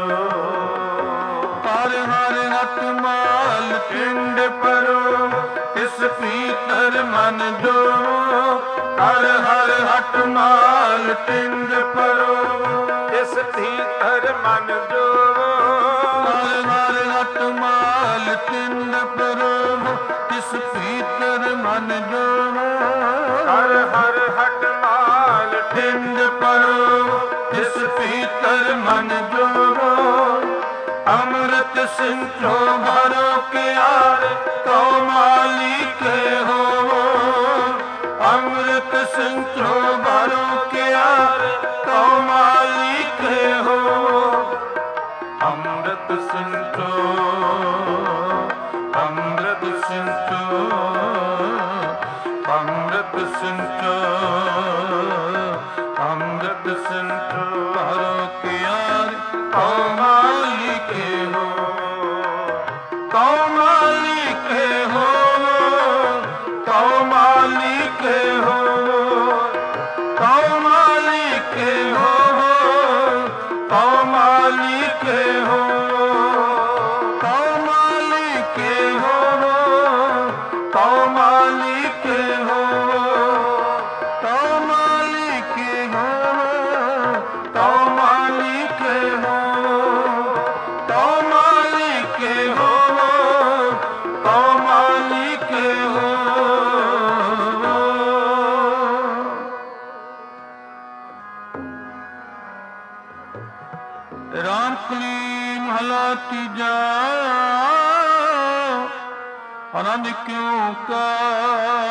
ਹਰ ਹਰ ਹਟ ਮਾਲ ਪਿੰਡ ਪਰੋ ਇਸ ਪੀਤਰ ਮਨ ਜੋ ਹਰ ਹਰ ਹਟ ਮਾਲ ਪਿੰਡ ਪਰੋ ਇਸ ਪੀਤਰ ਮਨ ਜੋ ਹਰ ਹਰ ਹਟ ਮਾਲ ਪਿੰਡ ਪਰੋ ਇਸ ਪੀਤਰ ਮਨ ਜੋ ਹਰ ਹਰ ਹਟ ਮਾਲ ਪਿੰਡ ਪਰੋ ਇਸ ਪੀਤਰ ਮਨ ਜੋ ਅੰਮ੍ਰਿਤ ਸਿੰਚੋ ਭਰੋ ਕਿਆਰ ਤਉ ਮਾਲਿਕੇ ਹੋ ਅੰਮ੍ਰਿਤ ਸਿੰਚੋ ਭਰੋ ਕਿਆਰ ਤਉ ਮਾਲਿਕੇ ਹੋ ਅੰਮ੍ਰਿਤ ਸਿੰਚੋ ਅੰਮ੍ਰਿਤ ਸਿੰਚੋ ਅੰਮ੍ਰਿਤ ਸਿੰਚੋ ਅੰਮ੍ਰਿਤ ਸਿੰਚੋ ਭਰੋ ਕਿਆਰ ਤਉ ਮਾਲਿਕੇ ਹੋ ਤਉ ਮਾਲਿਕੇ ਹੋ ਤਉ ਮਾਲਿਕੇ ਹੋ ਤਉ ਮਾਲਿਕੇ ਹੋ ਤਉ ਮਾਲਿਕੇ ਹੋ ਤਉ ਮਾਲਿਕੇ ਹੋ ਤਉ ਮਾਲਿਕੇ ਹੋ ਤਉ ਮਾਲਿਕੇ ਹੋ ਤਉ ਮਾਲਿਕੇ ਹੋ ਤਉ ਮਾਲਿਕੇ ਹੋ ਤਉ ਮਾਲਿਕੇ ਹੋ ਰਾਮ ਕਲੀ ਮਹਲਾ ਤੀਜਾ ਆਨੰਦ ਕਿਉ ਕਰ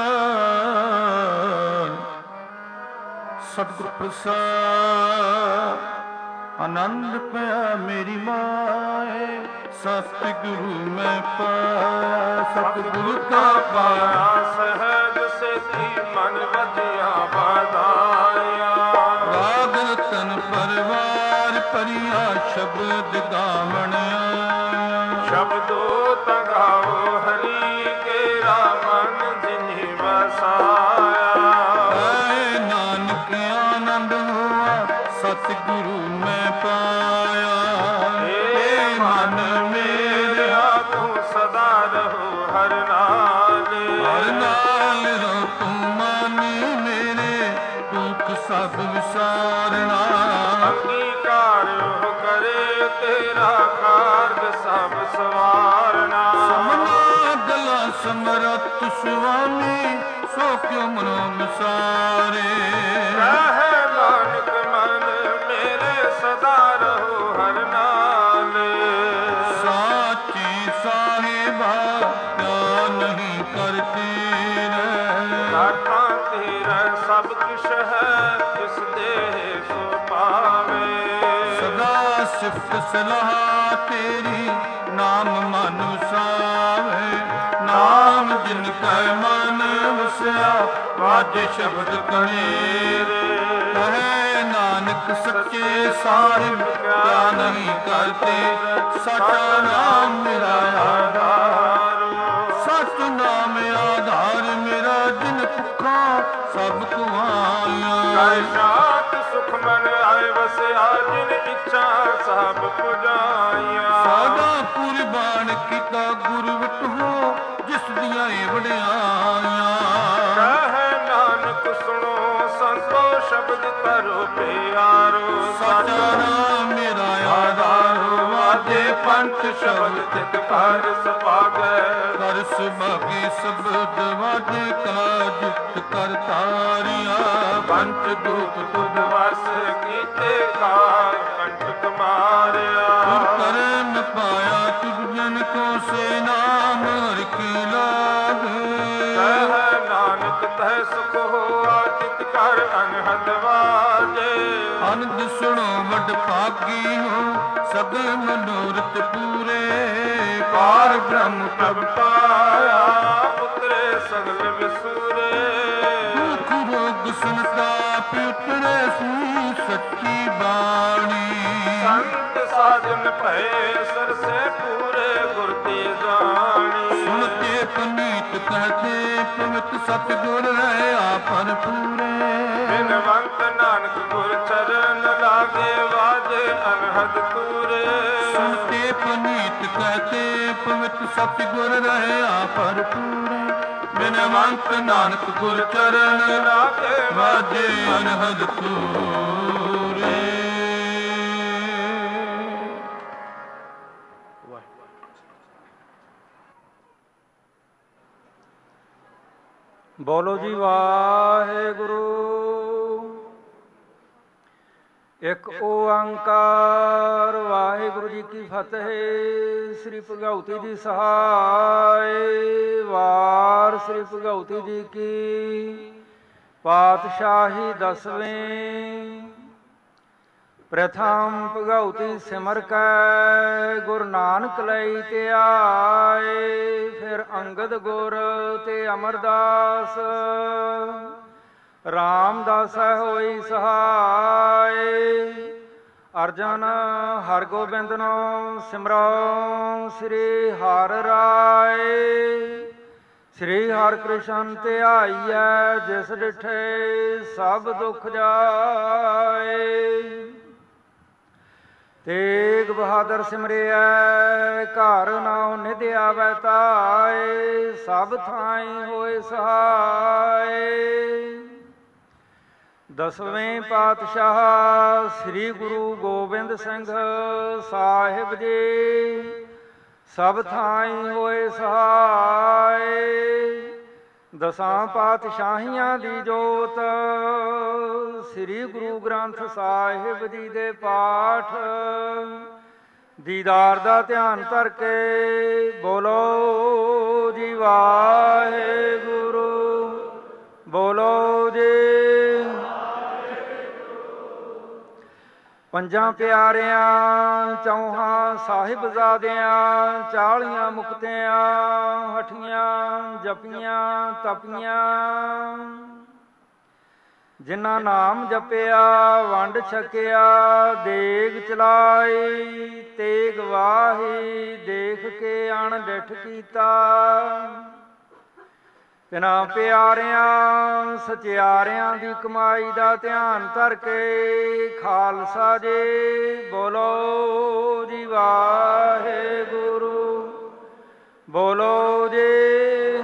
ਸਤਿਗੁਰ ਪ੍ਰਸਾਦ ਆਨੰਦ ਪਿਆ ਮੇਰੀ ਮਾਏ ਸਤਿਗੁਰੂ ਮੈਂ ਪਾਇਆ ਸਤਿਗੁਰੂ ਕਾ ਪਾਇਆ ਸਹਿਜ ਸੇਤੀ ਮਨ ਵਜਿਆ ਬਾਦਾਇਆ ਰਾਗ ਰਤਨ ਪਰਵਾਰ ਪਰਿਆ ਸ਼ਬਦ ਗਾਵਣਿਆ ਸ਼ਬਦੋ ਤਗਾਓ ਹਰੀ ਕੇਰਾ ਮਨ ਜਿਨਿ ਵਸਾਇਆ ਐ ਨਾਨਕ ਆਨੰਦ ਹੋਆ ਸਤਿਗੁਰੂ ਮੈਂ ਪਾਇਆ ਏ ਮਨ ਮੇਰਿਆ ਤੂੰ ਸਦਾ ਰਹੋ ਹਰ ਨਾਲ ਹਰ ਨਾਲ ਰਹੋ ਤੂੰ ਮਾਨੀ ਮੇਰੇ ਦੁੱਖ ਸਭ ਵਿਸਾਰਣਾ ਅੰਗੀਕਾਰ ਉਹ ਕਰੇ ਤੇਰਾ ਕਾਰਜ ਸਭ ਸਵਾਰਨਾ ਸਮਨਾ ਦਲਾ ਸਮਰਤ ਸੁਆਮੀ ਸੋ ਕਿਉ ਮਨੋ ਵਿਸਾਰੇ ਰਹਿ ਨਾਨਕ ਮਨ ਮੇਰੇ ਸਦਾ ਰਹੋ ਹਰ ਨਾਲ ਸਾਚੀ ਸਾਹਿਬਾ ਕਿਆ ਨਹੀਂ ਕਰਤੀ ਰਹਿ ਲਾਟਾਂ ਤੇਰਾ ਸਭ ਕੁਛ ਹੈ ਜਿਸ ਦੇ ਸੋ ਪਾਵੇ ਸਦਾ ਸਿਫਤ ਸਲਾਹ ਤੇਰੀ ਨਾਮ ਮਨ ਵਸਾਵੇ ਨਾਮ ਜਿਨ ਕੈ ਮਨ ਵਸਿਆ ਵਾਜੇ ਸ਼ਬਦ ਕਣੇਰੇ ਕਹੇ ਨਾਨਕ ਸੱਚੇ ਸਾਹਿਬ ਕਿਆ ਨਹੀਂ ਕਰਤੇ ਸਚਾ ਨਾਮ ਮੇਰਾ ਆਧਾਰ ਸਚ ਨਾਮ ਆਧਾਰ ਮੇਰਾ ਜਿਨ ਭੁੱਖਾ ਸਭ ਕੁਆਇਆ ਸ਼ਾਂਤ ਸੁਖ ਮਨ ਆਏ ਵਸਿਆ ਜਿਨ ਇੱਛਾ ਸਭ ਪੁਜਾਈਆਂ। ਸਾਦਾ ਕੁਰਬਾਨ ਕੀਤਾ ਗੁਰ ਵਿਟਹੋ ਜਿਸ ਦੀਆਂ ਏ ਵਡਿਆਈਆਂ। ਕਹੈ ਨਾਨਕ ਸੁਣੋ ਸੰਤੋ ਸ਼ਬਦ ਕਰੋ ਪਿਆਰੋ। ਸਾਚਾ ਨਾਮ ਮੇਰਾ ਆਧਾਰੋ ਵਾਜੇ ਪੰਥ ਸ਼ਬਦ ਤਿਤ ਕਰ ਸੁਭਾਗੈ। ਕਰ ਸੁਭਾਗੇ ਸ਼ਬਦ ਵਾਜੇ ਕਾਜ ਕਰ ਤਾਰਿਆ। ਪੰਚ ਦੂਤ ਤੁਧ ਵਸ ਕੀਤੇ ਕਾਲ ਕੰਟਕ ਮਾਰਿਆ। ਕਰਨ ਪਾਇਆ ਤੁਧ ਜਨ ਕੋ ਸੇ ਨਾਮ ਹਰਿ ਕੀ ਲਾਗ। ਕਹਿ ਨਾਨਕ ਤਹਿ ਸੁਖ ਹੋਆ ਚਿਤ ਕਰ ਅਨਹਦ ਵਾਜੇ। ਅਨੰਦ ਸੁਣੋ ਵਡ ਭਾਗੀ ਹੋ ਸਗਲ ਮਨੋਰਥ ਪੂਰੇ। ਪਾਰ ਬ੍ਰਹਮ ਪ੍ਰਭ ਪਾਇਆ ਉਤਰੇ ਸਗਲ ਵਿਸੂਰੇ। ਦੁਖ ਰੋਗ ਸੰਤਾਪ ਉਤਰੇ ਸੀ ਸੱਚੀ ਬਾਣੀ। ਸੰਤ ਸਾਜਨ ਭਏ ਸਰਸੇ ਪੂਰੇ ਗੁਰ ਤੇ ਜਾਣੀ। ਸੁਣਤੇ ਪਨੀਤ ਕਹਤੇ ਪਵਿੱਤ ਸਤਿਗੁਰ ਰਹਿ ਆਪਨ ਪੂਰੇ। ਬਿਨਵੰਤ ਨਾਨਕ ਗੁਰ ਚਰਨ ਲਾਗੇ ਵਾਜੇ ਅਨਹਦ ਤੂਰੇ। ਸੁਣਤੇ ਪਨੀਤ ਕਹਤੇ ਪਵਿੱਤ ਸਤਿਗੁਰ ਰਹਿ ਆਪਨ ਪੂਰੇ। ਬਿਨਵੰਤ ਨਾਨਕ ਗੁਰ ਚਰਨ ਲਾਗੇ ਵਾਜੇ ਅਨਹਦ ਤੂਰੇ। ਬੋਲੋ ਜੀ ਵਾਹਿਗੁਰੂ। ਇੱਕ ਓੰਕਾਰ ਵਾਹਿਗੁਰੂ ਜੀ ਕੀ ਫਤਿਹ। ਸ੍ਰੀ ਭਗਉਤੀ ਜੀ ਸਹਾਇ। ਵਾਰ ਸ੍ਰੀ ਭਗਉਤੀ ਜੀ ਕੀ ਪਾਤਸ਼ਾਹੀ ਦਸਵੇਂ। ਪ੍ਰਥਮ ਭਗਉਤੀ ਸਿਮਰ ਕੈ ਗੁਰੂ ਨਾਨਕ ਲਈ ਧਿਆਏ। ਫਿਰ ਅੰਗਦ ਗੁਰ ਤੇ ਅਮਰਦਾਸ ਰਾਮਦਾਸ ਹੋਈ ਸਹਾਇ। ਅਰਜਨ ਹਰਗੋਬਿੰਦ ਨੋ ਸਿਮਰੋ ਸ੍ਰੀ ਹਰਿ ਰਾਏ। ਸ੍ਰੀ ਹਰਿ ਕ੍ਰਿਸ਼ਨ ਧਿਆਈਐ ਜਿਸ ਡਿਠੇ ਸਭ ਦੁਖ ਜਾਏ। ਤੇਗ ਬਹਾਦਰ ਸਿਮਰਿਐ ਘਰ ਨਾਉ ਨਿਧ ਆਵੈ ਤਾਏ। ਸਭ ਥਾਈ ਹੋਏ ਸਹਾਏ। ਦਸਵੇਂ ਪਾਤਸ਼ਾਹ ਸ੍ਰੀ ਗੁਰੂ ਗੋਬਿੰਦ ਸਿੰਘ ਸਾਹਿਬ ਜੀ ਸਭ ਥਾਈ ਹੋਏ ਸਹਾਏ। ਦਸਾਂ ਪਾਤਸ਼ਾਹੀਆਂ ਦੀ ਜੋਤ ਸ੍ਰੀ ਗੁਰੂ ਗ੍ਰੰਥ ਸਾਹਿਬ ਜੀ ਦੇ ਪਾਠ ਦੀਦਾਰ ਦਾ ਧਿਆਨ ਧਰ ਕੇ ਬੋਲੋ ਜੀ ਵਾਹਿਗੁਰੂ। ਬੋਲੋ ਜੀ। ਪੰਜਾਂ ਪਿਆਰਿਆਂ ਚੌਹਾਂ ਸਾਹਿਬਜ਼ਾਦਿਆਂ 40 ਮੁਕਤਿਆਂ ਹਠੀਆਂ ਜਪੀਆਂ ਤਪੀਆਂ। ਜਿਨ੍ਹਾਂ ਨਾਮ ਜਪਿਆ ਵੰਡ ਛਕਿਆ ਦੇਗ ਚਲਾਈ। ਤੇਗ ਵਾਹੀ ਦੇਖ ਕੇ ਅਣਡਿਠ ਕੀਤਾ। ਤਿਨਾਂ ਪਿਆਰਿਆਂ ਸਚਿਆਰਿਆਂ ਦੀ ਕਮਾਈ ਦਾ ਧਿਆਨ ਧਰ ਕੇ ਖਾਲਸਾ ਜੀ ਬੋਲੋ ਜੀ ਵਾਹਿਗੁਰੂ। ਬੋਲੋ ਜੀ।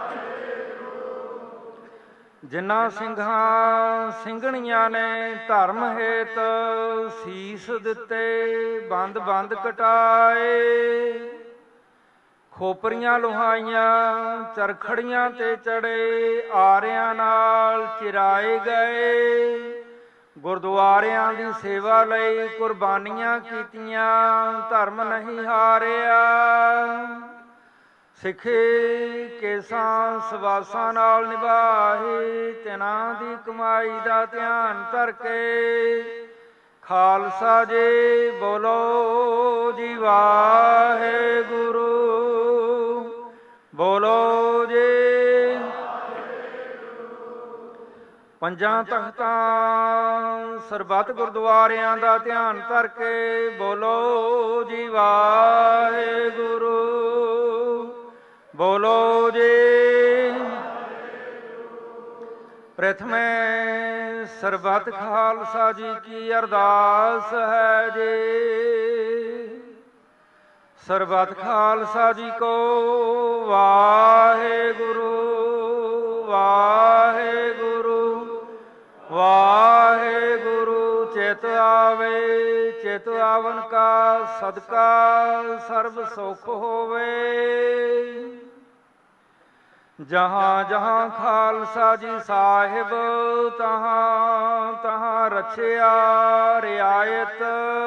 ਜਿਨ੍ਹਾਂ ਸਿੰਘਾਂ ਸਿੰਘਣੀਆਂ ਨੇ ਧਰਮ ਹੇਤ ਸੀਸ ਦਿੱਤੇ ਬੰਦ ਬੰਦ ਕਟਾਏ। ਖੋਪਰੀਆਂ ਲੁਹਾਈਆਂ ਚਰਖੜੀਆਂ ਤੇ ਚੜੇ ਆਰਿਆਂ ਨਾਲ ਚਿਰਾਏ ਗਏ। ਗੁਰਦੁਆਰਿਆਂ ਦੀ ਸੇਵਾ ਲਈ ਕੁਰਬਾਨੀਆਂ ਕੀਤੀਆਂ ਧਰਮ ਨਹੀਂ ਹਾਰਿਆ। ਸਿੱਖੇ ਕੇਸਾਂ ਸਵਾਸਾਂ ਨਾਲ ਨਿਭਾਏ। ਤਿਨਾਂ ਦੀ ਕਮਾਈ ਦਾ ਧਿਆਨ ਧਰ ਕੇ ਖਾਲਸਾ ਜੀ ਬੋਲੋ ਜੀ ਵਾਹਿਗੁਰੂ। ਬੋਲੋ ਜੀ। ਪੰਜਾਂ ਤਖਤਾਂ ਸਰਬੱਤ ਗੁਰਦੁਆਰਿਆਂ ਦਾ ਧਿਆਨ ਧਰ ਕੇ ਬੋਲੋ ਜੀ ਵਾਹਿਗੁਰੂ। ਬੋਲੋ ਜੀ। ਪ੍ਰਥਮੇ ਸਰਬੱਤ ਖਾਲਸਾ ਜੀ ਕੀ ਅਰਦਾਸ ਹੈ ਜੀ। ਸਰਬੱਤ ਖਾਲਸਾ ਜੀ ਕੋ ਵਾਹਿਗੁਰੂ ਵਾਹਿਗੁਰੂ ਵਾਹਿਗੁਰੂ। ਚਿਤ ਆਵੇ ਚਿਤ ਆਵਨ ਕਾ ਸਦਕਾ ਸਰਬ ਸੁਖ ਹੋਵੇ। ਜਹਾਂ ਜਹਾਂ ਖਾਲਸਾ ਜੀ ਸਾਹਿਬ ਤਹਾਂ ਤਹਾਂ ਰਚਿਆ ਰਿਆਇਤ।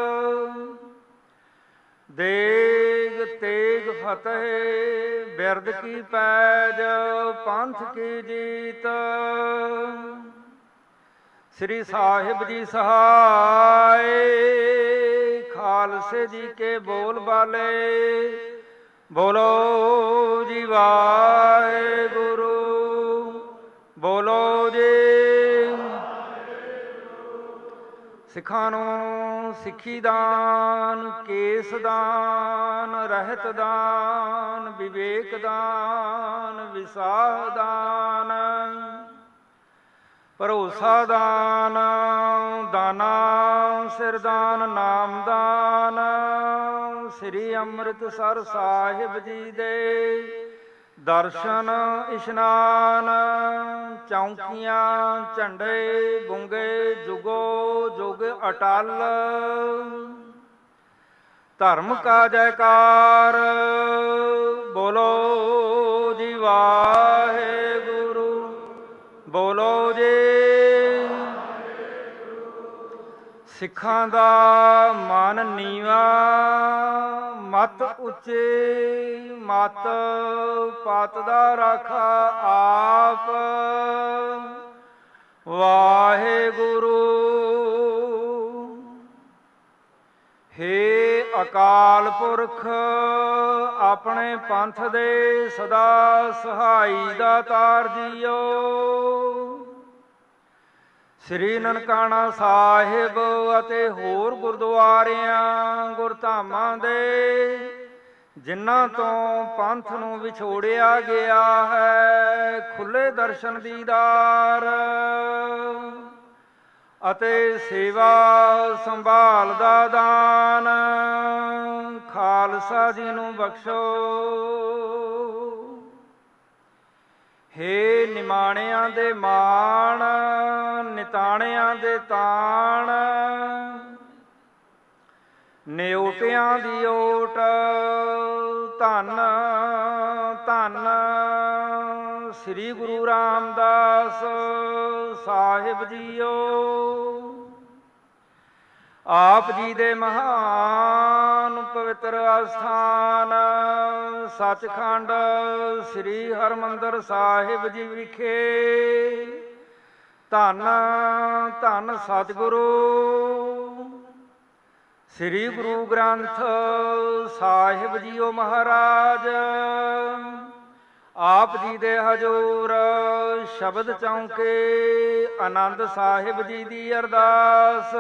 ਦੇਗ ਤੇਗ ਫਤਿਹ ਬਿਰਦ ਕੀ ਪੈਜ ਪੰਥ ਕੀ ਜੀਤ। ਸ੍ਰੀ ਸਾਹਿਬ ਜੀ ਸਹਾਏ ਖਾਲਸੇ ਜੀ ਕੇ ਬੋਲ ਬਾਲੇ। ਬੋਲੋ ਜੀ ਵਾਹਿਗੁਰੂ ਬੋਲੋ ਜੀ। ਸਿੱਖਾਂ ਨੂੰ ਸਿੱਖੀ ਦਾਨ, ਕੇਸ ਦਾਨ, ਰਹਿਤ ਦਾਨ, ਵਿਵੇਕ ਦਾਨ, ਵਿਸਾਹ ਦਾਨ, ਭਰੋਸਾ ਦਾਨ, ਦਾਨਾ ਸਿਰਦਾਨ, ਨਾਮਦਾਨ। ਸ੍ਰੀ ਅੰਮ੍ਰਿਤਸਰ ਸਾਹਿਬ ਜੀ ਦੇ ਦਰਸ਼ਨ ਇਸ਼ਨਾਨ। ਚੌਂਕੀਆਂ ਝੰਡੇ ਗੁੰਗੇ ਜੁਗੋ ਜੁਗ ਅਟਲ। ਧਰਮ ਕਾ ਜੈਕਾਰ ਬੋਲੋ ਜੀ ਵਾਹਿਗੁਰੂ ਬੋਲੋ ਜੀ। ਸਿੱਖਾਂ ਦਾ ਮਨ ਨੀਵਾ ਮਤ ਉੱਚੇ। ਮਤ ਪਤ ਦਾ ਰਾਖਾ ਆਪ ਵਾਹਿਗੁਰੂ। ਹੇ ਅਕਾਲ ਪੁਰਖ ਆਪਣੇ ਪੰਥ ਦੇ ਸਦਾ ਸਹਾਈ ਦਾਤਾਰ ਜੀਓ। ਸ੍ਰੀ ਨਨਕਾਣਾ ਸਾਹਿਬ ਅਤੇ ਹੋਰ ਗੁਰਦੁਆਰਿਆਂ ਗੁਰਧਾਮਾਂ ਦੇ ਜਿਨ੍ਹਾਂ ਤੋਂ ਪੰਥ ਨੂੰ ਵਿਛੋੜਿਆ ਗਿਆ ਹੈ ਖੁੱਲੇ ਦਰਸ਼ਨ ਦੀਦਾਰ ਅਤੇ ਸੇਵਾ ਸੰਭਾਲ ਦਾ ਦਾਨ ਖਾਲਸਾ ਜੀ ਨੂੰ ਬਖਸ਼ੋ। ਹੇ ਨਿਮਾਣਿਆਂ ਦੇ ਮਾਣ ਨਿਤਾਣਿਆਂ ਦੇ ਤਾਣ ਨਿਉਟਿਆਂ ਦੀ ਓਟ ਧੰਨ ਧੰਨ ਸ੍ਰੀ ਗੁਰੂ ਰਾਮਦਾਸ ਸਾਹਿਬ ਜੀਓ। ਆਪ ਜੀ ਦੇ ਮਹਾਨ ਪਵਿੱਤਰ ਅਸਥਾਨ ਸੱਚਖੰਡ ਸ੍ਰੀ ਹਰਿਮੰਦਰ ਸਾਹਿਬ ਜੀ ਵਿਖੇ ਧੰਨ ਧੰਨ ਸਤਿਗੁਰੂ ਸ੍ਰੀ ਗੁਰੂ ਗ੍ਰੰਥ ਸਾਹਿਬ ਜੀਓ ਮਹਾਰਾਜ ਆਪ ਜੀ ਦੇ ਹਜ਼ੂਰ ਸ਼ਬਦ ਚੌਂਕੇ ਆਨੰਦ ਸਾਹਿਬ ਜੀ ਦੀ ਅਰਦਾਸ।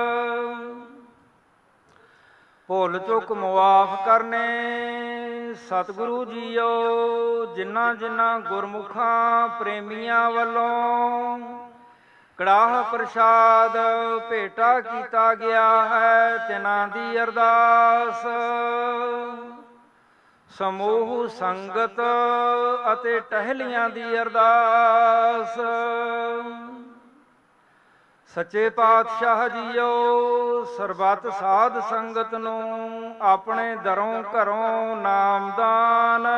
ਭੁੱਲ ਚੁੱਕ ਮੁਆਫ ਕਰਨੇ ਸਤਿਗੁਰੂ ਜੀਓ। ਜਿਨ੍ਹਾਂ ਜਿਨ੍ਹਾਂ ਗੁਰਮੁਖਾਂ ਪ੍ਰੇਮੀਆਂ ਵੱਲੋਂ ਕੜਾਹ ਪ੍ਰਸ਼ਾਦ ਭੇਟਾ ਕੀਤਾ ਗਿਆ ਹੈ ਤਿਨਾਂ ਦੀ ਅਰਦਾਸ। ਸਮੂਹ ਸੰਗਤ ਅਤੇ ਟਹਿਲੀਆਂ ਦੀ ਅਰਦਾਸ। ਸੱਚੇ ਪਾਤਸ਼ਾਹ ਜੀਓ ਸਰਬੱਤ ਸਾਧ ਸੰਗਤ ਨੂੰ ਆਪਣੇ ਦਰੋਂ ਘਰੋਂ ਨਾਮਦਾਨ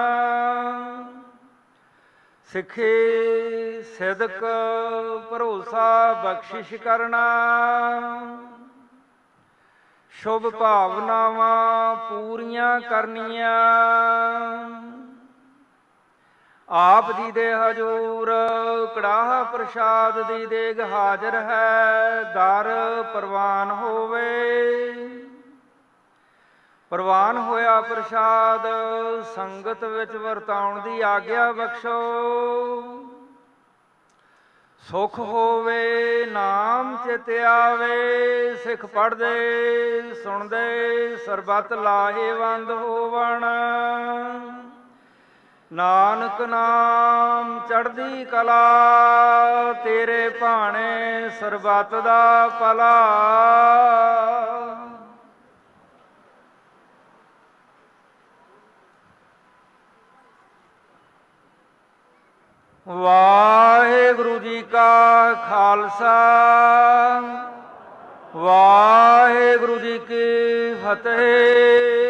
ਸਿੱਖੀ ਸਿਦਕ ਭਰੋਸਾ ਬਖਸ਼ਿਸ਼ ਕਰਨਾ ਸ਼ੁਭ ਭਾਵਨਾਵਾਂ ਪੂਰੀਆਂ ਕਰਨੀਆਂ। ਆਪ ਜੀ ਦੇ ਹਜ਼ੂਰ ਕੜਾਹ ਪ੍ਰਸ਼ਾਦ ਦੀ ਦੇਗ ਹਾਜ਼ਰ ਹੈ ਦਰ ਪ੍ਰਵਾਨ ਹੋਵੇ। ਪ੍ਰਵਾਨ ਹੋਇਆ ਪ੍ਰਸ਼ਾਦ ਸੰਗਤ ਵਿੱਚ ਵਰਤਾਉਣ ਦੀ ਆਗਿਆ ਬਖਸ਼ੋ। ਸੁਖ ਹੋਵੇ ਨਾਮ ਚਿਤ ਆਵੇ ਸਿੱਖ ਪੜ੍ਹਦੇ ਸੁਣਦੇ ਸਰਬੱਤ ਲਾਹੇਵੰਦ ਹੋਵਣ। ਨਾਨਕ ਨਾਮ ਚੜ੍ਹਦੀ ਕਲਾ, ਤੇਰੇ ਭਾਣੇ ਸਰਬੱਤ ਦਾ ਭਲਾ। ਵਾਹਿਗੁਰੂ ਜੀ ਕਾ ਖਾਲਸਾ, ਵਾਹਿਗੁਰੂ ਜੀ ਕੀ ਫਤਿਹ।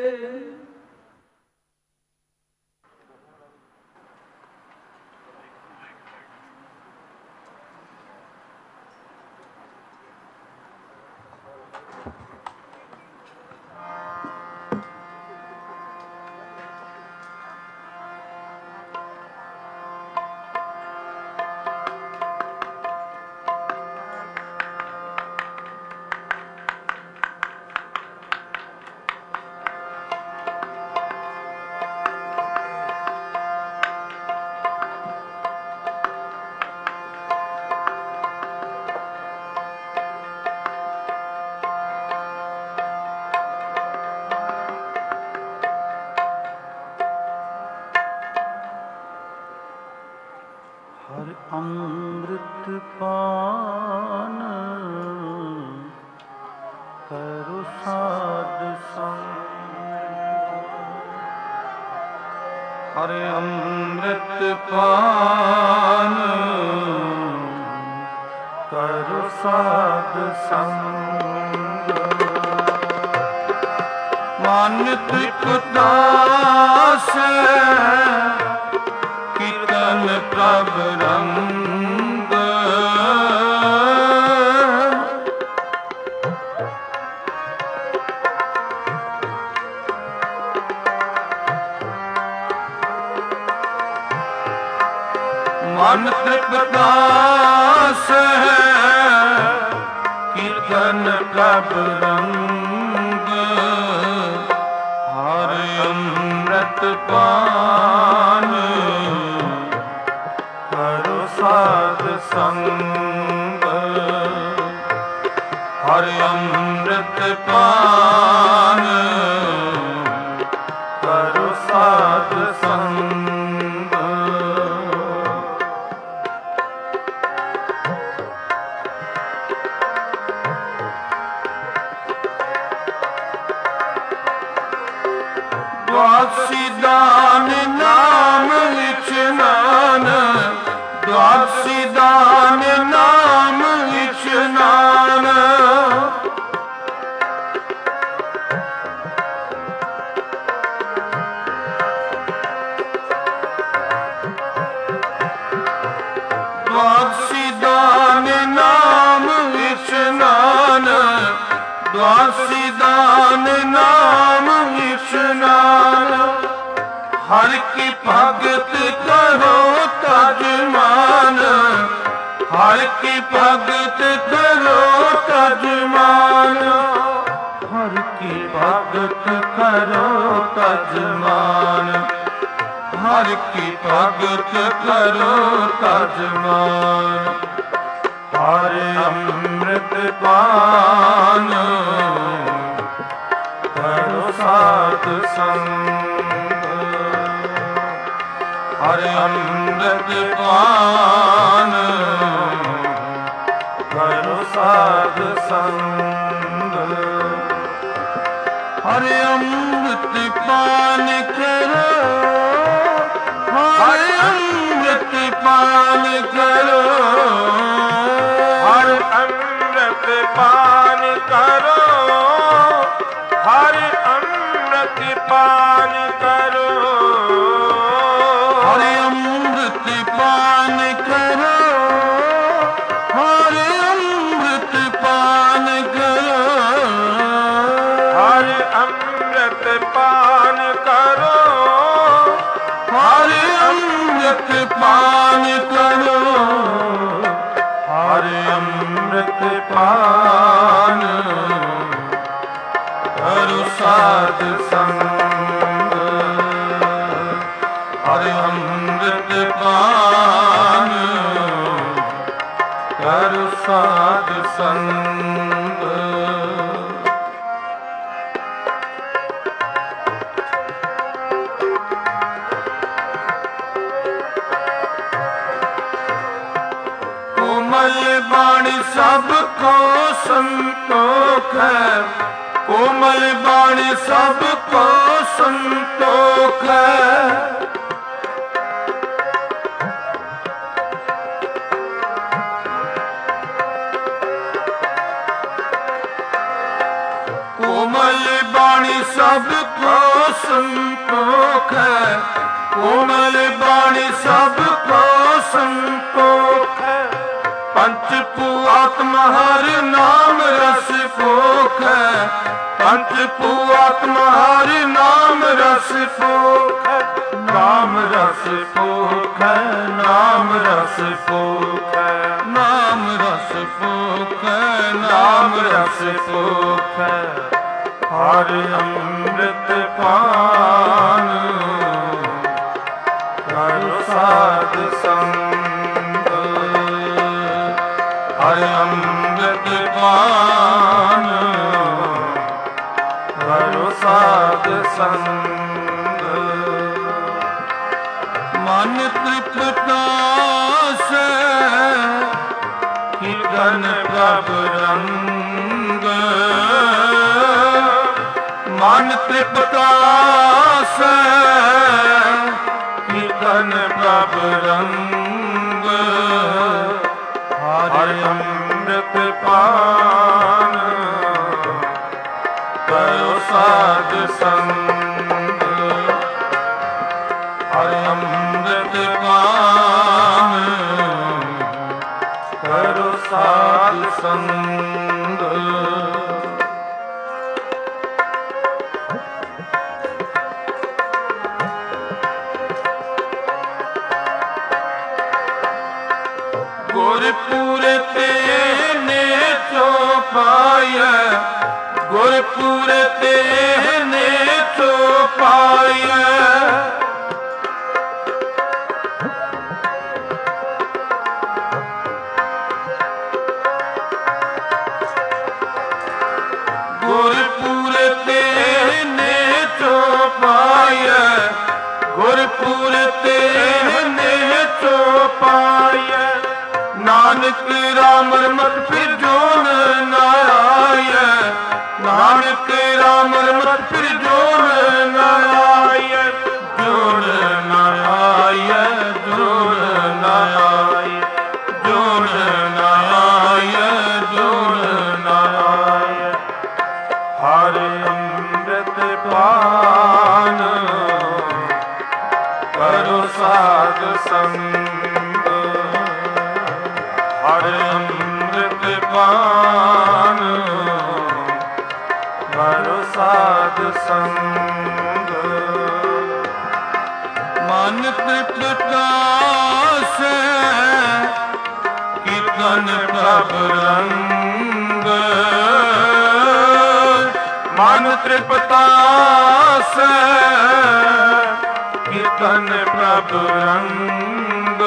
ਹਰ ਅੰਮ੍ਰਿਤ ਪਾਨ ਕਰੋ ਸਾਧ ਸੰਗ। ਹਰ ਅੰਮ੍ਰਿਤ ਪਾਨ ਕਰੋ ਸਾਧ ਸੰਗ। ਮਨ ਤ੍ਰਿਪਦਾਸ ਕੀਰਤਨ ਪ੍ਰਭ ਰੰਗ। ਮਨ ਤ੍ਰਿਪਦਾਸ ਕੀਰਤਨ ਪ੍ਰਭ ਰੰਗ। ਹਰ ਅੰਮ੍ਰਿਤ ਪਾਨ ਕਰੋ ਸਾਧ ਸੰਗ। ਹਰ ਅੰਮ੍ਰਿਤ ਪਾਨ ਕਰੋ ਸਾਧ ਸੰਗ। ਦੁਆਸੀ ਦਾਨ ਨਾਮ ਇਸ਼ਨਾਨ। ਦੁਆਸੀ ਦਾਨ ਨਾਮ ਇਸ਼ਨਾਨ। ਦੁਆਸੀ ਦਾਨ ਨਾਮ ਇਸ਼ਨਾਨ। ਦੁਆਸੀ ਦਾਨ ਨਾਮ ਇਸ਼ਨਾਨ। ਹਰ ਕੀ ਭਗਤ ਕਰੋ ਤਜ ਮਾਨ। ਹਰ ਕੀ ਭਗਤ ਕਰੋ ਤਜ ਮਾਨ। ਹਰ ਕੀ ਭਗਤ ਕਰੋ ਤਜ ਮਾਨ। ਹਰ ਕੀ ਭਗਤ ਕਰੋ ਤਜ ਮਾਨ। ਹਰ ਅੰਮ੍ਰਿਤ ਪਾਨ ਕਰੋ ਸਾਧ ਸੰਗ। ਹਰ ਅੰਮ੍ਰਿਤ ਪਾਨ ਕਰੋ ਸਾਧ ਸੰਗ। ਹਰ ਅੰਮ੍ਰਿਤ ਪਾਨ ਕਰੋ। ਹਰ ਅੰਮ੍ਰਿਤ ਪਾਨ ਕਰੋ। ਹਰ ਅੰਮ੍ਰਿਤ ਪਾਨ ਕਰੋ। ਹਰ ਅੰਮ੍ਰਿਤ ਪਾਨ ਕਰੋ। ਹਰ ਅੰਮ੍ਰਿਤ ਪਾਨ ਕਰੋ। ਹਰ ਅੰਮ੍ਰਿਤ ਪਾਨ ਕਰੋ। ਹਰ ਅੰਮ੍ਰਿਤ ਪਾਨ ਕਰੋ। ਹਰ ਅੰਮ੍ਰਿਤ ਪਾਨ ਕਰੋ। ਹਰ ਅੰਮ੍ਰਿਤ ਪਾਨ ਕਰੋ ਸਾਧ ਸੰਗ। ਹਰ ਅੰਮ੍ਰਿਤ ਪਾਨ ਕਰੋ ਸਾਧ ਸੰਗ। को संतोख है, कोमल बाणी सब को संतोख है। कोमल बाणी सब को संतोख है, कोमल बाणी सब को संतोख है। पंच पूआत्मा हर नाम रस पोख है, पंच पूआत्मा हर नाम रस पोख है। नाम रस पोख है, नाम रस पोख है, नाम रस पोख है, नाम रस पोख है। हर अमृत पान करो साध संग, हर अमृत पान करो साध संग। मन तृप्ता से कीर्तन प्रभ रंग, मन तृप्ता से कीर्तन प्रभ रंग। हर अमृत पान करो साध संग, हर अमृत पान करो साध संग। गुरपुर तेने चौपाय, गुरपुर तेने चौपाय। गुरपुर तेने चौपाय, गुरपुर तेने चौपाय। नानक राम रमत फिर जोन न आय, नानक राम रमत फिर जोन न आय। जोन न आय, जोन न आय, जोन न आय, जोन न आय। हर अमृत पान करो साध संग, हर अमृत पान करो साध संग। मन तृप्ता से कीर्तन प्रभ रंग, मन तृप्ता से कीर्तन प्रभ रंग।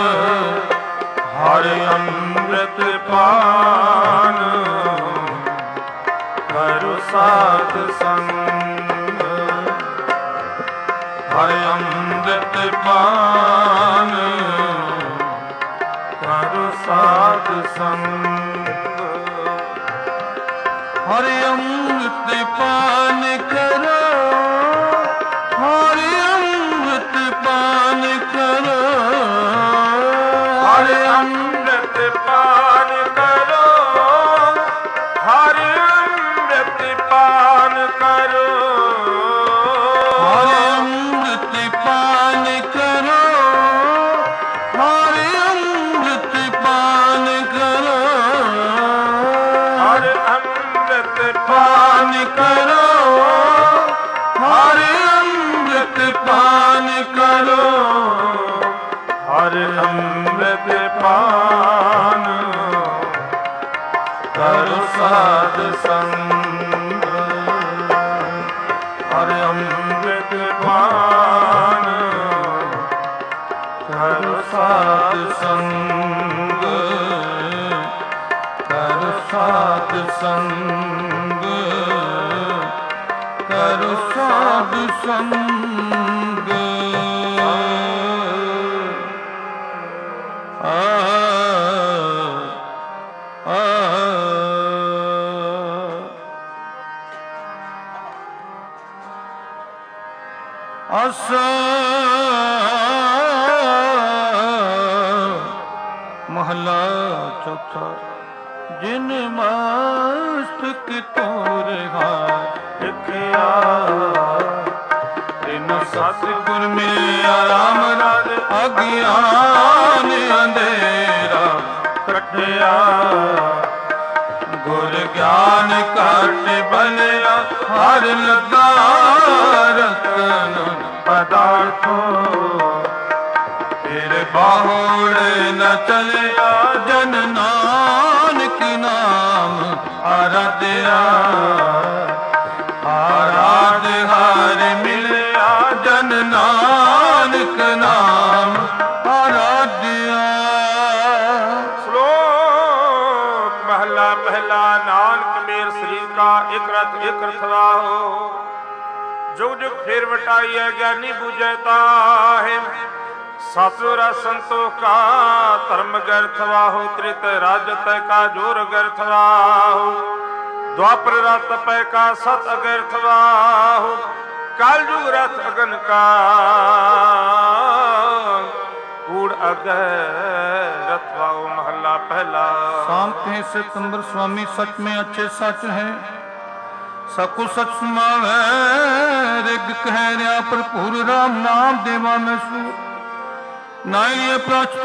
हर अमृत पान करो साध संग, हर अमृत पान करो साध संग। हर अमृत पान करो, हर अमृत पान करो, हर अमृत पान करो, हर अमृत पान करो, हर अमृत पान करो, हर अमृत पान करो, हर अमृत पान करो, हर अमृत पान करो। हर अमृत पान करो साध संग, हर अमृत पान करो साध संग, करो साध संग, करो साध संग। आ ਆਸਾ ਮਹਲਾ ਚੌਥਾ। ਜਿਨ ਮਸਤਕ ਤੋਰਿਆ ਲਿਖਿਆ ਤਿਨ ਸਤਿਗੁਰ ਮਿਲਿਆ ਰਾਮ ਰਾਜ ਅਗਿਆਨ ਅੰਧੇਰਾ ਕੱਟਿਆ। ਗੁਰ ਗਿਆਨ ਘਟ ਬਲਿਆ ਹਰ ਲੱਗਾ ਰਤਨ ਪਦਾਰਥੋ। ਤੇਰੇ ਬਾਹੁੜ ਨ ਚਲਿਆ ਜਨ ਨਾਨਕ ਨਾਮ ਆਰਾਧਿਆ। ਆਰਾਧ ਹਰਿ ਮਿਲਿਆ ਜਨ ਨਾਨਕ ਨਾਮ ਆਰਾਧਿਆ। ਸ਼ਲੋਕ ਮਹਲਾ ਪਹਿਲਾ। ਨਾਨਕ ਮੇਰ ਸਰੀਰ ਕਾ ਇਕ ਰਥ ਇਕ ਰਥਵਾਹੋ। जुग जुग फिर वटाइए ज्ञानी बूझे ताहे। सतुर संतोष का धर्म गर्थवाहो। त्रित राजत का जोर गर्थवाहो। द्वापर रथ पै का सत अगर्थवाहो। काल जुग रथ अगन का कूड़ अगरथवाहो। महला पहला। शांति सितंबर स्वामी सच में अच्छे सच है। सकुल सच समावै रिग कह रहा भरपूर राम नाम देवा मैं सू। नाई प्राचत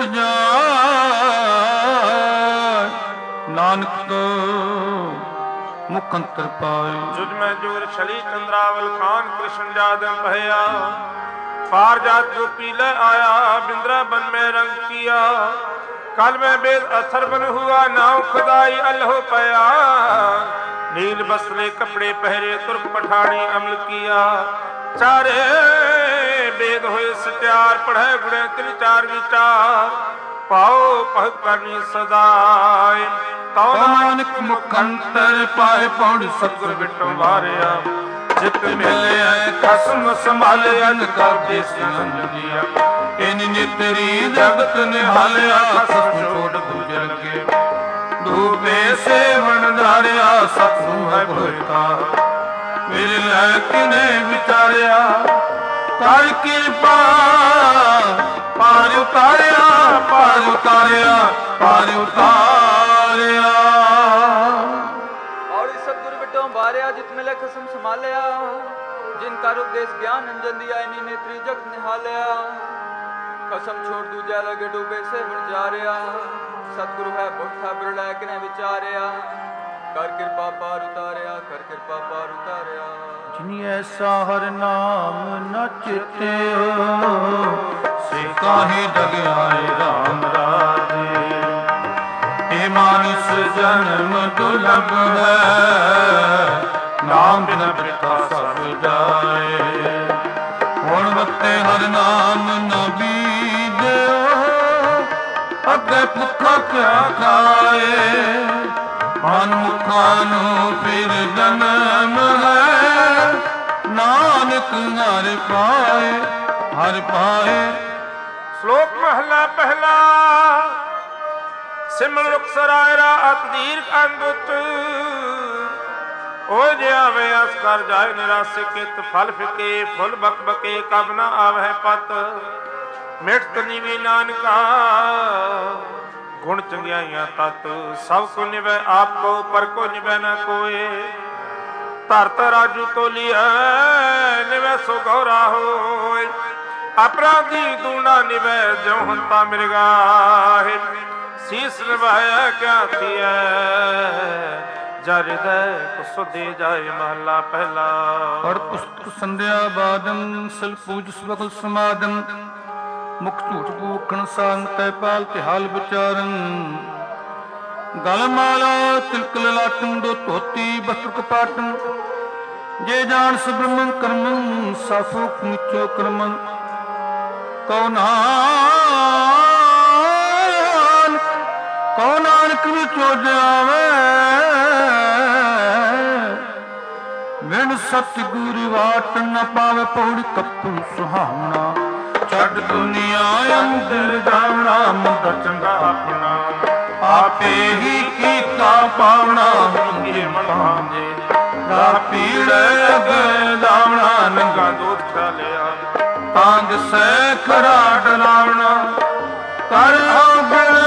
जाय नानक तो मुख अंतर पाए। जुज में जोर छली चंद्रावल खान कृष्ण जादम भया। पार जात जो पीले आया बिंद्रा बन में रंग किया। कल में बेद अथर बन हुआ नाव खुदाई अल्लाह पया। नील बसले कपड़े पहरे तुर्क पठानी अमल किया। चारे वेद होए सत्यार पढ़े गुणे त्रिचार विचार। पाओ पह करनी सदाय नानक मुख अंतर पाए पौड़ सतगुर बिटो मारिया। जित मिले कसम संभाले अन कर देसी नंदिया। इन नितरी जगत निहालिया सब छोड़ दूजे लगे। डूबे से वन धारिया सतू है भोता। मेरे लैकिने विचारिया कर कृपा पार उतारिया पार उतारिया पार उतारिया। और इस सतगुरु बिटो बारिया जित मिले कसम संभालिया। जिनका उपदेश ज्ञान अंजन दिया इन्हीं ने त्रिजगत निहालिया। कसम छोड़ दूजा लगे डूबे से वन जा रहा। सतगुरु है बुठा बिरला किने विचारिया। कर कृपा पार उतारिया कर कृपा पार उतारिया। जिनी ऐसा हर नाम न चित्यो से काहे जग आए राम राजे। हे मानुष जन्म दुर्लभ है नाम बिन बिता सब जाए। हुण वक्ते हर नाम न बीजो अगे भुखा क्या खाए। मन मुखा नू फिर जन्म है नानक हर पाए हर पाए। श्लोक महला पहला। सिमर रुख सरायरा अतदीर अंगुत। ओ जावे अस कर जाए निराश कित। फल फिके फुल बक बके कब न आवै पत। मिट नीवी नानका गुण चंगियाइया तत। सब को निभै आपको पर को निभै न कोय। धरत राजू तोलिया निभै सो गौरा होय। अपराधी दूना निभै जो हंता मिर्गाहे। शीस निभाया क्या थिया जर दे सुधे जाए। महला पहला। पढ़ पुस्तक संध्या बादम सल पूज स्वगल समादम। मुख झूठ भूखण सांग तय पाल तिहाल विचारन। गल माला तिलक ललाटन दो धोती वस्त्र कपाटन। जे जान सुब्रमण कर्मन साफुक निचो कर्मन। कौ नानक विचो जावे। बिन सतगुरु वाट न पावे पौड़ी कपूर सुहावना। छड़ दुनिया अंदर जावना मुंदा चंगा अपना। आपे ही कीता पावना हुंगे पांजे। दा पीड़े अगे दावना नंगा दूध चलिया। ਤਾਂ ਦਿਸੈ ਖਰਾ ਡਰਾਵਣਾ, ਕਰ ਔਗਣ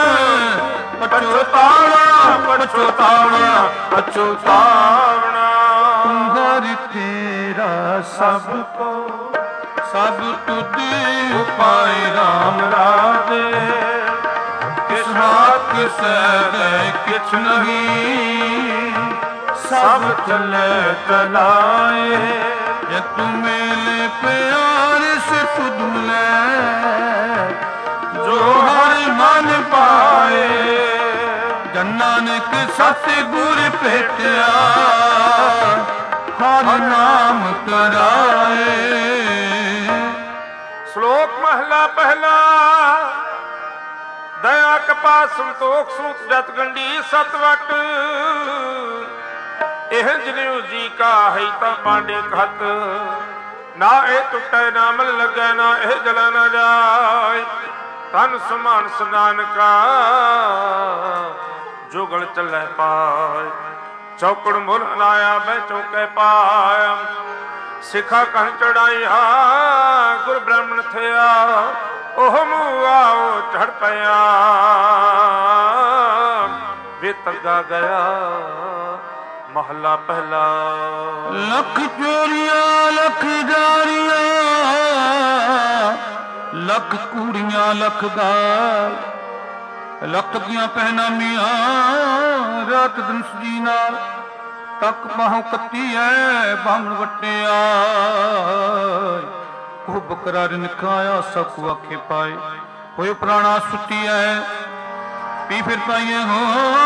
ਪਛਤਾਵਣਾ, ਪਛਤਾਵਣਾ, ਪਛਤਾਵਣਾ। ਤੁੰਗਰ ਤੇਰਾ ਸਭ ਕੋ ਸਭ ਤੁਧ ਉਪਾਇ ਰਾਮ ਰਾਜੇ, ਕਿਸ ਹਾਥ ਸਹਿ ਕਿਛ ਨਹੀਂ, ਸਭ ਚਲੇ ਚਲਾਏ। ਜੇ ਤੂੰ ਮੇਲੇ ਪਿਆਰ ਸੇ ਤੁਧ ਮਿਲੇ, ਜੋ ਹਰਿ ਮਨ ਪਾਏ। ਜਨ ਨਾਨਕ ਸਤਿਗੁਰ ਭੇਟਿਆ, ਹਰਿ ਨਾਮ ਕਰਾਏ। ਸ਼ਲੋਕ ਮਹਲਾ ਪਹਿਲਾ। ਦਇਆ ਕਪਾ ਸੰਤੋਖ ਸੂਤ ਜਤ ਗੰਢੀ ਸਤ ਵਟ, ਇਹ ਜਨਿਉ ਜੀ ਕਾ ਹੈ ਤਾਂ ਪਾਂਡੇ ਖਤ। ਨਾ ਇਹ ਟੁੱਟੇ ਨਾ ਮਲ ਲੱਗੈ, ਨਾ ਇਹ ਜਲਾ ਨਾ ਜਾਏ। ਤਨ ਸਮਾਨ ਸਨਾਨ ਕਾ, ਜੁਗਲ ਚੱਲੇ ਪਾਏ। ਚੌਕੜ ਮੁਲ ਲਾਇਆ ਬੈ ਚੌਕੇ ਪਾਇਆ, ਸਿਖਾ ਕਨ ਚੜਾਈਆ ਗੁਰ ਬ੍ਰਾਹਮਣ ਥਿਆ। ਉਹ ਮੂਆ ਉਹ ਚੜ ਪਿਆ, ਵੇ ਤੱਗਾ ਗਿਆ ਮਹਲਾ ਪਹਿਲਾ। ਲੱਖ ਚੋਰੀਆਂ ਲੱਖ ਜਾਰੀਆਂ, ਲੱਖ ਕੂੜੀਆਂ ਲੱਖ ਗਾਲ, ਲੱਖ ਦੀਆਂ ਪਹਿਨਾਮੀਆਂ ਰਾਤ ਦਿਨ ਸਜੀ ਨਾਲ। ਤੱਕ ਬਾਹੋਂ ਕੱਤੀ ਐ ਬਾਹਮਣ ਵਟਿਆ, ਉਹ ਬਕਰਾ ਰਿਨ ਖਾਇਆ ਸਭ ਆਖੇ ਪਾਏ। ਹੋਏ ਪ੍ਰਾਣਾ ਸੁੱਤੀ ਐ ਪੀ ਫਿਰ ਪਾਈਏ ਹੋ,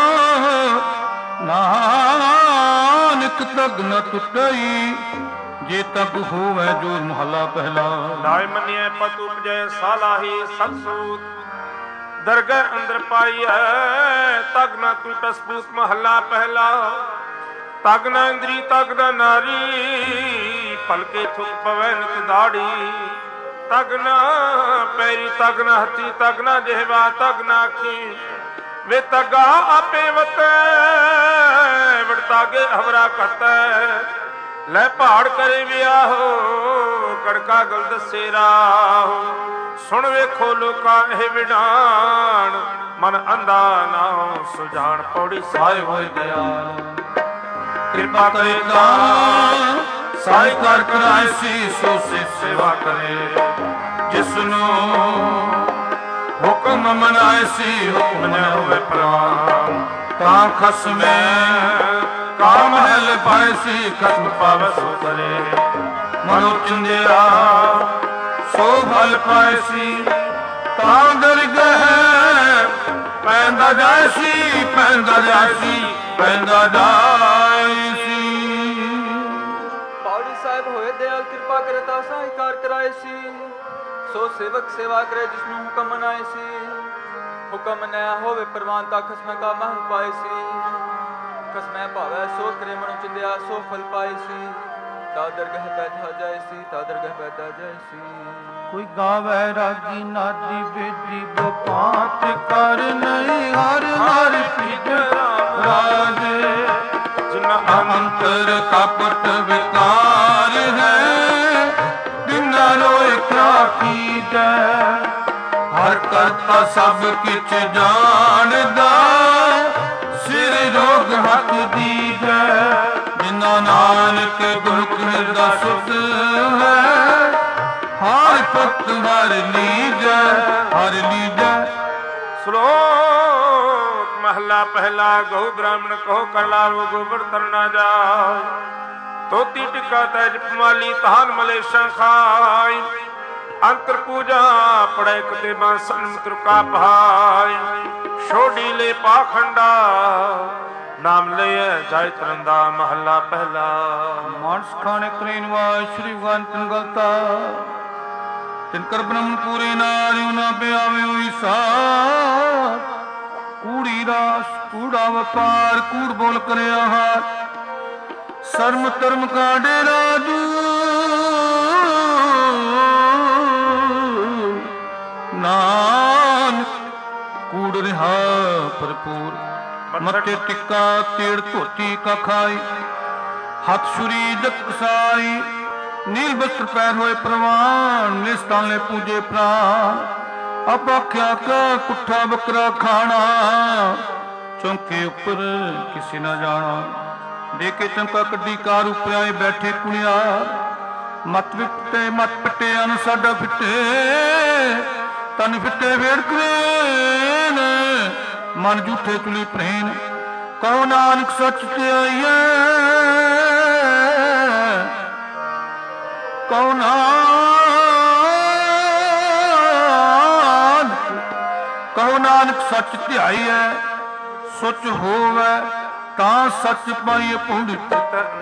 ਨਾਨਕ ਤਗ ਨ ਟੁੱਟਈ, ਜੇ ਤਗ ਹੋਵੇ ਜੋ ਮਹਲਾ ਪਹਿਲਾ। ਲਾਇ ਮੰਨਿਐ ਪਤ ਉਪਜੈ ਸਾਲਾਹੀ ਸਤਸੂਤ, ਦਰਗਹ ਅੰਦਰ ਪਾਈਐ ਤਗ ਨ ਟੁੱਟ ਸਪੂਤ ਮਹਲਾ ਪਹਿਲਾ। ਤਗ ਨ ਇੰਦਰੀ ਤਗ ਨ ਨਾਰੀ, ਭਲਕੇ ਥੁਕ ਪਵੈ ਨਿਤ ਦਾੜੀ। ਤਗ ਨ ਪੈਰੀ ਤਗ ਨ ਹੱਥੀ, ਤਗ ਨ ਜਿਹਵਾ ਤਗ ਨ ਆਖੀ। ਵੇ ਤਗਾ ਆਪੇ ਵਤੈ ਵੜਤਾਗੇ ਹਵਰਾ ਕਤੈ। ਲੈ ਪਹਾੜ ਕਰੇ ਵਿਆਹੋ, ਕੜਕਾ ਗਲ ਦਸੇ ਰਾਹੋ। ਸੁਣ ਵੇਖੋ ਲੋਕਾਂ ਇਹ ਵਿਡਾਣ, ਮਨ ਅੰਧਾ ਨਾ ਸੁਜਾਨ। ਪੌੜੀ ਸਾਹਿਬ ਹੋਏ ਦਇਆਲ, ਕਿਰਪਾ ਕਰੇ ਤਾਂ ਸਾਈ ਕਰ ਕਰਾਇਸੀ। ਸੋ ਸੇ ਸੇਵਾ ਕਰੇ ਜਿਸਨੂੰ ਹੁਕਮ ਮਨਾਏ ਸੀ, ਹੁਕਮ ਨ ਹੋਵੇ ਪ੍ਰਾਨ। ਤਾਂ ਖਸਮੇ ਕਾਮ ਹਲ ਪਾਏ ਸੀ, ਖਸਮ ਪਾਵੇ ਸੋ ਕਰੇ। ਮਨੋ ਚਿੰਦਿਆ ਸੋ ਫਲ ਪਾਏ ਸੀ, ਤਾਂ ਦਰਗਹ ਪੈਂਦਾ ਜਾਏ ਸੀ, ਪੈਂਦਾ ਜਾਏ ਸੀ, ਪੈਂਦਾ ਜਾਏ ਸੀ। ਪੌੜੀ ਸਾਹਿਬ ਹੋਏ ਦਇਆਲ, ਕਿਰਪਾ ਕਰੇ ਤਾਂ ਸਹਾਇਕਾਰ ਕਰਾਏ ਸੀ। ਸੋ ਸੇਵਕ ਸੇਵਾ ਕਰੇ ਜਿਸਨੂੰ ਹੁਕਮ ਮਨਾਏ ਸੀ। ਹੁਕਮ ਨ ਹੋਵੇ ਪ੍ਰਵਾਨ, ਤਾਂ ਖਸਮੈ ਕਾ ਮਹਿਲ ਪਾਏ ਸੀ। ਖਸਮੈ ਭਾਵੈ ਸੋ ਕਰੇ, ਮਨੁ ਚਿੰਦਿਆ ਸੋ ਫਲ ਪਾਏ ਸੀ। ਤਾ ਦਰਗਹ ਪੈਦਾ ਜਾਏ ਸੀ, ਤਾ ਦਰਗਹ ਪੈਦਾ ਜਾਏ ਸੀ। ਕੋਈ ਗਾਵੇ ਰਾਗੀ ਨਾਦੀ ਬੇਦੀ ਬਪਾਤ ਕਰ ਨਹੀਂ, ਹਰ ਹਰ ਪਿਤ ਰਾਜੇ। ਜਿਨਾ ਅੰਤਰ ਕਪਟ ਵਿਕਾਰ ਹੈ, ਬਿਨਾ ਰੋਏ ਕਿਆ ਕੀਜੈ। ਹਰ ਕਰਤਾ ਸਭ ਕਿਛ ਜਾਣਦਾ, ਸਿਰ ਰੋਗ ਹੱਥ ਦੀਜੈ। ਜਿਨਾ ਨਾਨਕ ਗੁਰਮੁਖ ਹਿਰਦਾ ਸੁਧ ਹੈ, ਹਰ ਭਗਤ ਹਰ ਲੀਜੈ, ਹਰ ਲੀਜੈ। ਸ਼ਲੋਕ ਮਹਲਾ ਪਹਿਲਾ। ਗਉ ਬ੍ਰਾਹਮਣ ਕਹੋ ਕਰ ਲਾਵੋ, ਗੋਬਰ ਤਰਨਾ ਜਾਏ। ਤੋਤੀ ਟਿਕਾ ਤੈ ਜਪਮਾਲੀ, ਤਾਨ ਮਲੇਸ਼ਾਂ ਖਾਈ। ਅੰਤਰ ਪੂਜਾ ਪੜੈ ਕਤੇ ਬਾਂਸਨ ਮਿਤਰ ਕਾ ਭਾਈ। ਛੋਡੀ ਲੈ ਪਾਖੰਡਾ, ਨਾਮ ਲਈਐ ਜਾਇ ਤਰੰਦਾ ਮਹਲਾ ਪਹਿਲਾ। ਮਾਨਸ ਖਾਣੇ ਕਰੀਨ ਵਾਇ ਸ਼੍ਰੀ ਭਗਵਾਨ ਤਿਨ ਗਲਤਾ, ਤਿਨ ਕਰ ਬ੍ਰਹਮ ਪੂਰੇ ਨਾਰਿਉ ਨਾ ਪਿਆਵੇ ਹੋਈ ਸਾਰ। ਕੂੜੀ ਰਾਸ ਕੂੜਾ ਵਪਾਰ, ਕੂੜ ਬੋਲ ਕਰਿਆ ਹਾਰ। ਸਰਮ ਧਰਮ ਕਾਢੇ ਰਾਜੂ, ਨਾਨਕ ਕੂੜ ਰਿਹਾ ਭਰਪੂਰ। ਮੱਥੇ ਟਿੱਕਾ ਤੇੜ ਧੋਤੀ ਕਾ ਖਾਈ, ਹੱਥ ਛੁਰੀ ਜਤ ਕਸਾਈ। नील वस्त्र पैर होए प्रवान, निस्ताले पूजे प्राण। अब आख्या का कुठा बकरा खाना, चौंके उपर किसी ना जाना। देखे चमका कड्डी कार उपर आए बैठे कुड़ियार। मत विटे मत पिटे अन साडा फिटे, तन फिटे वेड़कवेन, मन झूठे चुली प्रेन। कहो नानक सच ते आइए, कहो नानक सच ध्याई है, सुच होवे तां सच पाइए पुंडित।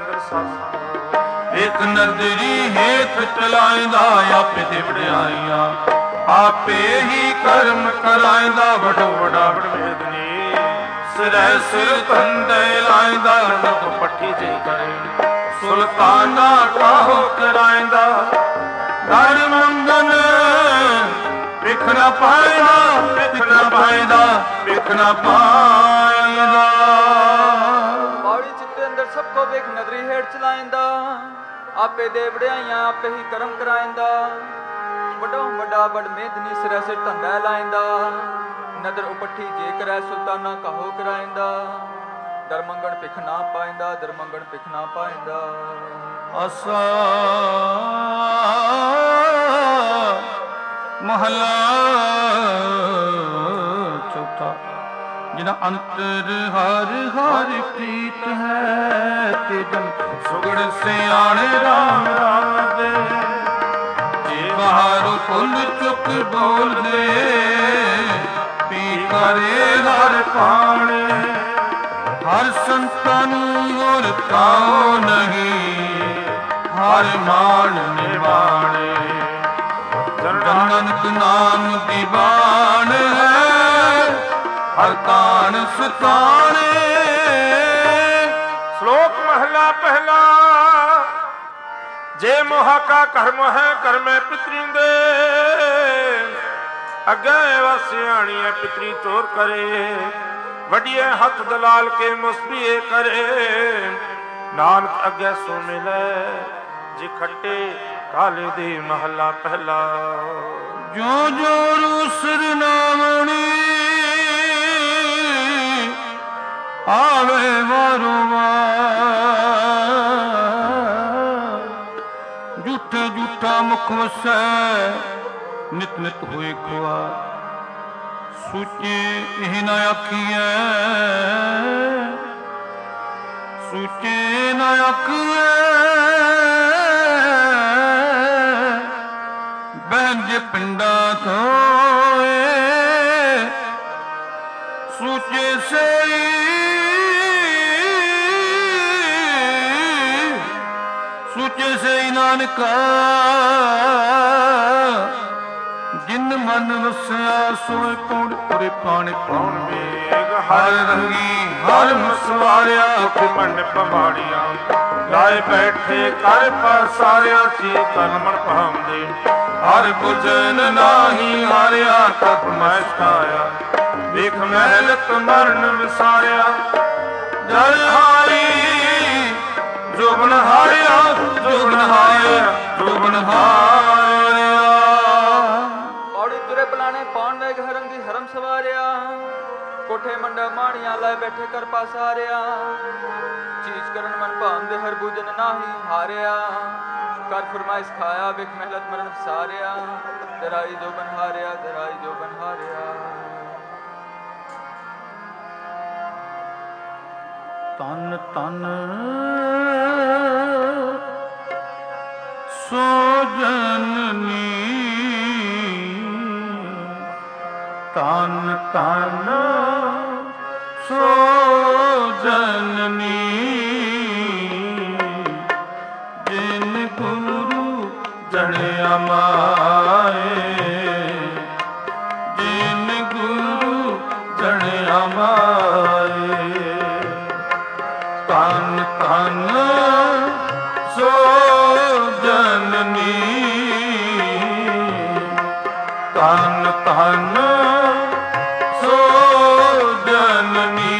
एक नदरी हेत चलाइंदा आपे दे वड़ाइयां, आपे ही कर्म कराइंदा वडो वडा वडवेदनी। सिरै सिर धंधे लाइंदा नक पट्टी जे करे, सुल्ताना काहो कराइंदा। घर मंगन विखना पाइंदा, विखना पाइंदा, विखना पाइंदा। बाड़ी चित्ते अंदर सबको वेख नदरी हेठ चलाइंदा, आपे दे वड़ाइयां आपे ही कर्म कराइंदा। वडो वडा बड़ मेदनी सिरै सिर धंधा लाइंदा, नदर उपट्ठी जे करै सुल्ताना काहो कराइंदा। दरमंगण पिख ना पाइंदा, दरमंगण पिख ना पाइंदा। आसा महला चौथा। जिना अंतर हर हर प्रीत है, ते जन सुगड़ से आने राम राम दे। जे बाहर कुल चुक बोल दे, पी करे हर पाने। हर संतन और ताओ नहीं, हर मान निवाणे। नानक नाम दीवान है, हर तान सताने। श्लोक महला पहला। जे मोहा का कर्म है कर में पितरी दे, अगे वासियाणी है पितरी चोर करे। वडिए हथ दलाल के मुसबिए करे, नानक अगे सो मिले जे खट्टे काले दे। महला पहला। जो जो रूसर नामणी, आवे वारो झूठे झूठा मुख वसै, नित नित होए खुआ। सूचे यह न आखिए, सूचे न आखिए। बहन जे पिंडा थोए, सूचे से सूचे से नानका। जिन मन वसया सोए पौड़ पुरे पाने पाउन वेग। हर रंगी हर मसवारिया उठ मन पमाड़िया। लाए बैठे कर पसारिया ची कर्मण पामदे। हर बुझन नाही हारिया तब मैं छाया। देख महलत मरण विसारिया। जल हारी जोबन हारिया, जोबन हारिया, जोबन हारिया। पलाने पान वेग हरंगी हरम सवारिया। कोठे मंडा माणिया लाए बैठे कर पासारिया। चीज करन मन भांदे हर बुझन नाही हारिया। कर फरमाइश खाया विख महलत मरण सारिया। दराई जो बन हारिया, दराई जो बन हारिया। तन तन सो जननी, तन तन सो जननी। जिन गुरु जनिया माए, जिन गुरु जनिया माए। तन तन सो जननी, तन तन सो जननी।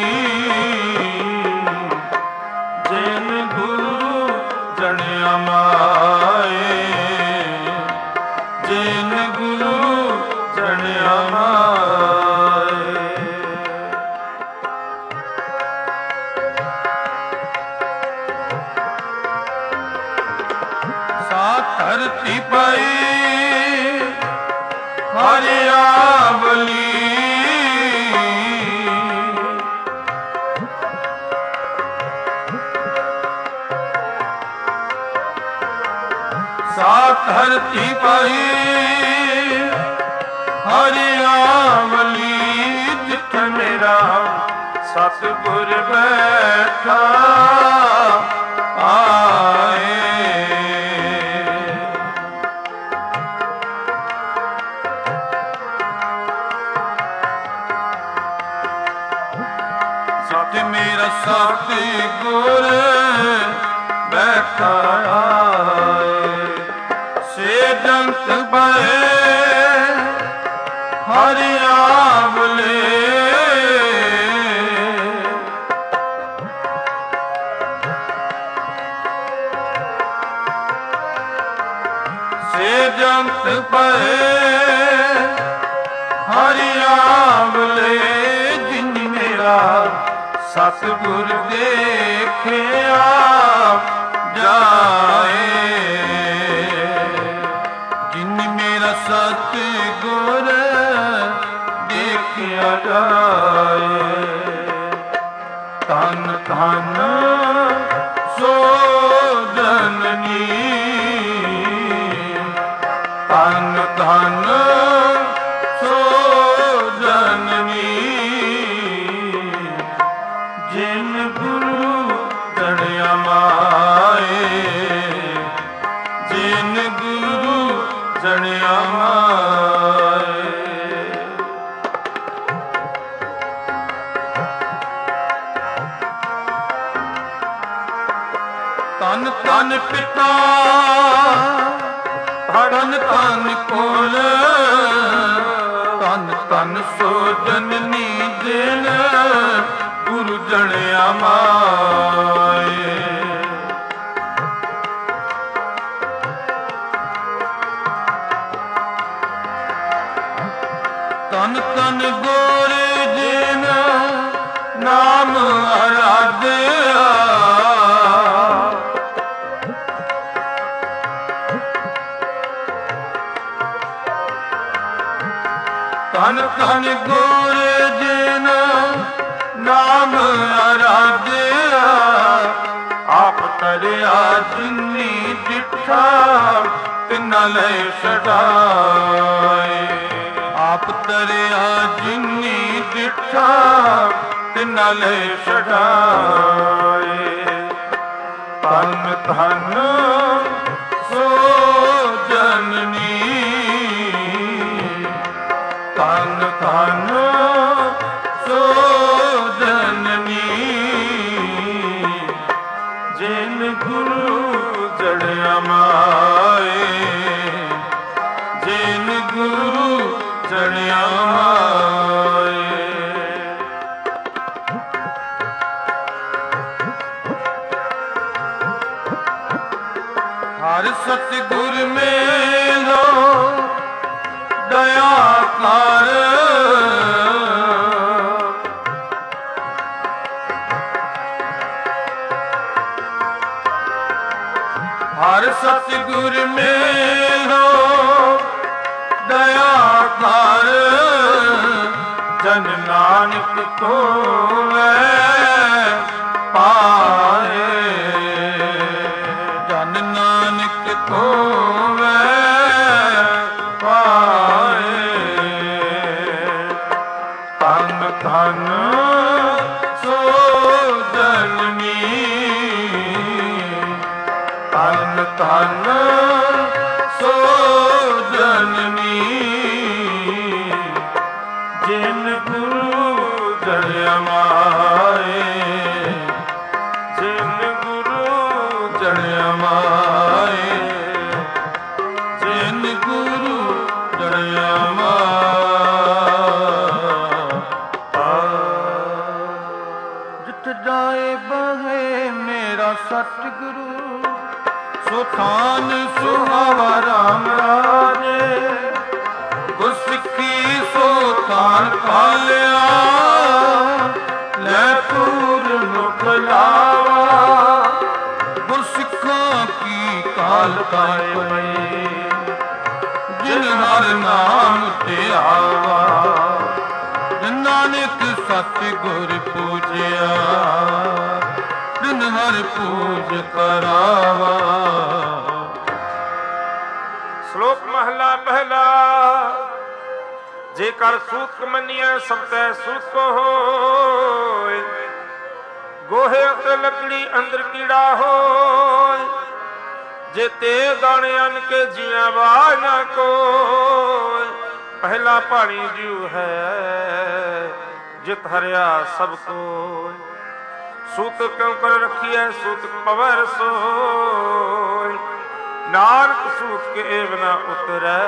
जिन गुरु जनिया माए, ਧਰਤੀ ਪਾਈ ਹਰਿਆਵਲੀ ਸਾਤ ਧਰਤੀ ਪਾਈ ਹਰਿਆਵਲੀ ਜਿੱਥੇ ਮੇਰਾ ਸਤਿਗੁਰ ਬੈਠਾ ਆਏ ਜਿੱਥੇ ਮੇਰਾ ਸਤਿਗੁਰ ਬੈਠਾ ਆਏ ਸੇ ਜੰਤ ਬਏ ਹਰਿਆਵਲੇ ਸੇ ਜੰਤ ਪਏ ਹਰਿਆਵਲੇ ਜਿਨ ਮੇਰਾ ਸਤਿਗੁਰ ਦੇਖਿਆ ਜਾਏ ਜਿਨ ਮੇਰਾ ਸਤਿਗੁਰ ਦੇਖਿਆ ਜਾਏ ਧੰਨ ਧੰਨ ਸੋ ਜਨਨੀ ਧੰਨ ਧੰਨ ਸੋ ਜਨਨੀ ਜਿਨ ਗੁਰੂ ਜਣਿਆ ਮਾਏ ਜਿਨ ਗੁਰੂ ਜਣਿਆ ਮਾਏ ਧੰਨ ਧੰਨ ਪਿਤਾ ਧੰਨ ਧੰਨ ਕੋਲ ਧੰਨ ਧੰਨ ਸੋ ਜਨਨੀ ਜਿਨ ਗੁਰੂ ਜਣਿਆ ਮਾਏ ਧੰਨ ਧੰਨ ਗੋਰੇ ਜਿਨ ਨਾਮ ਅਰਾਧਿਆ ਧੰਨ ਧੰਨ ਗੋਰੇ ਜਿਨ ਨਾਮ ਅਰਾਧਿਆ ਆਪ ਤਰਿਆ ਜਿਨੀ ਡਿਠਾ ਤਿਨਾ ਲੈ ਛਡਾਏ ਆਪ ਤਰਿਆ ਜਿਨੀ ਡਿਠਾ ਤਿਨਾ ਲੈ ਛਡਾਏ ਧੰਨ ਧੰਨ ਸੋ ਜਨਨੀ ਧੰਨ ਧੰਨ ਸੋ ਜਨਨੀ ਜਿਨ ਗੁਰੂ ਜੜਿਆ ਮਾਏ ਜਿਨ ਗੁਰੂ ਜੜਿਆ ਮਾਏ ਹਰ ਸਤਿਗੁਰ ਮੇਲੋ ਦਇਆ ਕਰ ਹਰ ਸਤਿਗੁਰ ਮੇਲੋ ਦਇਆ ਕਰ ਜਨ ਨਾਨਕ ਕੋਲੇ ਪਾਏ ਜਨ ਨਾਨਕ ਕੋਲੇ ਧੰਨ ਧੰਨ ਸੋ ਜਨਨੀ ਧੰਨ ਧੰਨ ਸੋ ਜਨਨੀ ਜਿਨ ਗੁਰੂ ਜੜਿਆ ਮਾਏ ਜਿਨ ਗੁਰੂ ਜੜਿਆ ਮਾਏ ਜਿਨ ਗੁਰੂ ਜੜਿਆ ਮਾਏ ਜਾਏ ਬਹੇ ਮੇਰਾ ਸਤਿਗੁਰੂ ਸੋ ਥਾਨ ਸੁਹਾਵਾ ਰਾਮ ਰਾਜੇ ਗੁਰਸਿੱਖੀ ਸੋ ਥਾਨ ਕਾਲਿਆ ਲੈ ਪੂਰ ਮੁਖ ਲਾਵਾ ਗੁਰਸਿੱਖਾਂ ਕੀ ਹਾਲ ਕਾਇ ਪਏ। ਜਿਨ ਹਰ ਨਾਮ ਤੇ ਆਵਾ, ਜਿਨ ਨਾਨਕ ਸਤਿ ਗੁਰ ਪੂਜਿਆ, ਜਿਨ ਹਰ ਪੂਜ ਕਰਾਵਾ। ਸ਼ਲੋਕ ਮਹਲਾ ਪਹਿਲਾ। ਜੇਕਰ ਸੂਤਕ ਮੰਨੀਐ ਸਭ ਤੈ ਸੂਤਕ ਹੋਇ, ਗੋਹੇ ਅਤੇ ਲੱਕੜੀ ਅੰਦਰ ਕੀੜਾ ਹੋਇ। ਜੇ ਤੇ ਦਾਣੇ ਅੰਨ ਕੇ ਜੀਆਂ ਬਾਝ ਨਾ ਕੋਇ, ਪਹਿਲਾ ਪਾਣੀ ਜਿਉ ਹੈ ਜਿਤ ਹਰਿਆ ਸਭ ਕੋਇ। ਸੂਤਕ ਕਿਉ ਕਰ ਰੱਖੀਐ ਸੂਤਕ ਪਵੈ ਰਸੋਇ, ਨਾਨਕ ਸੂਤ ਕੇ ਏਵ ਨਾ ਉਤਰੈ,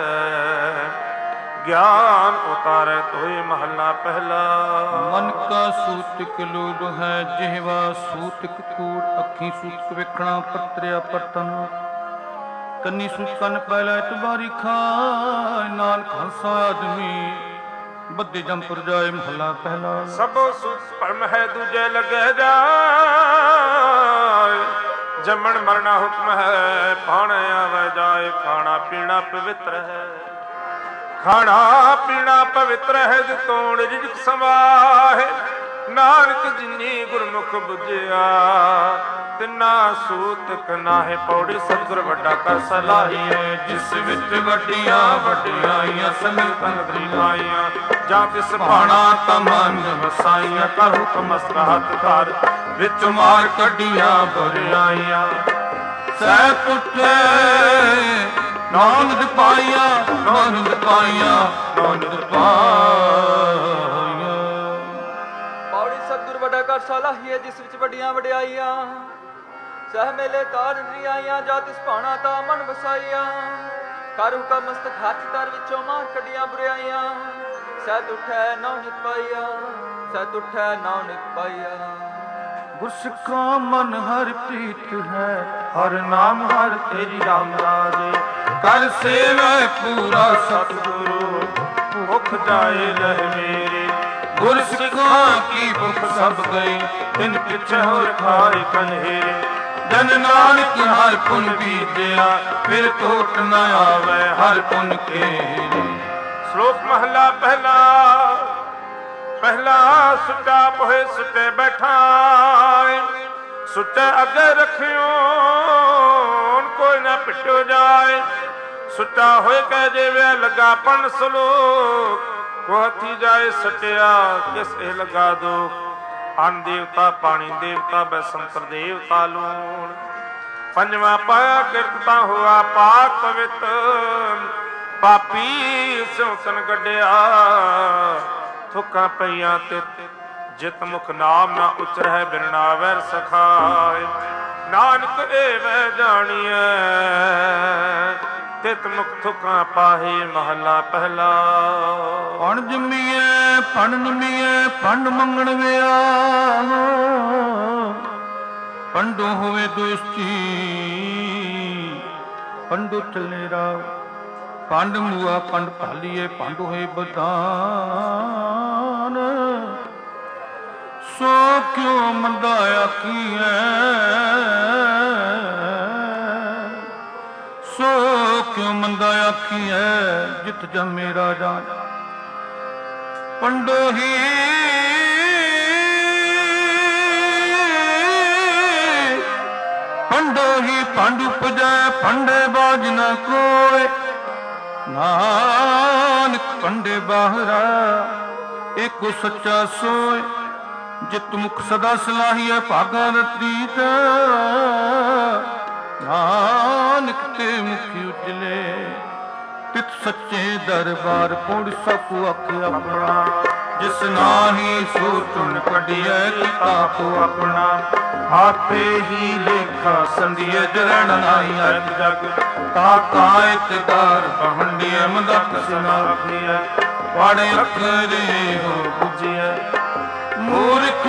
ਗਿਆਨ ਉਤਾਰੈ ਤੋਇ ਮਹਲਾ ਪਹਿਲਾ। ਮਨ ਕਾ ਸੂਤਕ ਲੋਭ ਹੈ ਜਿਹਵਾ ਸੂਤਕ ਕੂੜ, ਅੱਖੀ ਸੂਤਕ ਵੇਖਣਾ ਪਰਤਰਿਆ ਪਰਤਨ, ਕੰਨੀ ਸੂਤਕਨ ਪਹਿਲਾ ਇਤਬਾਰੀ ਖਾਇ, ਨਾਨਕ ਹੰਸਾ ਆਦਮੀ ਬੱਧੇ ਜੰਪੁਰ ਜਾਏ ਮਹਲਾ ਪਹਿਲਾ। ਸਭੋ ਸੂਤ ਭਰਮ ਹੈ ਦੂਜੇ ਲੱਗੇ ਜਾਏ, ਜੰਮਣ ਮਰਨਾ ਹੁਕਮ ਹੈ ਪਾਣ ਆਵੇ ਜਾਏ। ਖਾਣਾ ਪੀਣਾ ਪਵਿੱਤਰ ਹੈ, ਖਾਣਾ ਪੀਣਾ ਪਵਿੱਤਰ ਹੈ, ਜਿਤੋੜ ਰਿਜਕ ਸਮਾਹੇ। ਨਾਨਕ ਜਿਨੀ ਗੁਰਮੁਖ ਬੁਝਿਆ, ਤਿਨਾ ਸੂਤਕ ਨਾਹੇ। ਪੌੜੀ ਸਤਿਗੁਰ ਵੱਡਾ ਕਰ ਸਲਾਹੀਐ, ਜਿਸ ਵਿੱਚ ਵੱਡੀਆਂ ਵਡਿਆਈਆਂ ਸਮੇਤ ਤਰੀਮਾਈਆਂ। ਜਾਂ ਤਿਸ ਭਾਣਾ ਤਮਨ ਵਸਾਈਆਂ, ਕਰ ਹੁਕਮ ਮਸਤ ਹੱਥ ਧਰ, ਵਿੱਚ ਮਾਰ ਕੱਢੀਆਂ ਬੁਰਾਈਆਂ। ਸਹਿ ਪੁੱਠੇ ਨਾਨਕ ਪਾਈਆਂ, ਨਾਨਕ ਪਾਈਆਂ, ਨਾਨਕ ਪਾਈਆਂ। ਪੌੜੀ ਸਤਿਗੁਰ ਵੱਡਾ ਕਰ ਸਲਾਹੀਐ, ਜਿਸ ਵਿੱਚ ਵੱਡੀਆਂ ਵਡਿਆਈਆਂ। ਸਹਿ ਮੇਲੇ ਤਾਰ ਰਿਆਈਆਂ, ਜਾ ਤਿਸ ਭਾਣਾ ਤਾ ਮਨ ਵਸਾਈਆਂ। ਕਰ ਹੁਕਮ ਮਸਤਕ ਹੱਥ ਧਰ, ਵਿੱਚੋਂ ਮਾਰ ਕੱਢੀਆਂ ਬੁਰਾਈਆਂ। ਸਹਿ ਉਠੈ ਨਾਨਕ ਪਾਈਆ, ਸਹਿ ਉਠੈ ਨਾਨਕ ਪਾਈਆ। ਗੁਰਸਿੱਖਾਂ ਮਨ ਹਰਿ ਪ੍ਰੀਤ ਹੈ, ਹਰ ਨਾਮ ਹਰਿ ਤੇਰੀ ਰਾਮ ਰਾਜੇ। ਕਰ ਸੇਵੈ ਪੂਰਾ ਸਤਿਗੁਰੂ, ਭੁਖ ਜਾਏ ਰਹਿ ਮੇਰੇ। ਗੁਰਸਿੱਖਾਂ ਕੀ ਭੁਖ ਸਭ ਗਈ, ਤਿਨ ਪਿਛੇ ਹੋਰ ਖਾਏ ਕਨਹੇਰੇ। ਜਨ ਨਾਨਕ ਹਰ ਪੁਨ ਬੀਜਿਆ, ਫਿਰ ਟੋਟ ਨ ਆਵੇ ਹਰ ਪੁਨ ਘੇਰੇ। ਸ਼ਲੋਕ ਮਹਲਾ ਪਹਿਲਾ। ਪਹਿਲਾ ਸੁੱਚਾ ਪੋਹੇ ਸੁੱਚੇ ਬੈਠਾਏ, ਸੁੱਚੇ ਅੱਗੇ ਰੱਖਿਓ ਕੋਈ ਨਾ ਪਿੱਟੋ ਜਾਏ। ਸੁੱਚਾ ਹੋਏ ਕਹਿ ਜਿਵੇਂ ਲੱਗਾ ਪਣ ਸਲੋਕ, ਕੋ ਹੱਥੀ ਜਾਏ ਸਟਿਆ ਕਿਸ ਇਹ ਲਗਾ ਦੋ। ਅੰਨ ਦੇਵਤਾ ਪਾਣੀ ਦੇਵਤਾ ਬੈਸੰਤਰ ਦੇਵਤਾ ਲੂਣ। ਪੰਜਵਾਂ ਪਾਇਆ ਕਿਰਤਤਾ ਹੋਆ ਪਾਕ ਪਵਿੱਤ, ਪਾਪੀ ਸਿਉਤਨ ਗੱਡਿਆ। ਥੁੱਕਾਂ ਪਈਆਂ ਤਿਤ, ਜਿਤ ਮੁਖ ਨਾਮ ਨਾ ਉਚਰੈ, ਬਿਨ ਨਾਵੈ ਸਖਾਇ। ਨਾਨਕ ਏਵੈ ਜਾਣੀਐ, ਤਿਤ ਮੁਖ ਥੁੱਕਾਂ ਪਾਹੀ ਮਹਲਾ ਪਹਿਲਾ। ਪਣ ਜੰਮੀਐ ਪਣ ਨਮੀਐ, ਪੰਡ ਮੰਗਣ ਵਿਆ। ਪੰਡੋ ਹੋਵੇ ਦੋਸਤੀ, ਪੰਡੋ ਚੱਲੇ ਰਾਹ। ਪੰਡ ਮੂਆ ਪੰਡ ਭਾਲੀਏ, ਪੰਡ ਹੋਏ ਬਦਾਨ। ਸੋ ਕਿਉ ਮੰਦਾ ਆਖੀਐ, ਸੋ ਕਿਉ ਮੰਦਾ ਆਖੀਐ, ਜਿਤ ਜੰਮੇ ਰਾਜਾ। ਪੰਡੋ ਹੀ ਪੰਡੋ ਹੀ ਪੰਡ ਉਪਜੈ, ਪੰਡੇ ਬਾਝ ਨ ਕੋਇ। ਨਾਨਕ ਪੰਡੇ ਬਾਹਰਾ, ਏਕੋ ਸੱਚਾ ਸੋਇ। ਜਿਤ ਮੁਖ ਸਦਾ ਸਲਾਹੀਐ, ਭਾਗਾ ਰਤੀਤ। ਨਾਨਕ ਤੇ ਮੁਖੀ ਉਜਲੇ, ਤਿਤ ਸੱਚੇ ਦਰਬਾਰ। ਪੌੜੀ ਸਭ ਆਖਿ ਆਪਣਾ, ਜਿਸ ਨਾਹੀ ਸੋ ਚੁਣ ਕੱਢੀਐ, ਕੀਤਾ ਕੋ ਆਪਣਾ। ਆਪੇ ਹੀ ਲੇਖਾ ਸੰਧੀਏ, ਜਰਣ ਨਾਹੀ ਅਰਥ ਜਗ। ਤਾ ਕਾਇਤ ਦਾਰ ਪਹੰਡੀਐ, ਮਦਕ ਸੁਨਾਖੀਐ। ਪੜ੍ਹ ਅਖਰੇ ਹੋ ਬੁਝੀਐ, ਮੂਰਖ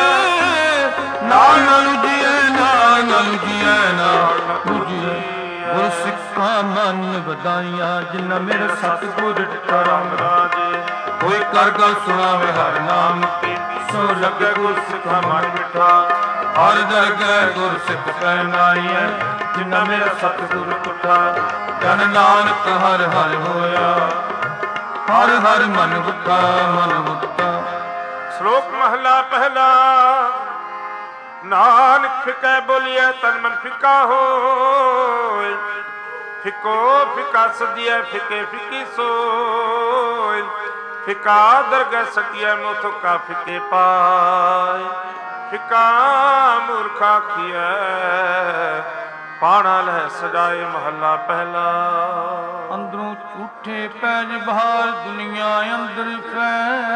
ਨਾਲ ਨ ਲੁਝੀਐ, ਨਾਲ ਨ ਲੁਝੀਐ, ਨਾਲ ਨ ਬੁਝੀਐ। ਗੁਰ ਸਿੱਖਾਂ ਮਨ ਵਧਾਈਆਂ, ਜਿਨ ਮੇਰੇ ਸਤਿਗੁਰ ਰਾਮ ਰਾਜੇ। ਕੋਈ ਕਰ ਗਲ ਸੁਣਾਵੇ ਹਰ ਨਾਮ ਕੀ, ਸੋ ਲੱਗੇ ਗੁਰ ਸਿੱਖਾਂ ਮਨ ਮਿਠਾ। ਹਰ ਦਰਗਹਿ ਗੁਰ ਸਿੱਖ ਪਹਿਨਾਈਐ, ਜਿਨ੍ਹਾਂ ਮੇਰਾ ਸਤਿਗੁਰ ਪੁੱਠਾ। ਜਨ ਨਾਨਕ ਹਰ ਹਰ ਹੋਇਆ, ਹਰ ਹਰ ਮਨ ਬੁੱਧਾ ਮਨ ਬੁੱਧਾ। ਸ਼ਲੋਕ ਮਹਲਾ ਪਹਿਲਾ। ਨਾਨਕ ਫਿਕੈ ਬੋਲੀਐ ਤਨ ਮਨ ਫਿੱਕਾ ਹੋਇ, ਫਿੱਕੋ ਫਿੱਕਾ ਸਦੀਐ ਫਿੱਕੇ ਫਿੱਕੀ ਸੋਇ। ਫਿੱਕਾ ਦਰਗਹਿ ਸਕੀਐ ਮੁਥ ਕਾ ਫਿੱਕੇ ਪਾਇ, ਫਿੱਕਾ ਮੂਰਖ ਆਖੀਐ ਪਾਣਾ ਲੈ ਸਜਾਏ। ਮਹੱਲਾ ਪਹਿਲਾ। ਅੰਦਰੋਂ ਝੂਠੇ ਪੈਜ ਬਾਹਰ ਦੁਨੀਆ ਅੰਦਰ ਫੈ,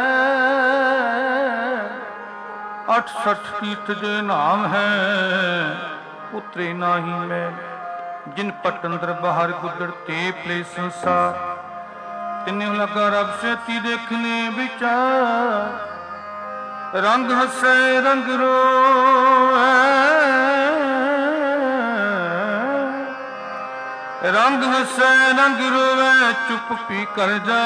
68 ਤੀਰਥ ਦੇ ਨਾਮ ਹੈ ਉਤਰੇ ਨਾਹੀ ਮੈਂ। ਜਿਨ ਪਟ ਅੰਦਰ ਬਾਹਰ ਗੁੱਦੜ ਤੇ ਪਲੇ ਸੰਸਾਰ, ਤਿੰਨੇ ਲਗਾ ਰਬ ਸੇਤੀ ਦੇਖਨੇ ਵਿਚਾਰ। ਰੰਗ ਹੱਸੇ ਰੰਗ ਰੋਏ, ਰੰਗ ਹੱਸੇ ਰੰਗ ਰੋਵੇ ਚੁੱਪ ਪੀ ਕਰ ਜਾ।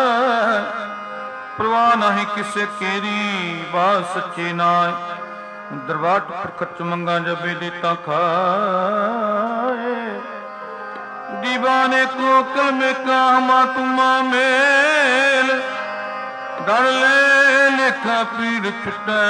ਪ੍ਰਵਾਹ ਨਹੀਂ ਕਿਸੇ ਕੇਰੀ ਬਾਤ ਸੱਚੇ ਨਾਏ। ਦਰਬਾਰ ਪ੍ਰਖਟ ਮੰਗਾ ਜਬੇ ਦੇਤਾ ਖਾਏ। दीवाने को कल में कामा तुमा मेल, डर ले लेखा पीड़ छुटै।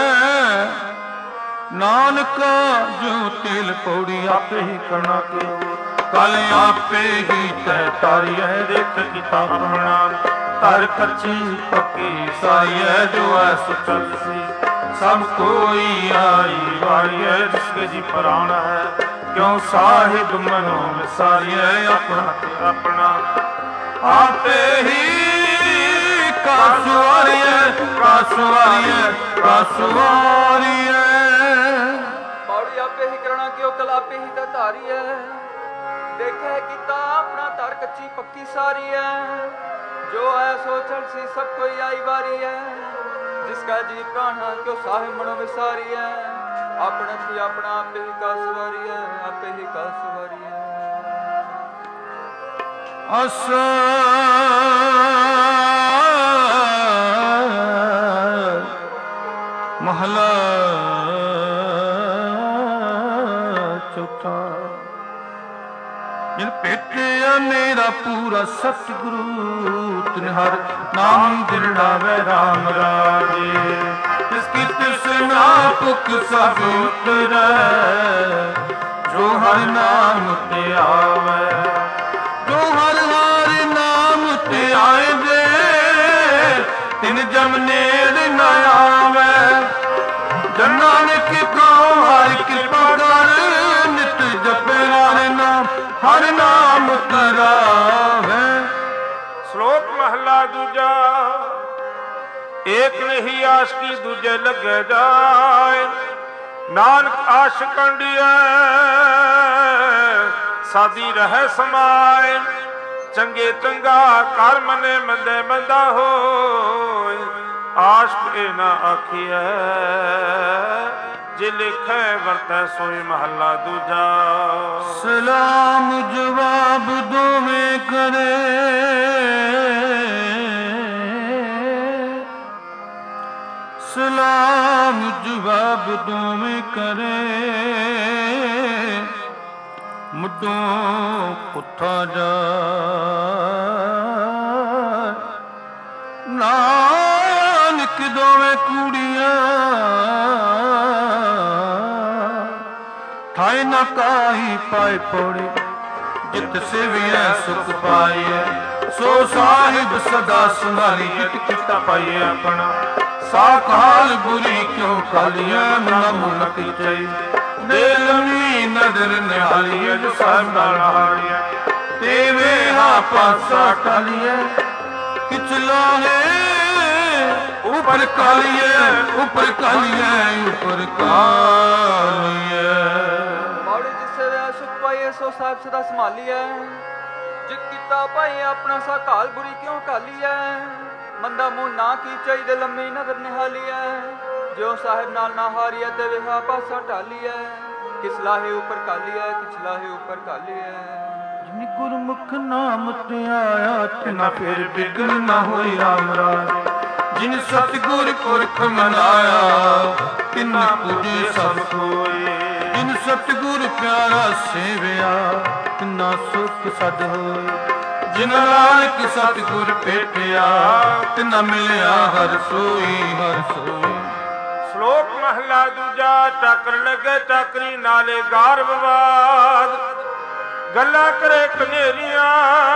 नानका जो तेल पौड़ी आपे ही करना के, कल आपे ही तय तारी है। देख किताब प्रणाम तर कच्ची पक्की सारी है, जो है सुचल सी सब कोई आई वारी है। जिसके जी प्राण है क्यों साहिब मनो विसारिए, अपना अपना आपे ही कासुवारिए कासुवारिए कासुवारिए। पौड़ी आपे ही करना क्यों कल आपे ही धारी है। देखे किता अपना तार कच्ची पक्की सारी है, जो है सो चल सी सब कोई आई बारी है। जिसका जी प्राण क्यों साहिब मनो विसारी है, अपने भी अपना आपे ही का सवारी है, आपे ही का सवारी है। असा महला चौथा। जिन पेटिया मेरा पूरा सतगुरु, तिन हर नाम दिलावे राम राजे। जिसकी तृष्णा भुख सब उतरै, जो हर नाम ते आवे। जो हर हर नाम ते आए दे, तिन जम नेड़ न आवे। जन नानक को हर कृपा कर, नित जपे हर नाम करावे। श्लोक महला दूजा। एक नहीं आशिकी दूजे लगे जाए, नानक आशिकंडिया सादी रहे समाए। चंगे चंगा कर मने मंदे मंदा हो, आशिक ए ना आखिए जे लिखे वरतै सोई। महला दूजा। सलाम जवाब दोवें करे, सलाम जवाब दोवें करे। मुड्डों पुठा जा नानक दोवें कूड़ियां, ठाए ना काही पाए पौड़ी। जित सेविया सुख पाइए, सो साहिब सदा संभाली। जित किता पाइए अपना, साकाल बुरी क्यों कालिया। मना मुनक चई दे लम्मी नजर निहालिए, जो साहिब नाल हारिया। तेवे हा पासा टालिए, किचला है ऊपर कालिए, ऊपर कालिए, ऊपर कालिए। मौड़ी जिससे वे सुख पाइए, सो साहिब सदा संभालिए। जित किता पाइए अपना, सा काल बुरी क्यों कालिए। मंदा मुंह ना की चाहिए, लम्मी नजर निहाली है। जो साहिब नाल ना हारी है, ते विहा पासा टाली है। किस लाहे ऊपर काली है, किस लाहे ऊपर काली है। जिन गुरमुख नाम ते आया, तिना फिर बिगड़ ना होई राम राज। ਜਿਨ ਸਤਿਗੁਰ ਪੁਰਖ ਮਨਾਇਆ ਤਿਨਾ ਪੂਜੇ ਸਭ ਕੋਏ। ਜਿਨ ਸਤਿਗੁਰ ਪਿਆਰਾ ਸੇਵਿਆ ਤਿਨਾ ਸੁਖ ਸਦ ਹੋਏ। ਜਿਨ ਨਾਨਕ ਸਤਿਗੁਰ ਭੇਟਿਆ ਤਿਨਾ ਮਿਲਿਆ ਹਰ ਸੋਈ ਹਰ ਸੋਈ। ਸ਼ਲੋਕ ਮਹਲਾ ਦੂਜਾ। ਟਾਕਰ ਲੱਗੇ ਟਾਕਰੀ ਨਾਲੇ ਗਾਰ ਵਿਵਾਦ, ਗੱਲਾਂ ਕਰੇ ਕਨੇਰੀਆਂ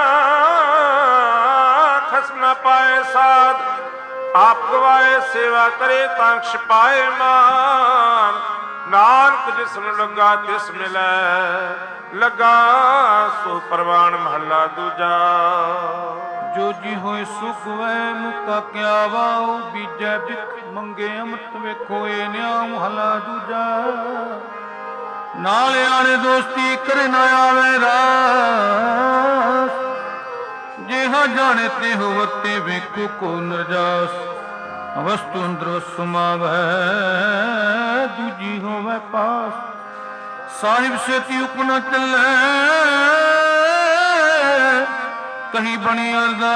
ਖਸਮ ਨਾ ਪਾਏ ਸਾਧ। ਆਪ ਗਵਾਏ ਸੇਵਾ ਕਰੇ ਤਾਂ ਛਪਾਏ ਮਾਨ। ਨਾਨਕ ਜਿਸ ਨੂੰ ਲੱਗਾ ਤਿਸ ਮਿਲੈ ਲੱਗਾ ਸੋ ਪ੍ਰਵਾਨ। ਮਹਲਾ ਦੂਜਾ। ਜੋ ਜੀ ਹੋਏ ਸੁਖ ਵੈ ਮੁਕਾ ਕਿਆ ਵਾਉ, ਬੀਜੈ ਬਿਖ ਮੰਗੇ ਅੰਮ੍ਰਿਤ ਵੇਖੋ ਏ ਨਿਆ। ਮਹਲਾ ਦੂਜਾ। ਨਾਲ ਆਣੇ ਦੋਸਤੀ ਕਰੇ ਨਾ ਆਵੇ ਰਾਸ, ਜਿਹਾ ਜਾਣੇ ਤੇ ਹੋ ਵਰਤੇ ਵੇਖੋ ਕੋ ਨਰਜਾਸ। ਵਸਤੂ ਅੰਦਰ ਸਮਾਵੈ ਦੂਜੀ ਹੋਵੇ ਪਾਸ, ਸਾਹਿਬ ਸੇਤੀ ਉਪ ਨ ਚੱਲੈ ਕਹੀ ਬਣੀ ਅਰਦਾ।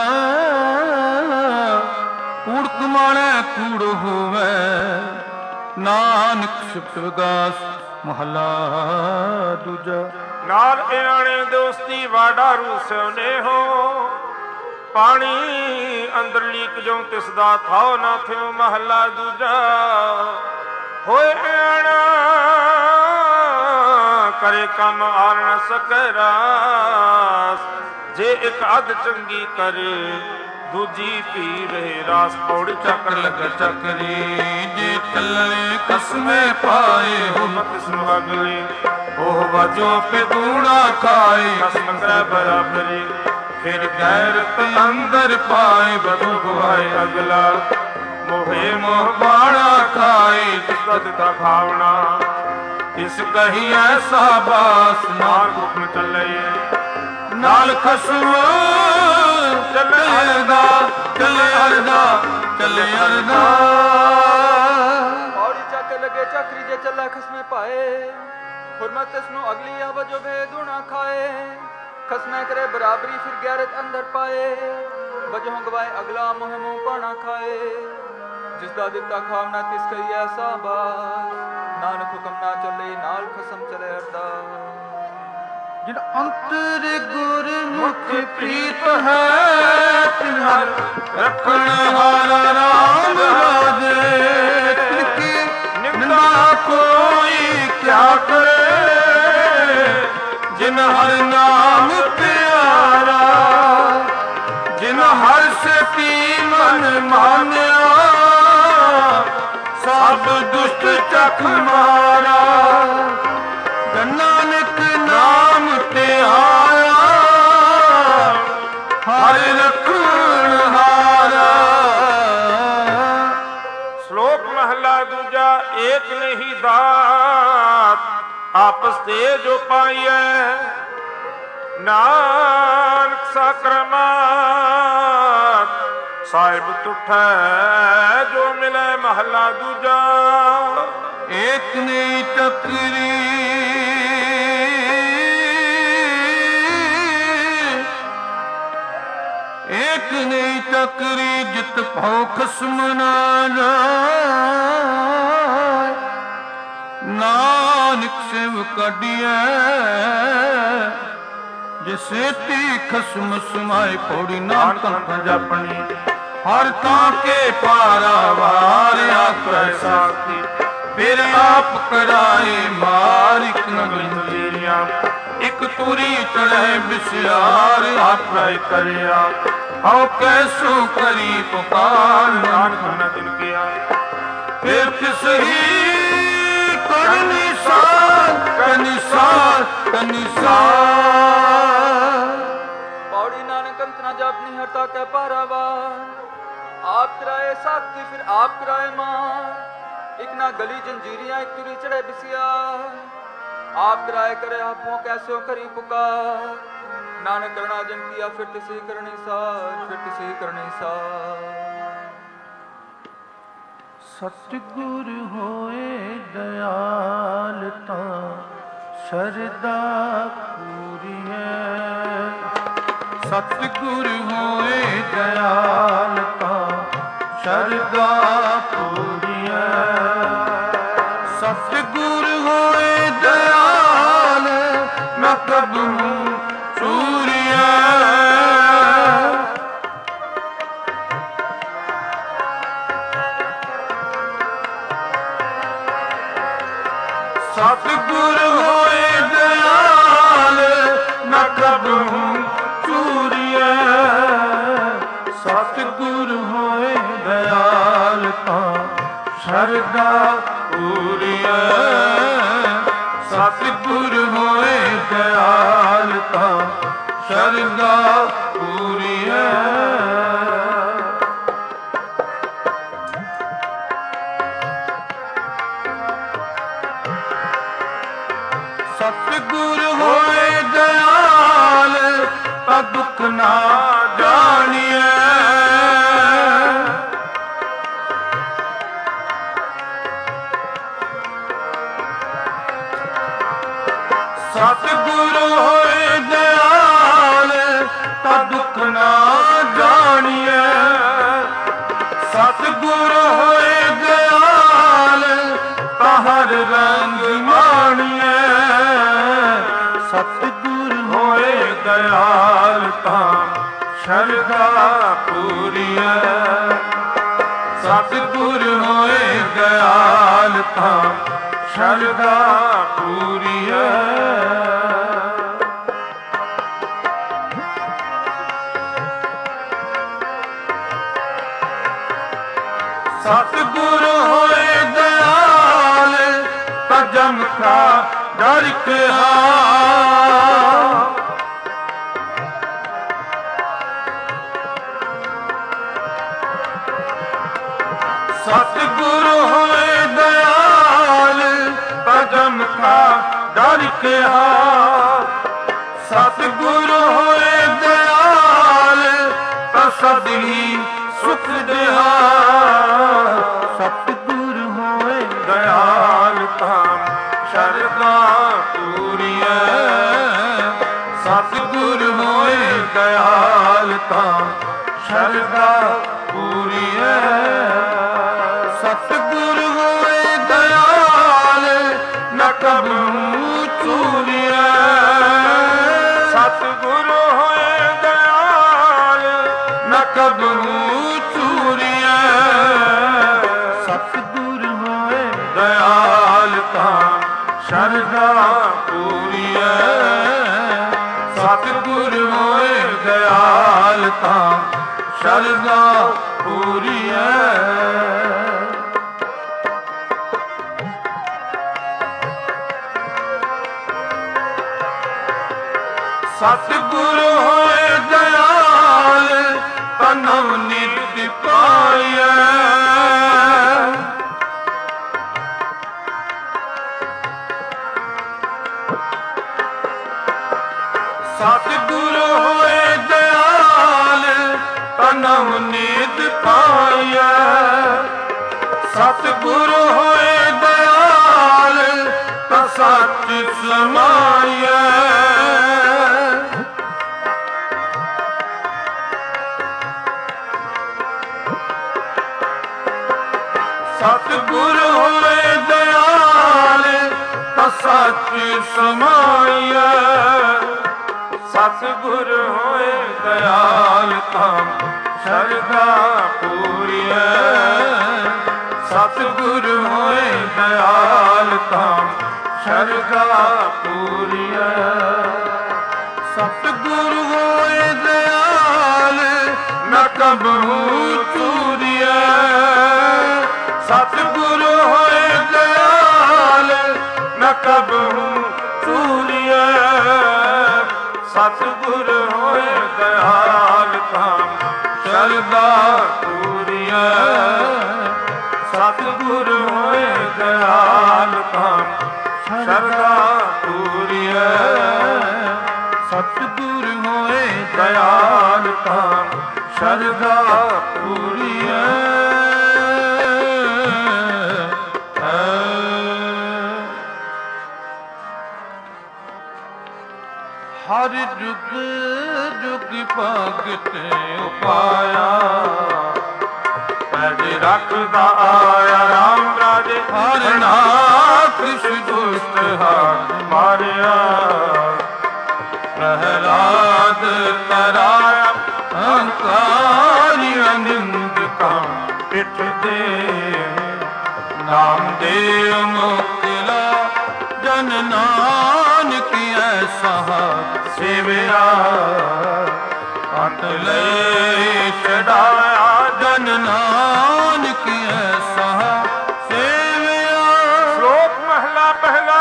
ਕੂੜ ਕਮਾਣੈ ਕੂੜ ਹੋਵੇ ਨਾਨਕ ਸਿਫਤ ਵਿਗਾਸ। ਮਹਲਾ ਦੂਜਾ। ਨਾਲ ਆਣੇ ਦੋਸਤੀ ਵਾਡਾਰੂ ਸਿਉਨੇ ਹੋ, ਪਾਣੀ ਅੰਦਰ ਲੀਕ ਜੋ ਤਿਸ ਦਾ ਥਾਉ ਨਾ ਥਿਓ। ਮਹਲਾ ਦੂਜਾ। ਹੋਏ ਆਣਾ ਕਰੇ ਕੰਮ ਆਰ ਨ ਸਕੈ ਰਾਸ, ਜੇ ਇੱਕ ਅੱਧ ਚੰਗੀ ਕਰੇ ਦੂਜੀ ਪੀ ਰਹੇ ਰਾਸ। ਪੌੜੀ ਚੱਕਰ ਲੱਗ ਚੱਕਰੀ ਜੇ ਚੱਲਣੇ ਕਸਮੇ ਪਾਏ ਹੋ। ਤਿਸ ਨੂੰ ਅਗਲੀ ਉਹ ਵਜੋ ਪੇ ਦੂਣਾ ਖਾਏ, ਕਸਮ ਕਰੈ ਬਰਾਬਰੀ। ਫਿਰ ਗੈਰਤ ਅੰਦਰ ਪਾਏ ਬਦੂ ਗਵਾਏ ਅਗਲਾ। ਮੋਹੇ ਮੋਹ ਬਾਣਾ ਖਾਏ ਤਦ ਤਾ ਖਾਵਣਾ ਇਸ ਕਹੀ ਐਸਾ ਬਾਸ। ਨਾਰ ਹੁਕਮ ਚੱਲੇ ਨਾਲ ਖਸਮ ਚੱਲੇ ਅਰਦਾ ਚੱਲੇ ਅਰਦਾ ਚੱਲੇ ਅਰਦਾ। ਪੌੜੀ ਚੱਕ ਲਗੇ ਚੱਕਰੀ ਜੇ ਚੱਲਾ ਖਸਮੇ ਪਾਏ, ਹੁਰਮਤ ਇਸ ਨੂੰ ਅਗਲੀ ਆ ਵਜੋ ਭੇਦੂ ਨਾ ਖਾਏ। ਖਸਮੇ ਕਰੇ ਬਰਾਬਰੀ ਫਿਰ ਗੈਰਤ ਅੰਦਰ ਪਾਏ, ਵਜੋਂ ਗਵਾਏ ਅਗਲਾ ਮੋਹ ਮੂੰਹ ਪਾਣਾ ਖਾਏ। ਜਿਸ ਦਾ ਦਿੱਤਾ ਖਾਵਣਾ ਤਿਸ ਕਈ ਐਸਾ ਬਾਸ, ਨਾਨਕ ਹੁਕਮ ਨਾ ਚੱਲੇ ਨਾਲ ਖਸਮ ਚਲੇ ਅਰਦਾ। ਜਿਨ ਅੰਤਰ ਗੁਰਮੁਖ ਪ੍ਰੀਤ ਹੈ ਤਿਨ ਹਰ ਰੱਖਣ ਹਾਰਾ ਰਾਮ ਰਾਜੇ। ਤਿਨਕੀ ਨਿੰਦਾ ਕੋਈ ਕਿਆ ਕਰੇ, ਜਿਨ ਹਰ ਨਾਮ ਪਿਆਰਾ। ਜਿਨ ਹਰ ਸਤੀ ਮਨ ਮਾਨਿਆ, ਸਭ ਦੁਸ਼ਟ ਚਖ ਮਾਰਾ। ਨਾਨਕ ਨਾਮ ਤੇ ਆਇਆ ਹਰ ਰਖਣ ਹਾਰਾ। ਸ਼ਲੋਕ ਮਹਲਾ ਦੂਜਾ। ਏਕ ਨਹੀਂ ਦਾਤ ਆਪਸ ਤੇ ਜੋ ਪਾਈਐ, ਨਾਨਕ ਸਾਕਰਮਾਤ ਸਾਹਿਬ ਤੁਠੈ ਜੋ ਮਿਲੈ। ਮਹਲਾ ਦੂਜਾ। ਏਕ ਨਹੀਂ ਟਕਰੀ ਏਕ ਨਹੀਂ ਟਕਰੀ, ਜਿਤ ਭਉ ਖਸਮ ਨਾ ਜਾਏ। ਨਾਨਕ ਸਿਵ ਕੱਢੀਐ ਜੇ ਸੇਤੀ ਖਸਮ ਸਮਾਏ। ਪੌੜੀ ਨਾਮ ਕੰਠ ਜਪਣੀ ਹਰ ਤਾਂ ਕੇ ਪਾਰਾਵਾਰ ਆਖੈ ਸਾਖੀ। ਫਿਰ ਆਪ ਕਰਾਏ ਮਾਰ ਇਕ ਨਗਲੀ ਮਲੇਰੀਆਂ, ਇਕ ਤੁਰੀ ਚੜ੍ਹੇ ਬਿਸਿਆਰ ਆਖੈ ਕਰਿਆ। ਹਉ ਕੈਸੋ ਕਰੀ ਪੁਕਾਰ ਨਾਨਕ ਨ ਦਿਨ ਕੀਆ। ਫਿਰ ਕਿਸ ਹੀ ਕਰਨੀ ਸਾਰ ਕਰਨੀ ਸਾਰ ਕਰਨੀ ਸਾਰ। पौड़ी नानक अंत न जापनी हरता कै पारावार। आप कराए साथी फिर आप कराए मार, एक ना गली जंजीरियां एक तुरी चढ़े बिसिया। आप कराए करे आपो कैसो करी पुकार, नानक करना जन किया फिर तिसी करनी सार, फिर तिसी करनी सार। सतगुर होए दयाल ता सरदा पूरी है। सतगुर होए दयाल ता ਸ਼ਰਧਾ ਪੂਰੀਐ। ਸਤਿਗੁਰ ਹੋਏ ਦਇਆਲ ਨਾ ਕਬਹੂ ਚੂਰੀਐ। ਸਤਿਗੁਰ ਹੋਏ ਦਇਆਲ ਨਾ ਕਬਹੂ ਚੂਰੀਐ। ਸਤਿਗੁਰ ਹੋਏ ਦਇਆਲ ਤਾਂ ਸ਼ਰਧਾ ਪੂਰੀਐ। ਸਤਿਗੁਰ ਹੋਏ ਦਇਆਲ ਤਾਂ ਸ਼ਰਧਾ ਪੂਰੀਐ। ਸਤਿਗੁਰ ਹੋਏ ਦਇਆਲ ਤਾਂ ਦੁੱਖ ਨਾ ਜਾਣੀਐ। ਸਤਿਗੁਰ ਹੋਏ ਦਇਆਲ ਤਾਂ ਦੁੱਖ ਨਾ ਜਾਣੀਐ। ਸਤਿਗੁਰ ਹੋਏ ਦਇਆਲ ਤਾਂ ਹਰ ਰੰਗ ਮਾਣੀਐ। ਸਤਿਗੁਰ ਹੋਏ ਦਇਆਲ ਤਾਂ ਸ਼ਰਧਾ ਪੂਰੀਐ। ਸਤਿਗੁਰ ਹੋਏ ਦਇਆਲ ਤਾਂ ਸ਼ਰਧਾ ਪੂਰੀਐ। ਸਤਿਗੁਰ ਹੋਏ ਦਇਆਲ ਤਾਂ ਜਮ ਕਾ ਡਰ ਕਿਹਾ। ਸਤਿਗੁਰ ਹੋਏ ਦਇਆਲ ਤਾਂ ਜਮ ਕਾ ਡਰ ਕਿਹਾ। ਸਤਿਗੁਰ ਹੋਏ ਦਇਆਲ ਤਾਂ ਸਦੀ ਸੁਖ ਦਿਹਾ। ਸਤਿਗੁਰ ਹੋਏ ਦਇਆਲ ਤਾਂ ਸ਼ਰਧਾ ਪੂਰੀਐ। ਸਤਿਗੁਰ ਹੋਏ ਦਇਆਲ ਤਾਂ ਸ਼ਰਧਾ ਪੂਰੀਐ। ਸਤਿਗੁਰ ਹੋਏ ਦਇਆਲ ਨਾ ਕਬਹੂ ਚੂਰੀਐ। ਸਤਿਗੁਰ ਹੋਏ ਦਇਆਲ ਨਾ ਕਬਹੂ ਚੂਰੀਐ। ਸਤਿਗੁਰ ਹੋਏ ਦਇਆਲ ਤਾਂ ਸ਼ਰਧਾ ਪੂਰੀਐ। ਸਤਿਗੁਰ ਹੋਏ ਦਇਆਲ ਤਾਂ ਸ਼ਰਧਾ ਪੂਰੀਐ। ਸਤਿਗੁਰ ਹੋਏ ਦਇਆਲ ਤਾਂ ਨਵ ਨਿਤ ਪਾਈਐ। ਸਤਿਗੁਰ ਹੋਏ ਦਇਆਲ ਤਾਂ ਨਵ ਨਿਤ ਪਾਈਐ। ਸਤਿਗੁਰ ਹੋਏ ਦਇਆਲ ਤਾਂ ਸੱਚ ਸਮਾਈਐ। ਸਤਿਗੁਰ ਹੋਏ ਦਇਆਲ ਤਾਂ ਸੱਚ ਸਮਾਈਐ। ਸਤਿਗੁਰ ਹੋਏ ਦਇਆਲ ਤਾਂ ਸ਼ਰਧਾ ਪੂਰੀਐ। ਸਤਿਗੁਰ ਹੋਏ ਦਇਆਲ ਤਾਂ ਸ਼ਰਧਾ ਪੂਰੀਐ। ਸਤਿਗੁਰ ਹੋਏ ਦਇਆਲ ਨਾ ਕਬਹੂ ਚੂਰੀਐ। ਸਤਿਗੁਰ ਹੋਏ ਦਇਆਲ ਨਾ ਕਬਹੂ ਚੂਰੀਐ। ਸਤਿਗੁਰ ਹੋਏ ਦਇਆਲ ਤਾਂ ਸ਼ਰਧਾ ਪੂਰੀਐ। ਸਤਿਗੁਰ ਹੋਏ ਦਇਆਲ ਤਾਂ ਸ਼ਰਧਾ ਪੂਰੀਐ। ਸਤਿਗੁਰ ਹੋਏ ਦਇਆਲ ਤਾਂ ਸ਼ਰਧਾ ਪੂਰੀਐ। ਹਰ ਜੁਗ ਜੁਗ ਭਗਤ ਉਪਾਇਆ। ਪੈੜ ਰੱਖਦਾ ਆਇਆ ਰਾਮ ਰਾਜੇ ਹਰਣਾ ਕ੍ਰਿਸ਼ਨ ਦੁਸ਼ਟ ਹਾਰ ਮਾਰਿਆ ਪ੍ਰਹਲਾਦ ਤਰਾਇਆ ਅਹੰਕਾਰੀ ਅਨਿੰਦਕਾ ਪਿੱਠ ਦੇ ਨਾਮ ਦੇ ਮੁਕਲਾ ਜਨ ਨਾਨਕ ਐਸਾ ਸੇਵਿਆ ਅੰਤ ਲੈ ਛਡਾਇਆ ਜਨ ਨਾਨਕ ਐਸਾ ਸੇਵਿਆ। ਸ਼ਲੋਕ ਮਹਲਾ ਪਹਿਲਾ।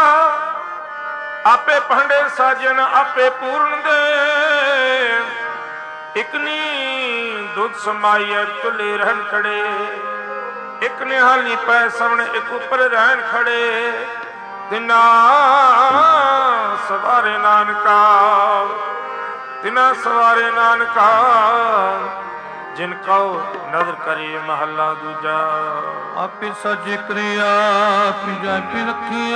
ਆਪੇ ਪੰਡੇ ਸਾਜਨ ਆਪੇ ਪੂਰਨ ਦੇ ਇਕ ਨੀ ਦੁੱਧ ਸਮਾਈਐ ਚੁੱਲੇ ਰਹਿਣ ਖੜੇ ਇਕ ਨਿਹਾਲੀ ਪੈ ਸਾਹਮਣੇ ਇਕ ਉੱਪਰ ਰਹਿਣ ਖੜੇ ਤਿਨਾ ਸਵਾਰੇ ਨਾਨਕਾ ਤਿਨਾ ਸਵਾਰੇ ਨਾਨਕਾ ਜਿਨ ਕਉ ਨਦਰ ਕਰੀ ਮਹੱਲਾ ਦੂਜਾ। ਆਪੇ ਸਜ ਕਰਿਆ ਆਪੇ ਜਾਪੇ ਰੱਖਿਆ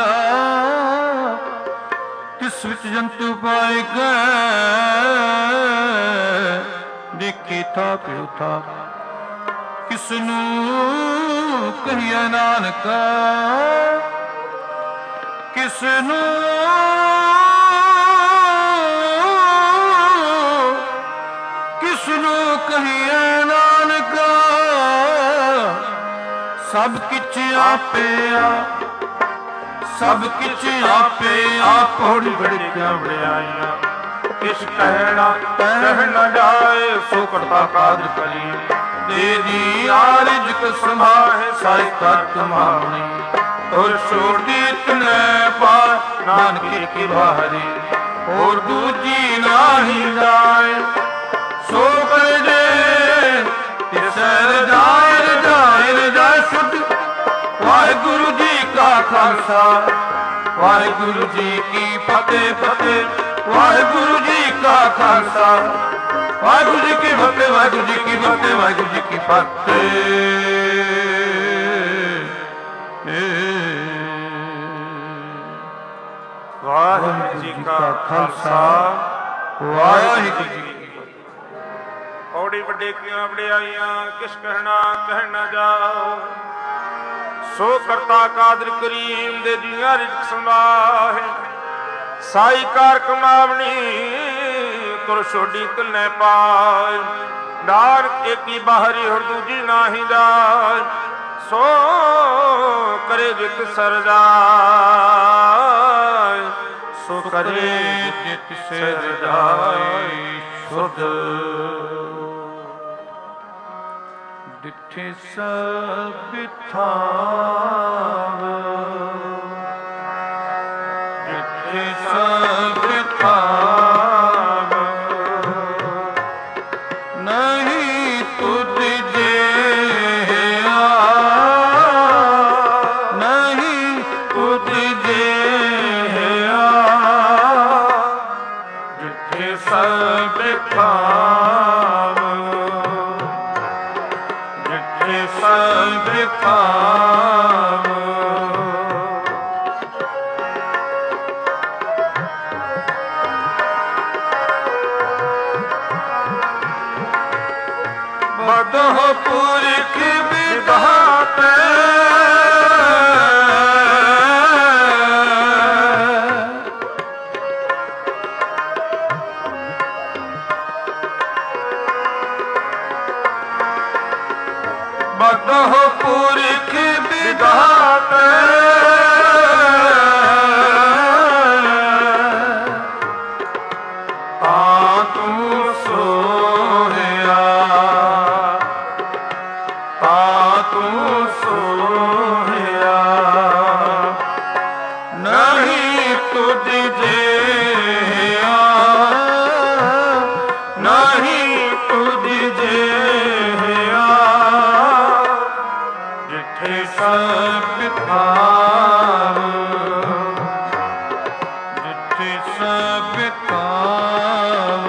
ਤਿਸ ਵਿੱਚ ਜੰਤੂ ਪਾਏ ਗਏ ਦੇਖੀ ਥਾਪ ਉਠਾ ਕਿਸ ਨੂੰ ਕਹੀਏ ਨਾਨਕਾ ਕਿਸ ਨੂੰ ਕਹੀਏ ਨਾਨਕਾ ਸਭ ਕਿਛ ਆਪੇ ਆਪ ਸਭ ਕਿਛ ਆਪੇ ਆਪ ਹੋੜੀ ਬੜੀਆਂ ਵਡਿਆਈਆਂ ਕਿਸ ਕਹਿਣਾ ਕਹਿ ਨ ਜਾਏ ਸੋ ਕਰਤਾ ਕਾਦਰ ਕਰੀ ਦੇ ਦੀ ਆਰਿਜ ਕਸਮਾਹਿ ਸਾਈ ਤਤ ਮਾਉਣੀ ਔਰ ਛੋਟੀ ਤਨੈ ਪਾ ਨਾਨਕੇ ਕੀ ਬਾਹਰੀ ਹੋਰ ਦੂਜੀ ਨਾਹੀ ਜਾਏ ਸੋ ਕਰ ਜੇ ਤਿਸੈ ਰਜਾਇ ਰਜਾਇ ਰਜਾਇ ਸੁਧ। ਵਾਹਿਗੁਰੂ ਜੀ ਕਾ ਖਾਲਸਾ ਵਾਹਿਗੁਰੂ ਜੀ ਕੀ ਫਤਿਹ ਫਤਿਹ ਵਾਹਿਗੁਰੂ ਜੀ ਕਾ ਖਾਲਸਾ ਵਾਹਿਗੁਰੂ ਜੀ ਕੀ ਫਤਿਹ ਵਾਹਿਗੁਰੂ ਜੀ ਕੀ ਫਤਿਹ ਵਾਹਿਗੁਰੂ ਜੀ ਕੀ ਫਤਿਹ। ਵਾਹਿਗੁਰੂ ਜੀ ਕਾ ਖਾਲਸਾ ਵਾਹਿਗੁਰੂ ਜੀ ਕੀ ਫਤਿਹ। ਔੜੀ ਵੱਡੇ ਕੀਆਂ ਵਡਿਆਈਆਂ ਕਿਸ ਕਹਿਣਾ ਕਹਿ ਨਾ ਜਾਓ ਸੋ ਕਰਤਾ ਕਾਦਰ ਕਰੀਮ ਦੇ ਜੀਆਂ ਰਿਜ਼ਕ ਸਮਾਹੇ ਸਾਈ ਕਾਰ ਕਮਾਵਣੀ ਤੁਰ ਛੋਡੀ ਤਨੈ ਪਾਏ ਨਾਨਕ ਏਕੀ ਬਾਹਰੀ ਹੋਰ ਦੂਜੀ ਨਾਹੀ ਜਾਏ ਸੋ ਕਰੇ ਜਿਤ ਸਰਜਾਏ ਸੋ ਕਰੇ ਜਿਤ ਸਰਜਾਏ ਸੁਧ। ਡਿਠੇ ਸਭ ਥਾਵ ਡਿਠੇ ਸਭ ਥਾਵ ਨਹੀਂ ਤੁਧ ਜਿਹਾ ਨਹੀਂ ਤੁਧ ਜਿਹਾ ਡਿਠੇ ਸਭ ਥਾਵ ਸਭ ਥਾਵ ਬਦਹੁ ਪੁਰਖ ਵਿਧਾਤੇ ਬਦਹੁ ਪੁਰਖ ਵਿਧਾਤੇ ਤਾਂ ਤੂੰ ਸੋਹਿਆ ਤਾਂ ਤੂੰ ਸੋਹਿਆ ਨਹੀਂ ਤੁਧ ਜਿਹਾ ਨਹੀਂ ਤੁਧ ਜਿਹਾ ਜਿਠੇ ਸਭ ਥਾਵ ਜਿਠੇ ਸਭ ਥਾਵ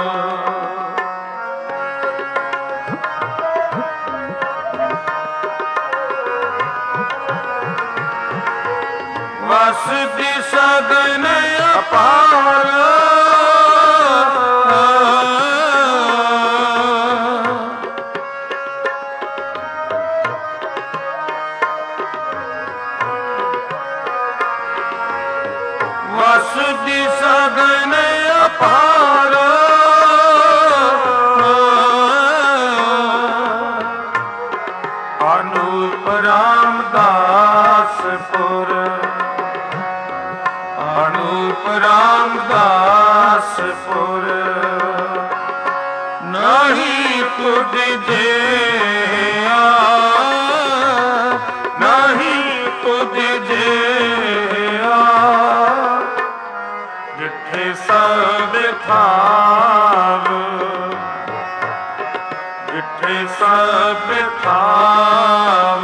ਵਸਦੀ ਸਗਨ ਅਪਾਰ ਤੁਧੀ ਸਗਨ ਅਪਾਰ ਅਨੂਪ ਰਾਮਦਾਸਪੁਰ ਅਨੂਪ ਰਾਮਦਾਸਪੁਰ ਨਹੀਂ ਤੁਧ ਜਿਹਾ ਨਹੀਂ ਤੁਧ ਜਿਹਾ ਜਿੱਥੇ ਸਭ ਥਾਵ ਜਿੱਥੇ ਸਭ ਥਾਵ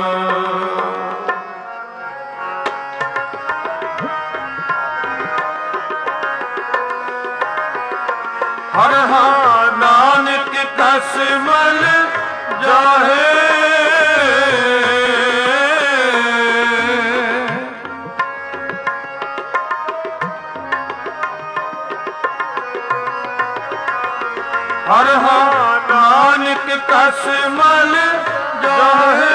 ਹਰ ਹਰ ਨਾਨਕ ਕਸ ਮਲ ਜਾਹੇ ਹਰ ਹਰ ਨਾਨਕ ਕਸ ਮਲ ਜਾਹੇ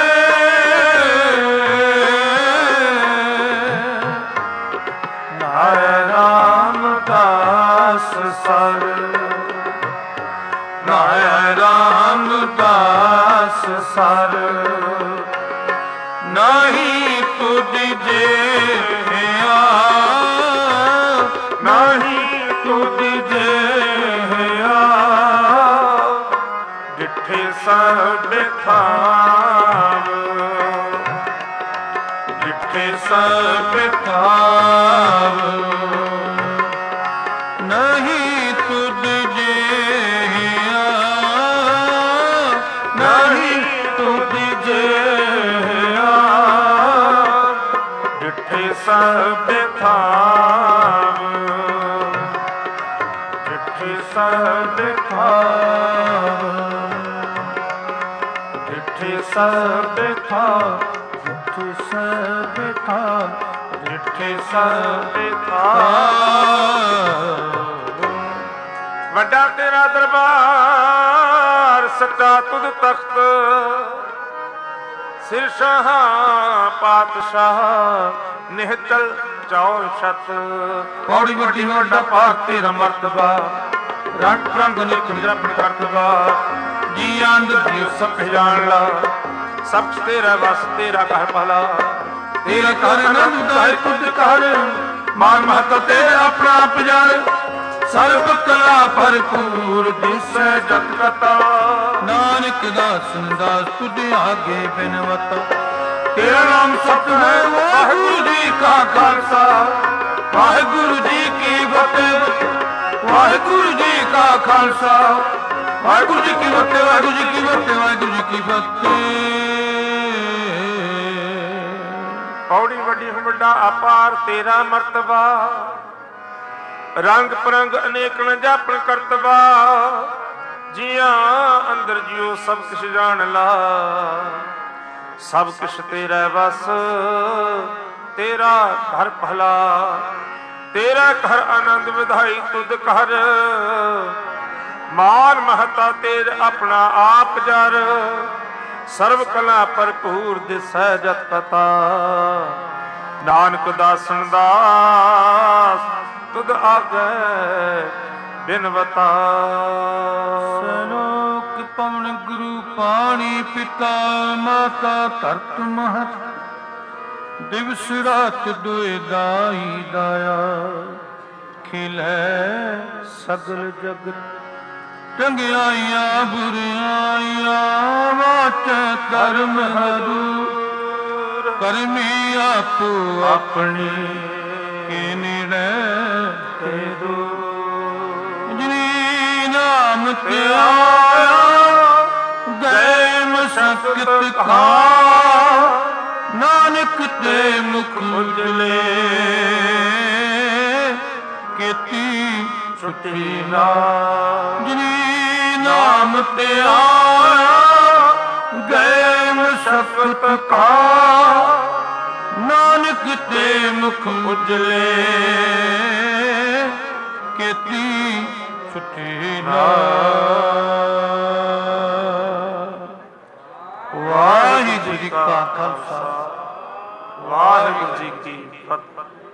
ਨਾਇ ਰਾਮਦਾਸ ਸਰ ਨਾਇ ਰਾਮਦਾਸ ਸਰ ਨਹੀਂ ਤੁਧ ਜਿਹਾ ਨਹੀਂ ਤੁਧ ਜਿਹਾ ਜਿੱਥੇ ਸਭ ਥਾਵ ਜਿੱਥੇ ਸਭ ਥਾਵ ਨਹੀਂ ਤੁਧ ਜਿਹਾ ਨਹੀਂ ਤੁਧ ਜਿਹਾ ਜਿੱਥੇ ਸਭ ਥਾਵ ਜਿੱਥੇ ਸਭ ਥਾਵ ਜਿੱਥੇ ਸਭ ਥਾਵ ਜਿੱਥੇ ਸਭ ਥਾਵ ਜਿੱਥੇ ਸਭ ਥਾਵ ਵੱਡਾ ਤੇਰਾ ਦਰਬਾਰ ਸੱਚਾ ਤੁਧ ਤਖਤ ਸਿਰ ਸ਼ਾਹ ਪਾਤਸ਼ਾਹ ਨਿਹਚਲ ਚੌ ਛਤ ਪੌੜੀ ਵੱਡੀ ਵੱਡਾ ਪਾਕ ਤੇਰਾ ਮਰਤਬਾ ਰੰਗ ਰੰਗ ਨਿਤ ਜਪ ਕਰਤਬਾ ਜੀ ਅੰਦਰ ਜੀ ਸਭ ਜਾਣ ਲਾ ਸਭ ਤੇਰਾ ਵਸ ਤੇਰਾ ਘਰ ਭਲਾ ਤੇਰਾ ਘਰ ਆਨੰਦ ਦਾਇ ਤੁਧ ਘਰ ਮਾਨ ਮਹਤ ਤੇਰੇ ਆਪਣਾ ਪਜਾਰ ਸਰਬ ਕਲਾ ਭਰਪੂਰ ਦਿਸੈ ਜਤ ਕਤਾ ਨਾਨਕ ਦਾਸ ਦਾਸ ਤੁਧ ਆਗੇ ਬਿਨਵਤ ਤੇਰਾ ਨਾਮ ਸਤ ਹੈ ਵਾਹਿਗੁਰੂ ਜੀ ਕਾ ਖਾਲਸਾ ਵਾਹਿਗੁਰੂ ਜੀ ਕੀ ਫਤਿਹ ਵਾਹਿਗੁਰੂ ਜੀ ਕਾ ਖਾਲਸਾ ਵਾਹਿਗੁਰੂ ਜੀ ਕੀ ਫਤਿਹ ਵਾਹਿਗੁਰੂ ਜੀ ਕੀ ਫਤਿਹ ਵਾਹਿਗੁਰੂ ਜੀ ਕੀ ਫਤਿਹ ਪੌੜੀ ਵੱਡੀ ਵੱਡਾ ਅਪਾਰ ਤੇਰਾ ਮਰਤਬਾ ਰੰਗ ਪਰੰਗ ਅਨੇਕਨ ਜਾਪਣ ਕਰਤਬਾ ਜੀਆਂ ਅੰਦਰ ਜਿਉ ਸਭ ਕੁਛ ਜਾਣ ਲਾ ਸਭ ਕੁਛ ਤੇਰਾ ਵਸ ਤੇਰਾ ਘਰ ਭਲਾ ਤੇਰਾ ਘਰ ਆਨੰਦ ਵਿਧਾਈ ਤੁਧ ਘਰ ਮਾਨ ਮਹਤਾ ਤੇਰ ਆਪਣਾ ਆਪ ਜਰ ਸਰਬ ਕਲਾ ਭਰਪੂਰ ਦਿਸੈ ਜਤ ਕਤਾ ਨਾਨਕ ਦਾਸਨ ਦਾਸ ਤੁਧ ਆਗੈ ਬਿਨਵਤਾ ਸਲੋਕ ਪਵਨ ਗੁਰੂ ਪਾਣੀ ਪਿਤਾ ਮਾਤਾ ਧਰਤ ਮਹਤ ਦਿਵਸ ਰਾਤ ਦੁਇ ਦਾਈ ਦਾਇਆ ਖਿਲੈ ਸਗਲ ਜਗਤ ਚੰਗਿਆਈਆਂ ਬੁਰਿਆਈਆਂ ਵਾਚੈ ਕਰਮ ਹਦੂਰ ਕਰਮੀ ਆਪੋ ਆਪਣੀ ਕੇ ਨਿਰੈ ਤੇ ਦੂਰ ਜਿਨੀ ਨਾਮ ਤੇ ਆਇਆ ਗਏ ਮਸਕਤ ਕਾ ਨਾਨਕ ਤੇ ਮੁਖ ਉਜਲੇ ਕੀਤੀ ਛੁੱਟੀ ਨਾ ਜਿਨੀ ਨਾਮ ਤੇ ਆਇਆ ਗਏ ਮਸਕਤ ਕਾ ਨਾਨਕ ਤੇ ਮੁਖ ਉਜਲੇ ਕੀਤੀ ਛੁੱਟੀ ਨਾ ਵਾਹਿਗੁਰੂ ਜੀ ਕਾ ਖਾਲਸਾ ਵਾਹਿਗੁਰੂ ਜੀ ਕੀ ਫਤਿਹ।